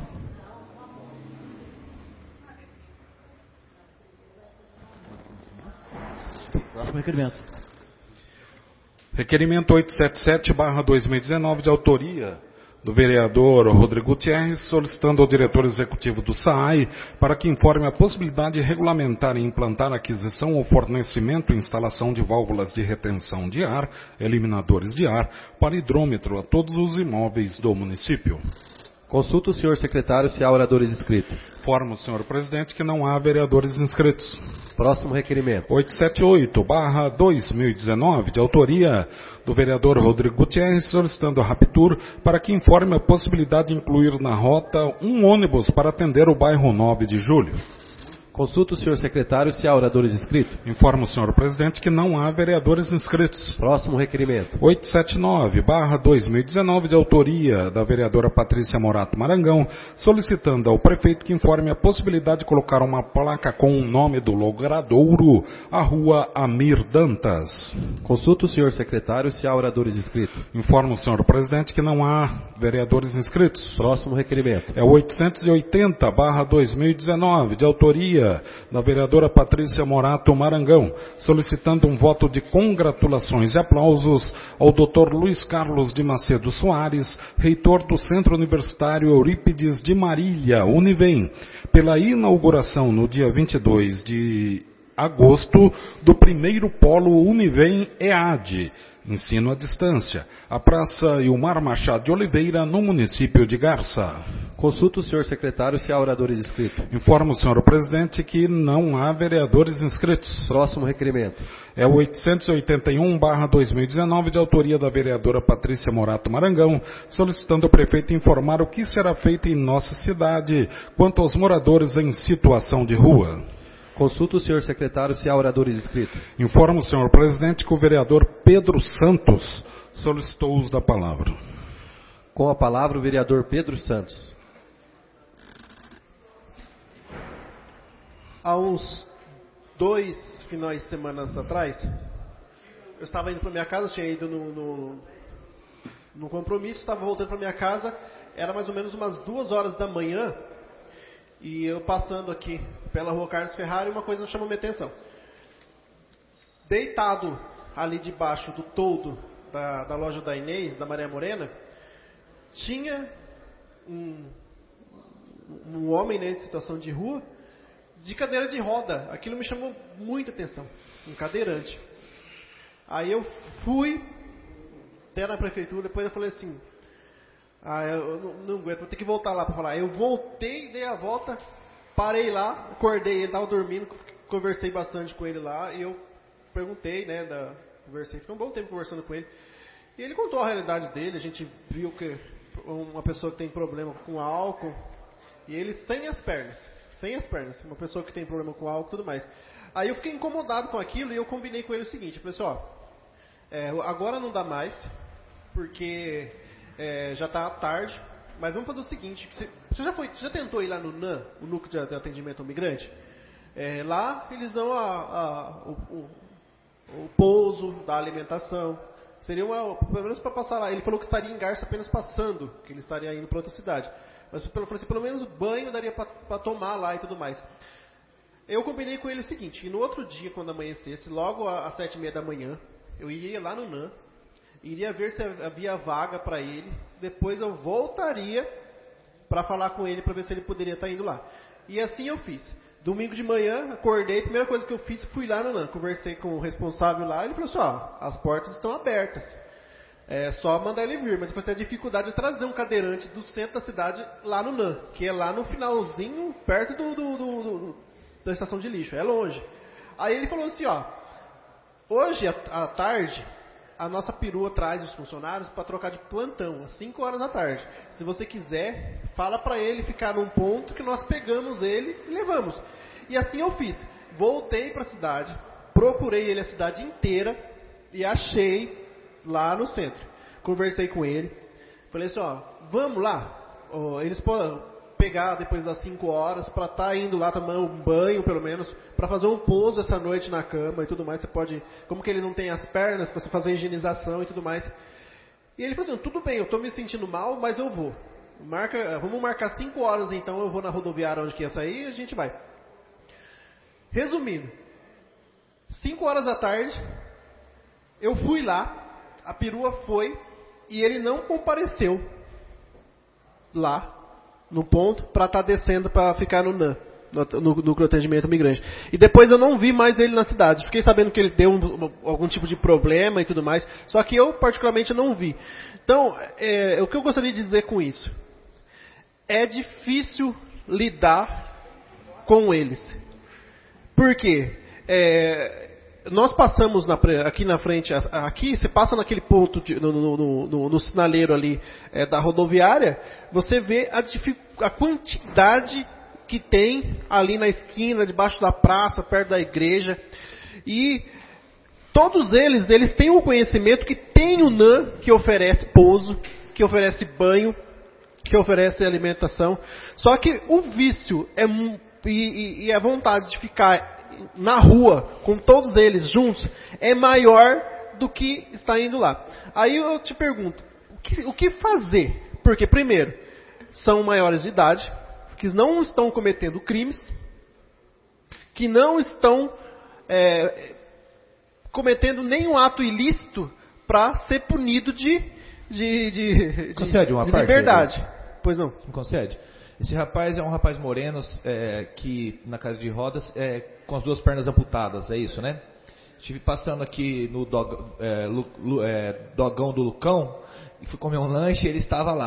Próximo requerimento. Requerimento oitocentos e setenta e sete barra dois mil e dezenove, de autoria do vereador Rodrigo Gutierrez, solicitando ao diretor executivo do S A I para que informe a possibilidade de regulamentar e implantar a aquisição ou fornecimento e instalação de válvulas de retenção de ar, eliminadores de ar, para hidrômetro a todos os imóveis do município. Consulta o senhor secretário se há oradores inscritos. Informo, senhor presidente, que não há vereadores inscritos. Próximo requerimento. oitocentos e setenta e oito barra dois mil e dezenove, de autoria do vereador Rodrigo Gutierrez, solicitando a Raptur para que informe a possibilidade de incluir na rota um ônibus para atender o bairro nove de julho. Consulta o senhor secretário se há oradores inscritos. Informo, senhor presidente, que não há vereadores inscritos. Próximo requerimento. oitocentos e setenta e nove barra dois mil e dezenove, de autoria da vereadora Patrícia Morato Marangão, solicitando ao prefeito que informe a possibilidade de colocar uma placa com o nome do logradouro à rua Amir Dantas. Consulta o senhor secretário se há oradores inscritos. Informo, senhor presidente, que não há vereadores inscritos. Próximo requerimento. É o oitocentos e oitenta barra dois mil e dezenove, de autoria da vereadora Patrícia Morato Marangão, solicitando um voto de congratulações e aplausos ao doutor Luiz Carlos de Macedo Soares, reitor do Centro Universitário Eurípides de Marília, Univem, pela inauguração no dia vinte e dois de agosto do primeiro polo Univem E A D, ensino à distância, a Praça Ilmar Machado de Oliveira, no município de Garça. Consulta o senhor secretário se há oradores inscritos. Informo, senhor presidente, que não há vereadores inscritos. Próximo requerimento. É o oitocentos e oitenta e um barra dois mil e dezenove, de autoria da vereadora Patrícia Morato Marangão, solicitando ao prefeito informar o que será feito em nossa cidade quanto aos moradores em situação de rua. Consulta o senhor secretário se há oradores inscritos. Informo, senhor presidente, que o vereador Pedro Santos solicitou o uso da palavra. Com a palavra o vereador Pedro Santos. Há uns dois finais de semana atrás, eu estava indo para minha casa, tinha ido no, no, no compromisso, estava voltando para minha casa, era mais ou menos umas duas horas da manhã, e eu passando aqui pela rua Carlos Ferrari, uma coisa chamou minha atenção. Deitado ali debaixo do toldo da, da loja da Inês, da Maria Morena, tinha um, um homem, né, de situação de rua, de cadeira de roda. Aquilo me chamou muita atenção, um cadeirante. Aí eu fui até na prefeitura, depois eu falei assim, ah, eu não, não aguento, vou ter que voltar lá para falar. Eu voltei, dei a volta, parei lá, acordei, ele estava dormindo, conversei bastante com ele lá, e eu perguntei, né, da, conversei, fiquei um bom tempo conversando com ele, e ele contou a realidade dele. A gente viu que uma pessoa que tem problema com álcool, e ele sem as pernas, sem as pernas, uma pessoa que tem problema com álcool e tudo mais. Aí eu fiquei incomodado com aquilo e eu combinei com ele o seguinte, eu falei assim, ó, é, agora não dá mais, porque é, já está tarde, mas vamos fazer o seguinte, você, você, já, foi, você já tentou ir lá no N A M, o Núcleo de Atendimento ao Migrante? É, lá eles dão a, a, o, o, o pouso da alimentação, seria uma, pelo menos para passar lá. Ele falou que estaria em Garça apenas passando, que ele estaria indo para outra cidade. Mas eu falei assim, pelo menos banho daria para tomar lá e tudo mais. Eu combinei com ele o seguinte, que no outro dia, quando amanhecesse, logo às sete e meia da manhã, eu iria lá no N A M, iria ver se havia vaga para ele, depois eu voltaria para falar com ele, para ver se ele poderia estar indo lá. E assim eu fiz. Domingo de manhã, acordei, a primeira coisa que eu fiz, fui lá no N A M, conversei com o responsável lá, ele falou assim, ó, as portas estão abertas. É só mandar ele vir, mas vai ser a dificuldade de trazer um cadeirante do centro da cidade lá no N A M, que é lá no finalzinho, perto do, do, do, do, da estação de lixo, é longe. Aí ele falou assim, ó, hoje à tarde, a nossa perua traz os funcionários para trocar de plantão, às cinco horas da tarde. Se você quiser, fala para ele ficar num ponto que nós pegamos ele e levamos. E assim eu fiz. Voltei para a cidade, procurei ele a cidade inteira e achei lá no centro. Conversei com ele, falei assim, ó, vamos lá. Ó, eles podem pegar depois das cinco horas para estar tá indo lá tomar um banho, pelo menos, para fazer um pouso essa noite na cama e tudo mais. Você pode, como que ele não tem as pernas, para você fazer a higienização e tudo mais. E ele falou assim, tudo bem, eu estou me sentindo mal, mas eu vou. Marca, vamos marcar cinco horas então, eu vou na rodoviária onde que ia sair e a gente vai. Resumindo, cinco horas da tarde, eu fui lá, a perua foi e ele não compareceu lá no ponto para estar tá descendo para ficar no N A M, no, no Núcleo de Atendimento Migrante. E depois eu não vi mais ele na cidade. Fiquei sabendo que ele deu um, algum tipo de problema e tudo mais, só que eu particularmente não vi. Então, é, o que eu gostaria de dizer com isso? É difícil lidar com eles. Por quê? É, nós passamos na, aqui na frente, aqui você passa naquele ponto, de, no, no, no, no sinaleiro ali é, da rodoviária, você vê a, a quantidade que tem ali na esquina, debaixo da praça, perto da igreja, e todos eles, eles têm o conhecimento que tem o N A M que oferece pouso, que oferece banho, que oferece alimentação, só que o vício é, e, e a vontade de ficar na rua, com todos eles juntos, é maior do que está indo lá. Aí eu te pergunto, o que, o que fazer? Porque, primeiro, são maiores de idade, que não estão cometendo crimes, que não estão é, cometendo nenhum ato ilícito para ser punido de, de, de, concede uma de parte, liberdade. Né? Pois não. Me concede? Esse rapaz é um rapaz moreno, é, que na cadeira de rodas, é, com as duas pernas amputadas, é isso, né? Estive passando aqui no dog, é, lu, lu, é, dogão do Lucão, e fui comer um lanche e ele estava lá.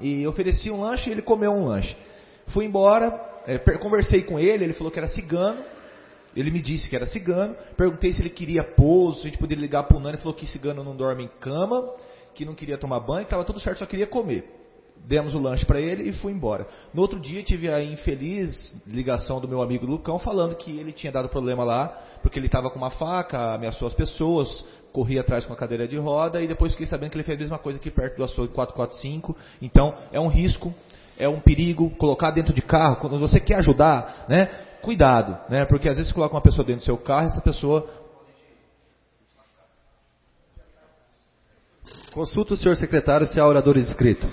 e ofereci um lanche e ele comeu um lanche. Fui embora, é, conversei com ele, ele falou que era cigano, ele me disse que era cigano, perguntei se ele queria pouso, se a gente poderia ligar para o Nani, ele falou que cigano não dorme em cama, que não queria tomar banho, que estava tudo certo, só queria comer. Demos o lanche para ele e fui embora. No outro dia tive a infeliz ligação do meu amigo Lucão falando que ele tinha dado problema lá, porque ele estava com uma faca, ameaçou as pessoas, corria atrás com a cadeira de roda e depois fiquei sabendo que ele fez a mesma coisa aqui perto do açougue quatrocentos e quarenta e cinco. Então é um risco, é um perigo colocar dentro de carro, quando você quer ajudar, né? Cuidado, né? Porque às vezes você coloca uma pessoa dentro do seu carro e essa pessoa... Consulta o senhor secretário se há oradores inscritos.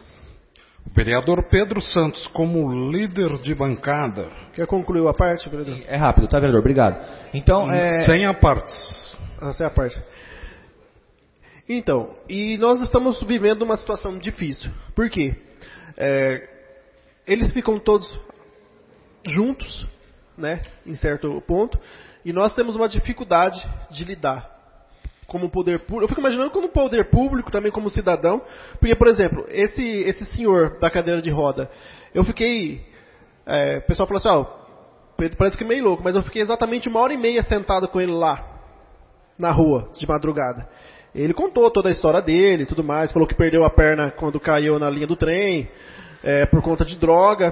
O vereador Pedro Santos, como líder de bancada. Quer concluir a parte, vereador? Sim, é rápido, tá, vereador? Obrigado. Então, é... Sem a partes. Ah, sem a parte. Então, e nós estamos vivendo uma situação difícil. Por quê? É, eles ficam todos juntos, né, em certo ponto, e nós temos uma dificuldade de lidar. Como poder público, eu fico imaginando como poder público, também como cidadão, porque, por exemplo, esse, esse senhor da cadeira de roda, eu fiquei, é, o pessoal falou assim, ó, oh, parece que meio louco, mas eu fiquei exatamente uma hora e meia sentado com ele lá, na rua, de madrugada. Ele contou toda a história dele e tudo mais, falou que perdeu a perna quando caiu na linha do trem, é, por conta de droga,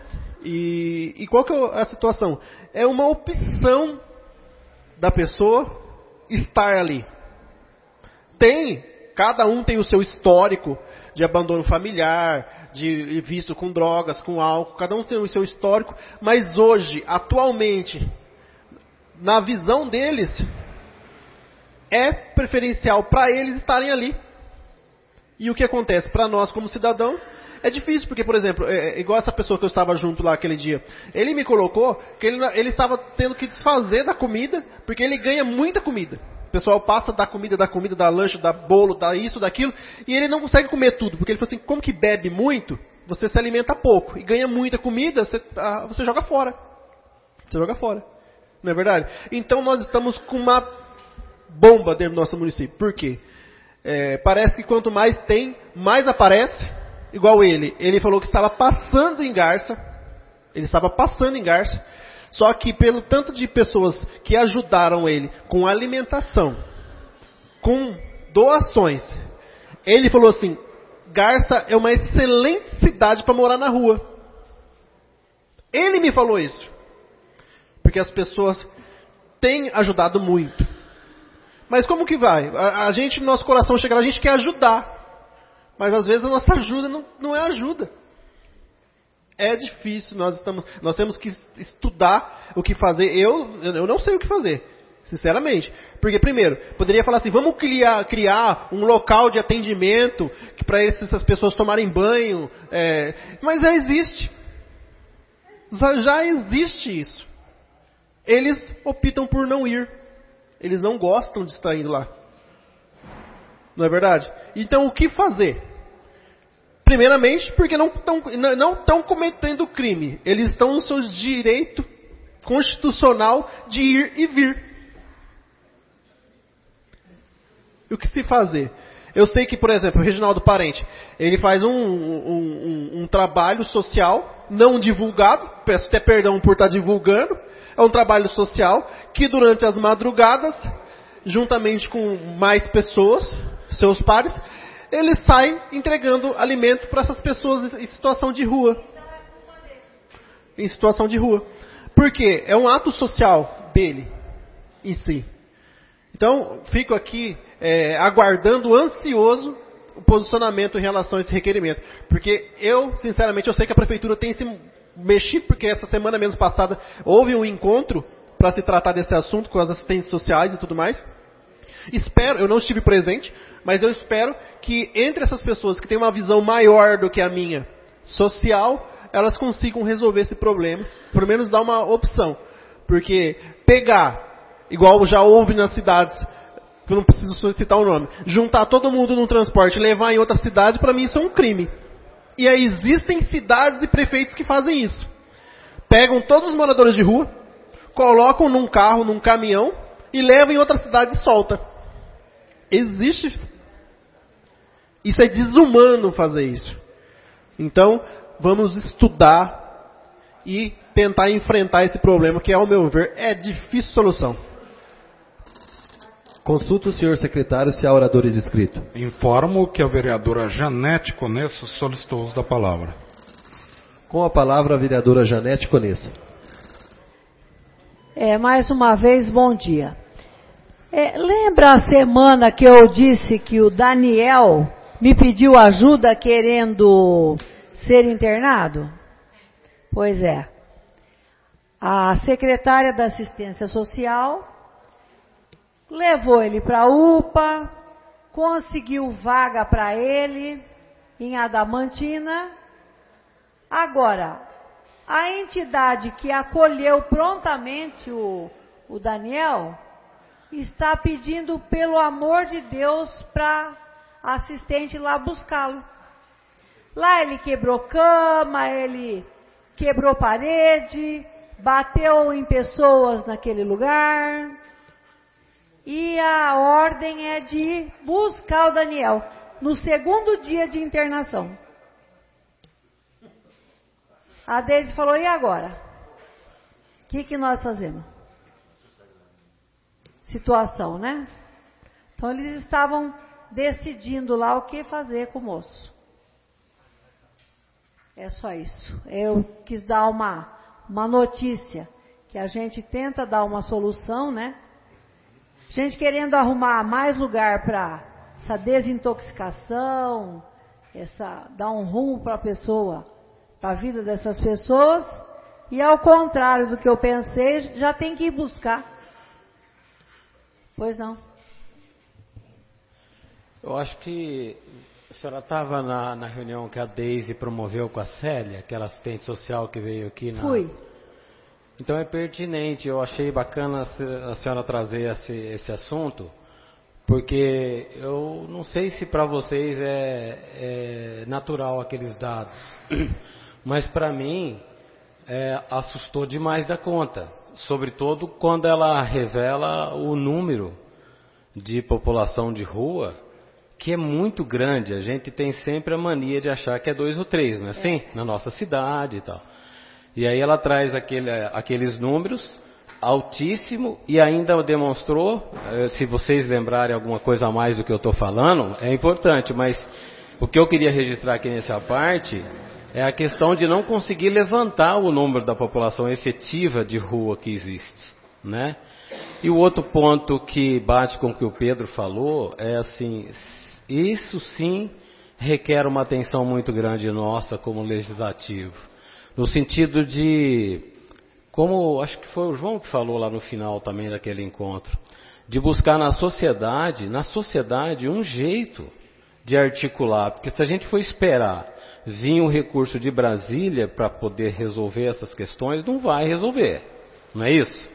e, e qual que é a situação? É uma opção da pessoa estar ali. Tem, cada um tem o seu histórico de abandono familiar, de vício com drogas, com álcool, cada um tem o seu histórico, mas hoje, atualmente, na visão deles, é preferencial para eles estarem ali. E o que acontece? Para nós, como cidadão, é difícil, porque, por exemplo, é, igual essa pessoa que eu estava junto lá aquele dia, ele me colocou que ele, ele estava tendo que desfazer da comida, porque ele ganha muita comida. O pessoal passa da comida, da comida, da lanche, da bolo, da isso, daquilo, e ele não consegue comer tudo, porque ele falou assim, como que bebe muito, você se alimenta pouco, e ganha muita comida, você, ah, você joga fora. Você joga fora. Não é verdade? Então nós estamos com uma bomba dentro do nosso município. Por quê? É, parece que quanto mais tem, mais aparece. Igual ele. Ele falou que estava passando em Garça. Ele estava passando em Garça. Só que pelo tanto de pessoas que ajudaram ele com alimentação, com doações, ele falou assim, Garça é uma excelente cidade para morar na rua. Ele me falou isso. Porque as pessoas têm ajudado muito. Mas como que vai? A, a gente, no nosso coração chega lá, a gente quer ajudar. Mas às vezes a nossa ajuda não, não é ajuda. É difícil, nós, estamos, nós temos que estudar o que fazer. Eu, eu não sei o que fazer, sinceramente. Porque, primeiro, poderia falar assim, vamos criar, criar um local de atendimento para essas pessoas tomarem banho. É, mas já existe. Já, já existe isso. Eles optam por não ir. Eles não gostam de estar indo lá. Não é verdade? Então, o que fazer? Primeiramente, porque não estão não estão cometendo crime. Eles estão no seu direito constitucional de ir e vir. E o que se fazer? Eu sei que, por exemplo, o Reginaldo Parente, ele faz um, um, um, um trabalho social não divulgado, peço até perdão por estar divulgando, é um trabalho social que durante as madrugadas, juntamente com mais pessoas, seus pares, ele sai entregando alimento para essas pessoas em situação de rua. Em situação de rua. Por quê? É um ato social dele, em si. Então, fico aqui é, aguardando ansioso o posicionamento em relação a esse requerimento. Porque eu, sinceramente, eu sei que a prefeitura tem se mexido, porque essa semana mesmo passada houve um encontro para se tratar desse assunto com as assistentes sociais e tudo mais. Espero, eu não estive presente, mas eu espero que entre essas pessoas que têm uma visão maior do que a minha, social, elas consigam resolver esse problema, pelo menos dar uma opção. Porque pegar, igual já houve nas cidades, que eu não preciso citar o nome, juntar todo mundo num transporte e levar em outra cidade, para mim isso é um crime. E aí existem cidades e prefeitos que fazem isso. Pegam todos os moradores de rua, colocam num carro, num caminhão, e levam em outra cidade e solta. Existe. Isso é desumano fazer isso. Então, vamos estudar e tentar enfrentar esse problema que, ao meu ver, é difícil solução. Consulta o senhor secretário se há oradores inscritos. Informo que a vereadora Janete Conesso solicitou o uso da palavra. Com a palavra, a vereadora Janete Conesso. É, mais uma vez, bom dia. É, lembra a semana que eu disse que o Daniel me pediu ajuda querendo ser internado? Pois é. A secretária da Assistência Social levou ele para a U P A, conseguiu vaga para ele em Adamantina. Agora, a entidade que acolheu prontamente o, o Daniel está pedindo, pelo amor de Deus, para a assistente ir lá buscá-lo. Lá ele quebrou cama, ele quebrou parede, bateu em pessoas naquele lugar. E a ordem é de buscar o Daniel no segundo dia de internação. A Deise falou, e agora? O que, que nós fazemos? Situação, né? Então eles estavam decidindo lá o que fazer com o moço. É só isso. Eu quis dar uma, uma notícia, que a gente tenta dar uma solução, né? Gente querendo arrumar mais lugar para essa desintoxicação, essa, dar um rumo para a pessoa, para a vida dessas pessoas, e ao contrário do que eu pensei, já tem que ir buscar. Pois não. Eu acho que a senhora estava na, na reunião que a Deise promoveu com a Célia, aquela assistente social que veio aqui na... Fui. Então é pertinente, eu achei bacana a senhora trazer esse, esse assunto, porque eu não sei se para vocês é, é natural aqueles dados, mas para mim é, assustou demais da conta, sobretudo quando ela revela o número de população de rua, que é muito grande. A gente tem sempre a mania de achar que é dois ou três, não é assim? É. Na nossa cidade e tal. E aí ela traz aquele, aqueles números altíssimo e ainda demonstrou, se vocês lembrarem alguma coisa a mais do que eu estou falando, é importante, mas o que eu queria registrar aqui nessa parte é a questão de não conseguir levantar o número da população efetiva de rua que existe, né? E o outro ponto que bate com o que o Pedro falou é assim, isso sim requer uma atenção muito grande nossa como legislativo. No sentido de, como acho que foi o João que falou lá no final também daquele encontro, de buscar na sociedade, na sociedade um jeito de articular. Porque se a gente for esperar vir um recurso de Brasília para poder resolver essas questões, não vai resolver, não é isso?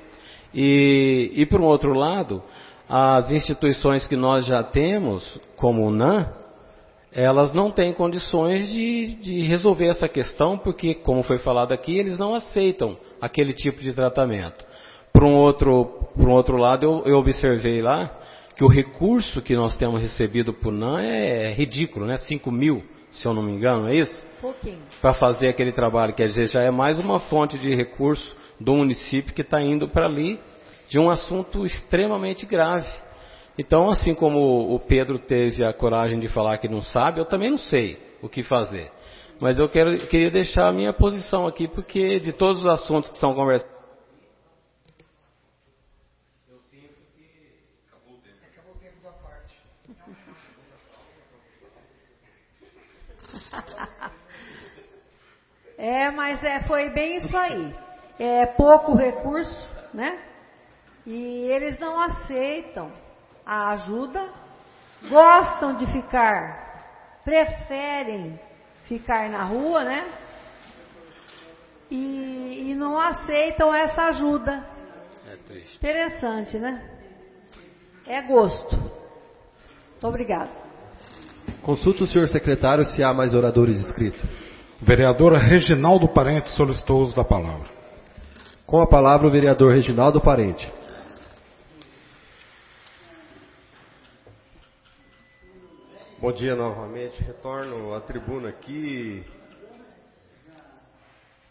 E, e por um outro lado, as instituições que nós já temos, como o N A M, elas não têm condições de, de resolver essa questão, porque, como foi falado aqui, eles não aceitam aquele tipo de tratamento. Por um outro, por um outro lado, eu, eu observei lá que o recurso que nós temos recebido por N A M é ridículo, né? cinco mil, se eu não me engano, é isso? Pouquinho. Para fazer aquele trabalho, quer dizer, já é mais uma fonte de recurso do município que está indo para ali de um assunto extremamente grave. Então, assim como o Pedro teve a coragem de falar que não sabe, eu também não sei o que fazer. Mas eu quero, queria deixar a minha posição aqui, porque de todos os assuntos que são conversados... Eu sinto que acabou o tempo. Acabou o tempo da parte. É, mas é, foi bem isso aí. É pouco recurso, né? E eles não aceitam a ajuda, gostam de ficar, preferem ficar na rua, né? E, e não aceitam essa ajuda. É triste. Interessante, né? É gosto. Muito obrigada. Consulta o senhor secretário se há mais oradores inscritos. Vereador Reginaldo Parente solicitou o uso da palavra. Com a palavra o vereador Reginaldo Parente. Bom dia novamente, retorno à tribuna aqui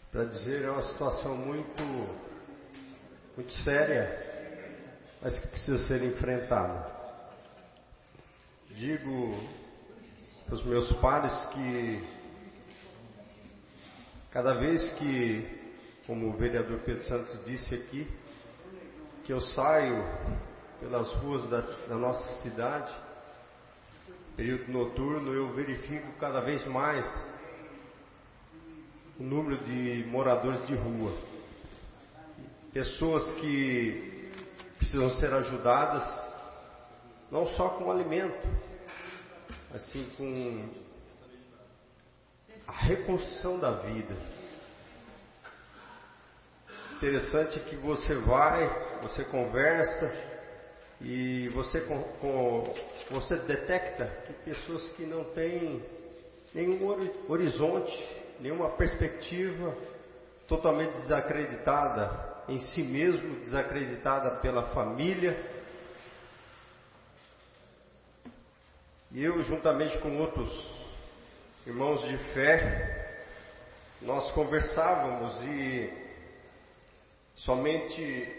para dizer, é uma situação muito, muito séria, mas que precisa ser enfrentada. Digo para os meus pares que cada vez que, como o vereador Pedro Santos disse aqui, que eu saio pelas ruas da, da nossa cidade, período noturno, eu verifico cada vez mais o número de moradores de rua. Pessoas que precisam ser ajudadas, não só com alimento, assim com a reconstrução da vida. Interessante que você vai, você conversa e você, com, com, você detecta que pessoas que não têm nenhum horizonte, nenhuma perspectiva, totalmente desacreditada em si mesmo, desacreditada pela família. E eu, juntamente com outros irmãos de fé, nós conversávamos e somente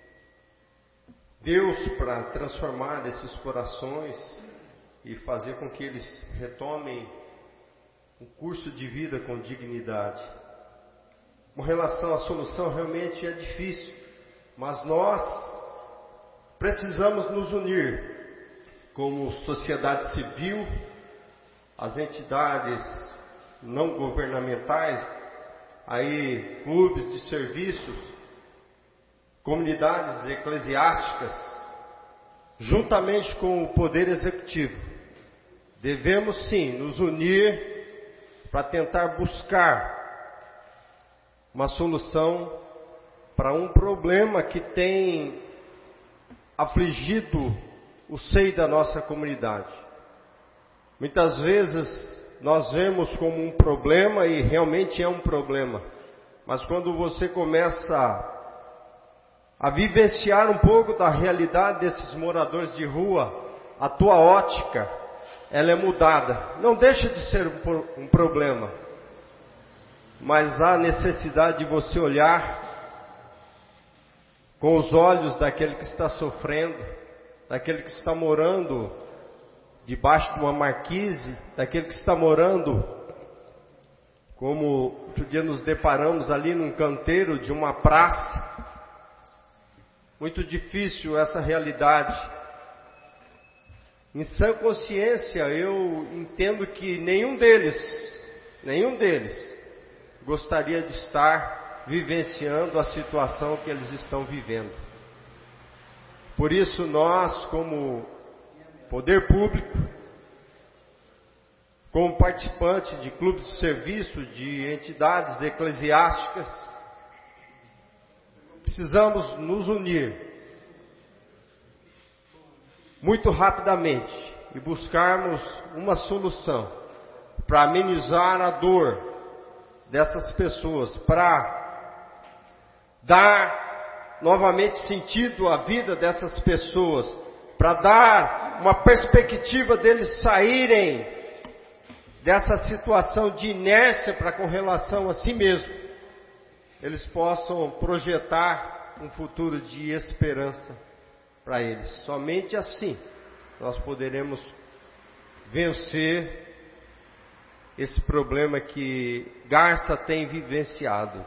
Deus para transformar esses corações e fazer com que eles retomem um curso de vida com dignidade. Com relação à solução, realmente é difícil, mas nós precisamos nos unir como sociedade civil, as entidades não governamentais, aí clubes de serviços, comunidades eclesiásticas, juntamente com o Poder Executivo. Devemos sim nos unir para tentar buscar uma solução para um problema que tem afligido o seio da nossa comunidade. Muitas vezes nós vemos como um problema e realmente é um problema, mas quando você começa a vivenciar um pouco da realidade desses moradores de rua, a tua ótica, ela é mudada. Não deixa de ser um, um problema, mas há necessidade de você olhar com os olhos daquele que está sofrendo, daquele que está morando debaixo de uma marquise, daquele que está morando, como outro dia nos deparamos ali num canteiro de uma praça. Muito difícil essa realidade. Em sã consciência, eu entendo que nenhum deles, nenhum deles gostaria de estar vivenciando a situação que eles estão vivendo. Por isso nós, como poder público, como participante de clubes de serviço, de entidades eclesiásticas, precisamos nos unir muito rapidamente e buscarmos uma solução para amenizar a dor dessas pessoas, para dar novamente sentido à vida dessas pessoas, para dar uma perspectiva deles saírem dessa situação de inércia para com relação a si mesmo, eles possam projetar um futuro de esperança para eles. Somente assim nós poderemos vencer esse problema que Garça tem vivenciado.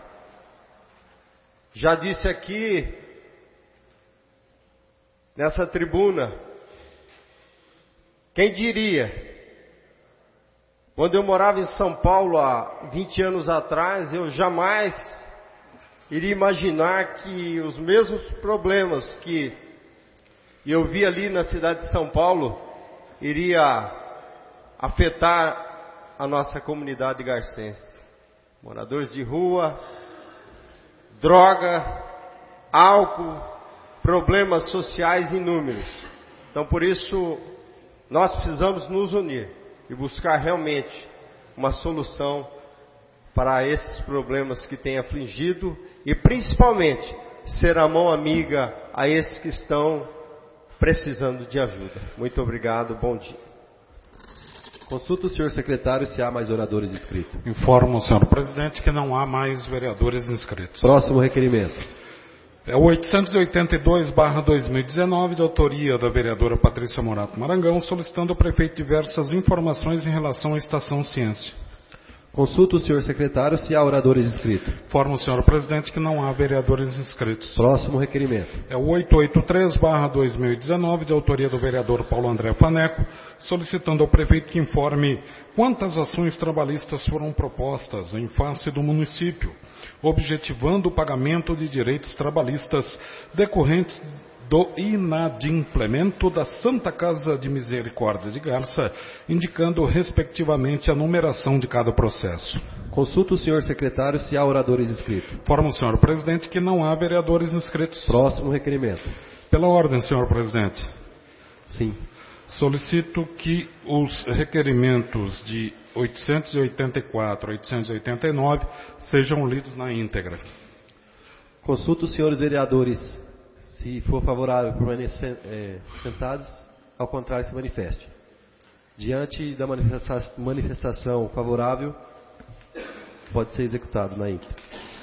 Já disse aqui, nessa tribuna, quem diria, quando eu morava em São Paulo há vinte anos atrás, eu jamais iria imaginar que os mesmos problemas que eu vi ali na cidade de São Paulo iria afetar a nossa comunidade garcense. Moradores de rua, droga, álcool, problemas sociais inúmeros. Então, por isso, nós precisamos nos unir e buscar realmente uma solução para esses problemas que têm afligido e, principalmente, ser a mão amiga a esses que estão precisando de ajuda. Muito obrigado, bom dia. Consulta o senhor secretário se há mais oradores inscritos. Informo, senhor presidente, que não há mais vereadores inscritos. Próximo requerimento. É o oitocentos e oitenta e dois barra dois mil e dezenove, de autoria da vereadora Patrícia Morato Marangão, solicitando ao prefeito diversas informações em relação à Estação Ciência. Consulta o senhor secretário se há oradores inscritos. Informo, senhor presidente, que não há vereadores inscritos. Próximo requerimento. É o oitocentos e oitenta e três barra dois mil e dezenove, de autoria do vereador Paulo André Faneco, solicitando ao prefeito que informe quantas ações trabalhistas foram propostas em face do município, objetivando o pagamento de direitos trabalhistas decorrentes do inadimplemento da Santa Casa de Misericórdia de Garça, indicando respectivamente a numeração de cada processo. Consulta o senhor secretário se há oradores inscritos. Informo o senhor presidente que não há vereadores inscritos. Próximo requerimento. Pela ordem, senhor presidente. Sim. Solicito que os requerimentos de oitocentos e oitenta e quatro a oitocentos e oitenta e nove sejam lidos na íntegra. Consulta os senhores vereadores. Se for favorável, permanecer é, sentados, ao contrário, se manifeste. Diante da manifesta manifestação favorável, pode ser executado na íntegra.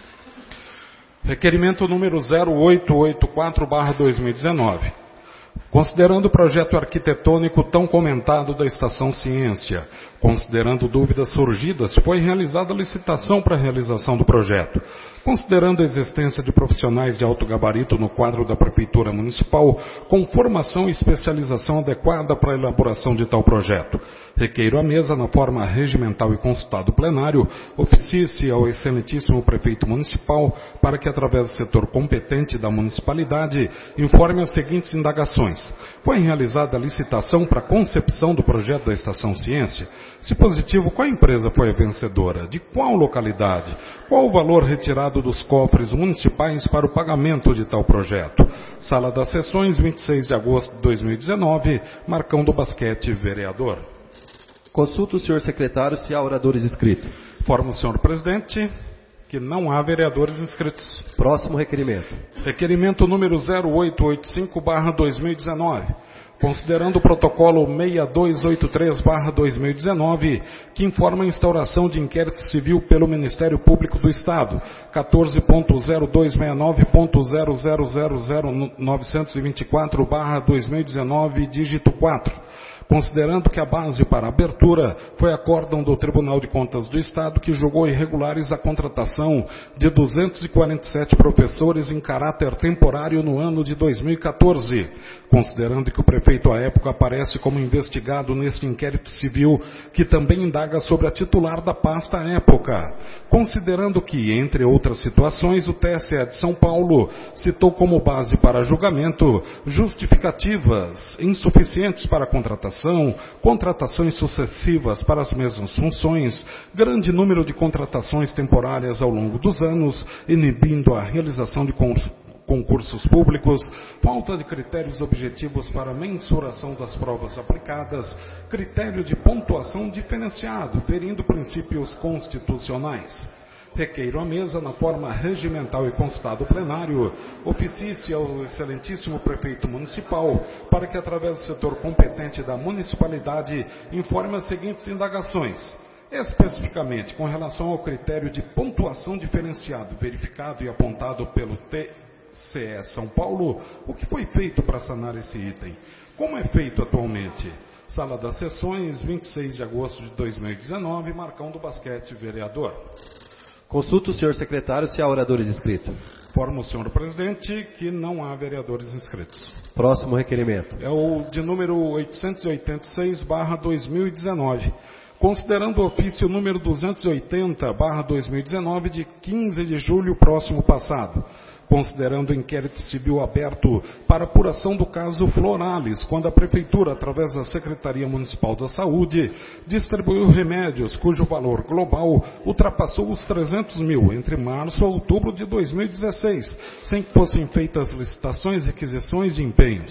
Requerimento número zero oito oito quatro barra dois mil e dezenove. Considerando o projeto arquitetônico tão comentado da Estação Ciência, considerando dúvidas surgidas, foi realizada a licitação para a realização do projeto. Considerando a existência de profissionais de alto gabarito no quadro da Prefeitura Municipal, com formação e especialização adequada para a elaboração de tal projeto, requeiro à mesa, na forma regimental e consultado plenário, oficie-se ao excelentíssimo Prefeito Municipal para que, através do setor competente da municipalidade, informe as seguintes indagações. Foi realizada a licitação para a concepção do projeto da Estação Ciência? Se positivo, qual empresa foi a vencedora? De qual localidade? Qual o valor retirado dos cofres municipais para o pagamento de tal projeto? Sala das Sessões, vinte e seis de agosto de dois mil e dezenove, Marcão do Basquete, vereador. Consulta o senhor secretário se há oradores inscritos. Informo o senhor presidente que não há vereadores inscritos. Próximo requerimento. Requerimento número zero oito oito cinco barra dois mil e dezenove. Considerando o protocolo seis dois oito três barra dois mil e dezenove, que informa a instauração de inquérito civil pelo Ministério Público do Estado, quatorze ponto zero dois seis nove ponto zero zero zero zero novecentos e vinte e quatro barra dois mil e dezenove, dígito quatro. Considerando que a base para a abertura foi acórdão do Tribunal de Contas do Estado, que julgou irregulares a contratação de duzentos e quarenta e sete professores em caráter temporário no ano de dois mil e quatorze. Considerando que o prefeito à época aparece como investigado neste inquérito civil, que também indaga sobre a titular da pasta à época. Considerando que, entre outras situações, o T S E de São Paulo citou como base para julgamento justificativas insuficientes para a contratação, contratações sucessivas para as mesmas funções, grande número de contratações temporárias ao longo dos anos, inibindo a realização de concursos públicos, falta de critérios objetivos para mensuração das provas aplicadas, critério de pontuação diferenciado, ferindo princípios constitucionais. Requeiro à mesa, na forma regimental e constado plenário, oficie-se ao excelentíssimo Prefeito Municipal para que, através do setor competente da municipalidade, informe as seguintes indagações. Especificamente, com relação ao critério de pontuação diferenciado verificado e apontado pelo T C E São Paulo, o que foi feito para sanar esse item? Como é feito atualmente? Sala das Sessões, vinte e seis de agosto de dois mil e dezenove, Marcão do Basquete, vereador. Consulta o senhor secretário se há oradores inscritos. Informo o senhor presidente que não há vereadores inscritos. Próximo requerimento. É o de número oitocentos e oitenta e seis barra dois mil e dezenove. Considerando o ofício número duzentos e oitenta barra dois mil e dezenove de quinze de julho próximo passado. Considerando o inquérito civil aberto para apuração do caso Florales, quando a Prefeitura, através da Secretaria Municipal da Saúde, distribuiu remédios cujo valor global ultrapassou os trezentos mil entre março e outubro de dois mil e dezesseis, sem que fossem feitas licitações, requisições e empenhos.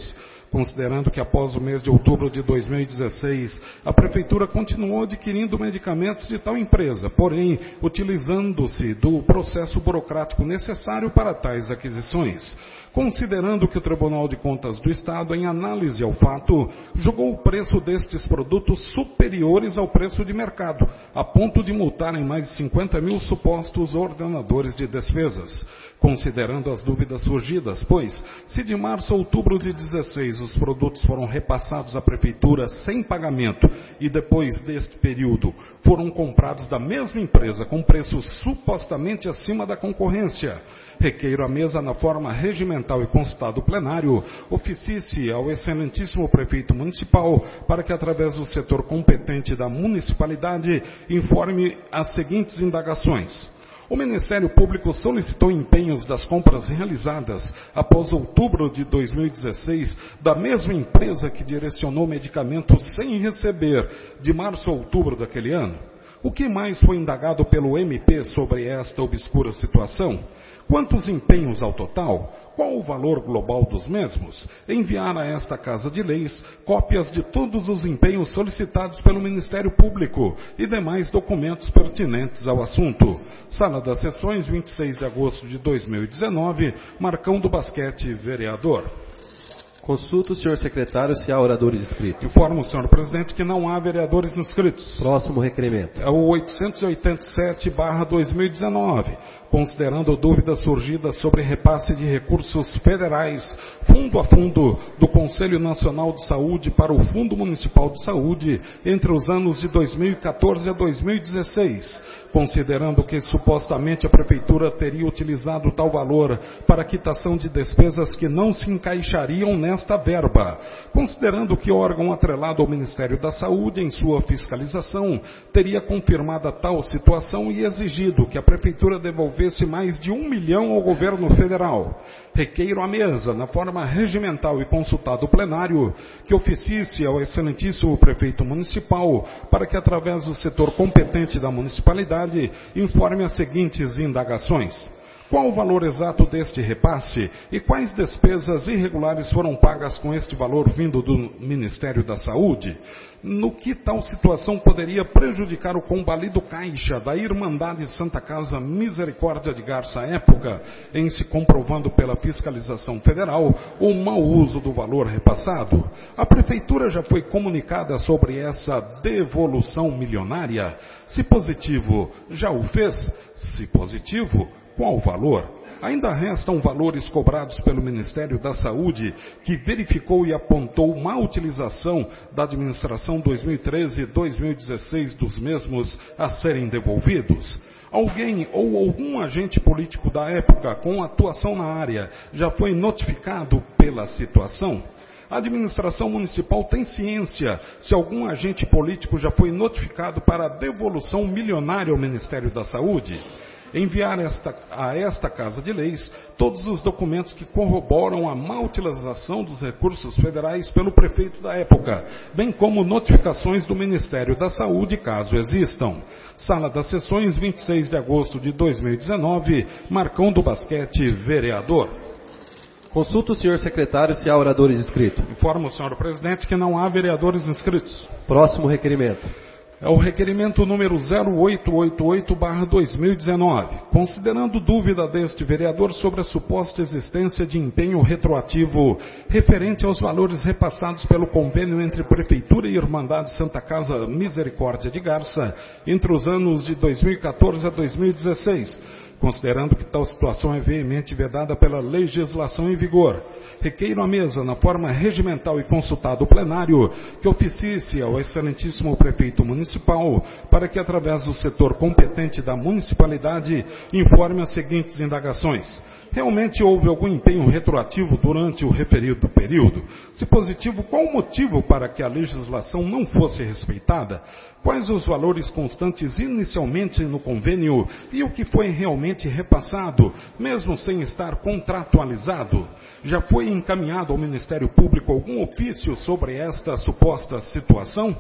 considerando que após o mês de outubro de dois mil e dezesseis, a Prefeitura continuou adquirindo medicamentos de tal empresa, porém, utilizando-se do processo burocrático necessário para tais aquisições. Considerando que o Tribunal de Contas do Estado, em análise ao fato, julgou o preço destes produtos superiores ao preço de mercado, a ponto de multarem mais de cinquenta mil supostos ordenadores de despesas. Considerando as dúvidas surgidas, pois, se de março a outubro de dezesseis os produtos foram repassados à Prefeitura sem pagamento e depois deste período foram comprados da mesma empresa com preços supostamente acima da concorrência, requeiro à mesa na forma regimental e consultado plenário, oficie ao excelentíssimo prefeito municipal para que, através do setor competente da municipalidade, informe as seguintes indagações. O Ministério Público solicitou empenhos das compras realizadas após outubro de dois mil e dezesseis da mesma empresa que direcionou medicamentos sem receber de março a outubro daquele ano. O que mais foi indagado pelo M P sobre esta obscura situação? Quantos empenhos ao total? Qual o valor global dos mesmos? Enviar a esta Casa de Leis cópias de todos os empenhos solicitados pelo Ministério Público e demais documentos pertinentes ao assunto. Sala das Sessões, vinte e seis de agosto de dois mil e dezenove, Marcão do Basquete, vereador. Consulta o senhor secretário se há oradores inscritos. Informo, senhor presidente, que não há vereadores inscritos. Próximo requerimento. É o oitocentos e oitenta e sete barra dois mil e dezenove. Considerando dúvidas surgidas sobre repasse de recursos federais, fundo a fundo, do Conselho Nacional de Saúde para o Fundo Municipal de Saúde, entre os anos de dois mil e quatorze a dois mil e dezesseis, considerando que supostamente a Prefeitura teria utilizado tal valor para quitação de despesas que não se encaixariam nesta verba, considerando que órgão atrelado ao Ministério da Saúde, em sua fiscalização, teria confirmado tal situação e exigido que a Prefeitura devolvesse mais de um milhão ao governo federal. Requeiro à mesa, na forma regimental e consultado o plenário, que oficie ao excelentíssimo prefeito municipal para que, através do setor competente da municipalidade, informe as seguintes indagações. Qual o valor exato deste repasse e quais despesas irregulares foram pagas com este valor vindo do Ministério da Saúde? No que tal situação poderia prejudicar o combalido caixa da Irmandade Santa Casa Misericórdia de Garça à época, em se comprovando pela fiscalização federal o mau uso do valor repassado? A Prefeitura já foi comunicada sobre essa devolução milionária? Se positivo, já o fez? Se positivo, qual o valor? Ainda restam valores cobrados pelo Ministério da Saúde, que verificou e apontou má utilização da administração dois mil e treze e dois mil e dezesseis dos mesmos a serem devolvidos. Alguém ou algum agente político da época com atuação na área já foi notificado pela situação? A administração municipal tem ciência se algum agente político já foi notificado para a devolução milionária ao Ministério da Saúde? Enviar esta, a esta Casa de Leis todos os documentos que corroboram a má utilização dos recursos federais pelo prefeito da época, bem como notificações do Ministério da Saúde, caso existam. Sala das Sessões, vinte e seis de agosto de dois mil e dezenove, Marcão do Basquete, vereador. Consulta o senhor secretário se há oradores inscritos. Informo o senhor presidente que não há vereadores inscritos. Próximo requerimento. É o requerimento número zero oito oito oito barra dois mil e dezenove, considerando dúvida deste vereador sobre a suposta existência de empenho retroativo referente aos valores repassados pelo convênio entre Prefeitura e Irmandade Santa Casa Misericórdia de Garça entre os anos de dois mil e quatorze a dois mil e dezesseis, considerando que tal situação é veemente vedada pela legislação em vigor. Requeiro à mesa, na forma regimental e consultado o plenário, que oficie ao excelentíssimo prefeito municipal para que, através do setor competente da municipalidade, informe as seguintes indagações. Realmente houve algum empenho retroativo durante o referido período? Se positivo, qual o motivo para que a legislação não fosse respeitada? Quais os valores constantes inicialmente no convênio e o que foi realmente repassado, mesmo sem estar contratualizado? Já foi encaminhado ao Ministério Público algum ofício sobre esta suposta situação?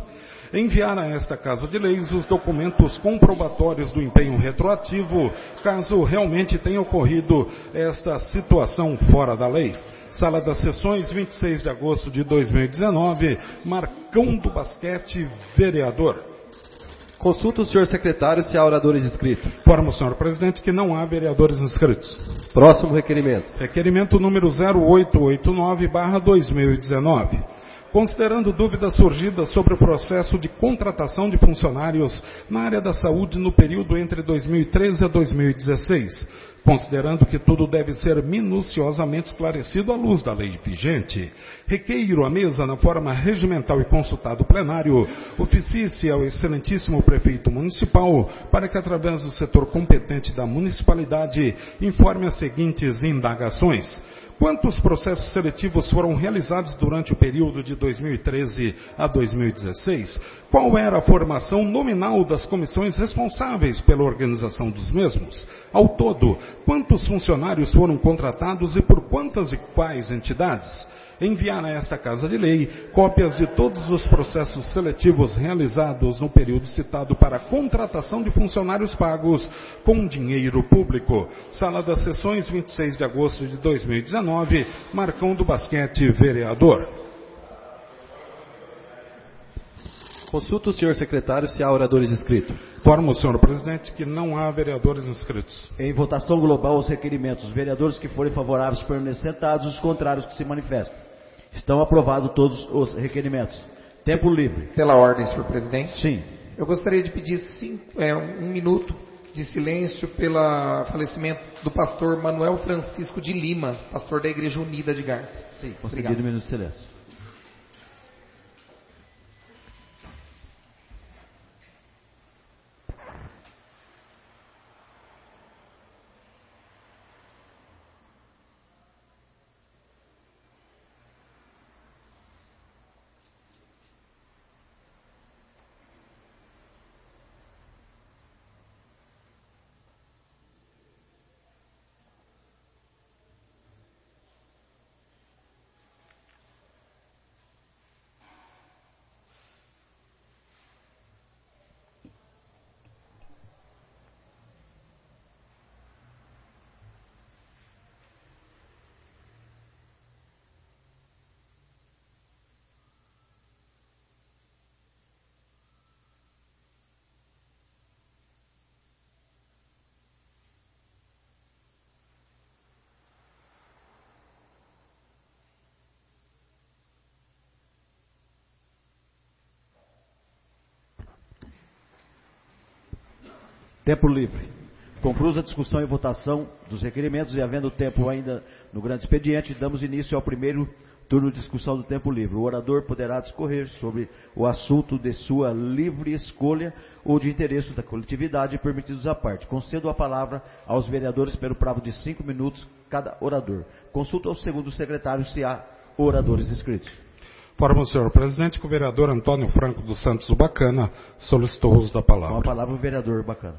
enviar a esta Casa de Leis os documentos comprobatórios do empenho retroativo, caso realmente tenha ocorrido esta situação fora da lei. Sala das Sessões, vinte e seis de agosto de dois mil e dezenove, Marcão do Basquete, vereador. Consulta o senhor secretário se há oradores inscritos. Informo, senhor presidente, que não há vereadores inscritos. Próximo requerimento. Requerimento número zero oito oito nove barra dois mil e dezenove. Considerando dúvidas surgidas sobre o processo de contratação de funcionários na área da saúde no período entre dois mil e treze a dois mil e dezesseis, considerando que tudo deve ser minuciosamente esclarecido à luz da lei vigente, requeiro à mesa, na forma regimental e consultado plenário, oficie-se ao excelentíssimo prefeito municipal para que, através do setor competente da municipalidade, informe as seguintes indagações. Quantos processos seletivos foram realizados durante o período de dois mil e treze a dois mil e dezesseis? Qual era a formação nominal das comissões responsáveis pela organização dos mesmos? Ao todo, quantos funcionários foram contratados e por quantas e quais entidades? Enviar a esta Casa de Lei cópias de todos os processos seletivos realizados no período citado para contratação de funcionários pagos com dinheiro público. Sala das Sessões, vinte e seis de agosto de dois mil e dezenove, Marcão do Basquete, vereador. Consulta o senhor secretário se há oradores inscritos. Informo, senhor presidente, que não há vereadores inscritos. Em votação global, os requerimentos. Os vereadores que forem favoráveis permaneçam sentados, os contrários que se manifestem. Estão aprovados todos os requerimentos. Tempo livre. Pela ordem, senhor presidente. Sim. Eu gostaria de pedir cinco, é, um minuto de silêncio pelo falecimento do pastor Manuel Francisco de Lima, pastor da Igreja Unida de Garça. Sim, concedido um minuto de silêncio. Tempo livre. Conclusa a discussão e votação dos requerimentos e, havendo tempo ainda no grande expediente, damos início ao primeiro turno de discussão do tempo livre. O orador poderá discorrer sobre o assunto de sua livre escolha ou de interesse da coletividade, permitidos à parte. Concedo a palavra aos vereadores pelo prazo de cinco minutos cada orador. Consulto ao segundo secretário se há oradores inscritos. Informo, senhor presidente, que o vereador Antônio Franco dos Santos Bacana solicitou o uso da palavra. Com a palavra o vereador Bacana.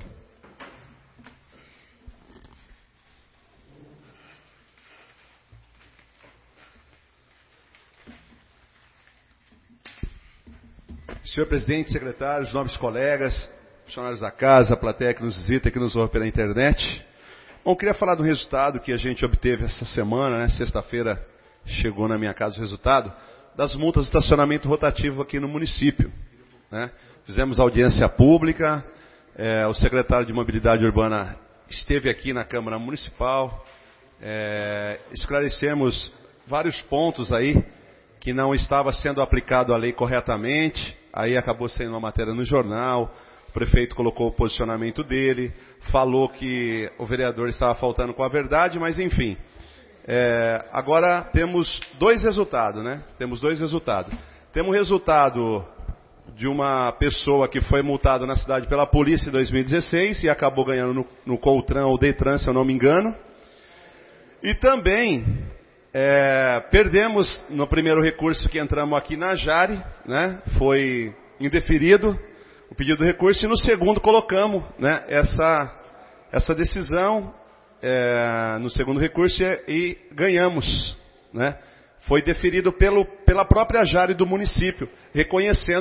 Senhor presidente, secretários, nobres colegas, funcionários da casa, a plateia que nos visita, que nos ouve pela internet. Bom, queria falar do resultado que a gente obteve essa semana, né? Sexta-feira chegou na minha casa o resultado das multas de estacionamento rotativo aqui no município, né? Fizemos audiência pública, é, o secretário de Mobilidade Urbana esteve aqui na Câmara Municipal, é, esclarecemos vários pontos aí que não estava sendo aplicado a lei corretamente. Aí acabou saindo uma matéria no jornal, o prefeito colocou o posicionamento dele, falou que o vereador estava faltando com a verdade, mas enfim. É, agora temos dois resultados, né? Temos dois resultados. Temos o resultado de uma pessoa que foi multada na cidade pela polícia em dois mil e dezesseis e acabou ganhando no, no Coltran ou Detran, se eu não me engano. E também É, perdemos no primeiro recurso que entramos aqui na Jari, né? Foi indeferido o pedido de recurso, e no segundo colocamos, né, essa, essa decisão é, no segundo recurso e, e ganhamos, né? Foi deferido pelo, pela própria Jari do município, reconhecendo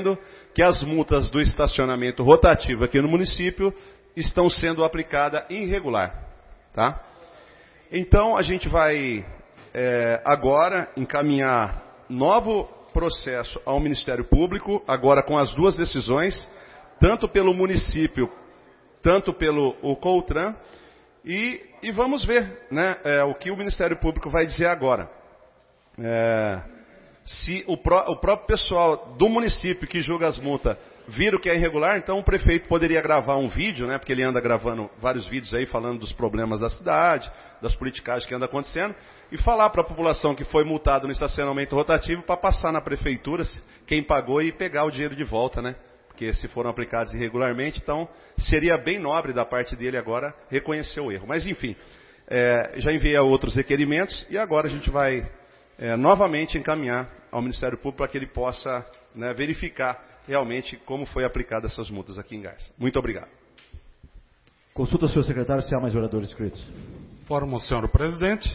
que as multas do estacionamento rotativo aqui no município estão sendo aplicadas irregular. Tá? Então, a gente vai é, agora encaminhar novo processo ao Ministério Público, agora com as duas decisões, tanto pelo município, tanto pelo o COUTRAN, e, e vamos ver, né, é, o que o Ministério Público vai dizer agora. É, se o, pró, o próprio pessoal do município que julga as multas viram que é irregular, então o prefeito poderia gravar um vídeo, né, porque ele anda gravando vários vídeos aí falando dos problemas da cidade, das politicagens que anda acontecendo, e falar para a população que foi multada no estacionamento rotativo para passar na prefeitura quem pagou e pegar o dinheiro de volta, né? Porque se foram aplicados irregularmente, então seria bem nobre da parte dele agora reconhecer o erro. Mas enfim, é, já enviei a outros requerimentos e agora a gente vai é, novamente encaminhar ao Ministério Público para que ele possa, né, verificar realmente como foi aplicada essas multas aqui em Garça. Muito obrigado. Consulta o senhor secretário se há mais oradores inscritos. Informo, senhor presidente,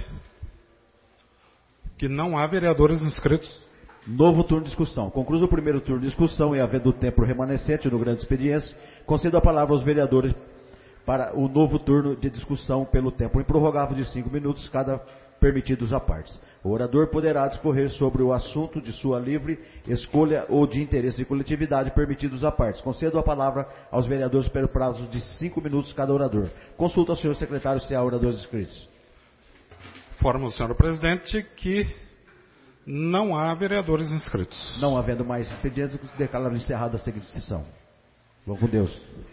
que não há vereadores inscritos. Novo turno de discussão. Concluído o primeiro turno de discussão e havendo tempo remanescente no grande expediente, concedo a palavra aos vereadores para o novo turno de discussão pelo tempo improrrogável de cinco minutos, cada permitidos à parte. O orador poderá discorrer sobre o assunto de sua livre escolha ou de interesse de coletividade permitidos à parte. Concedo a palavra aos vereadores pelo prazo de cinco minutos cada orador. Consulta ao senhor secretário se há oradores inscritos. Informo, senhor presidente, que não há vereadores inscritos. Não havendo mais expedientes, declaro encerrada a seguinte sessão. Vamos com Deus.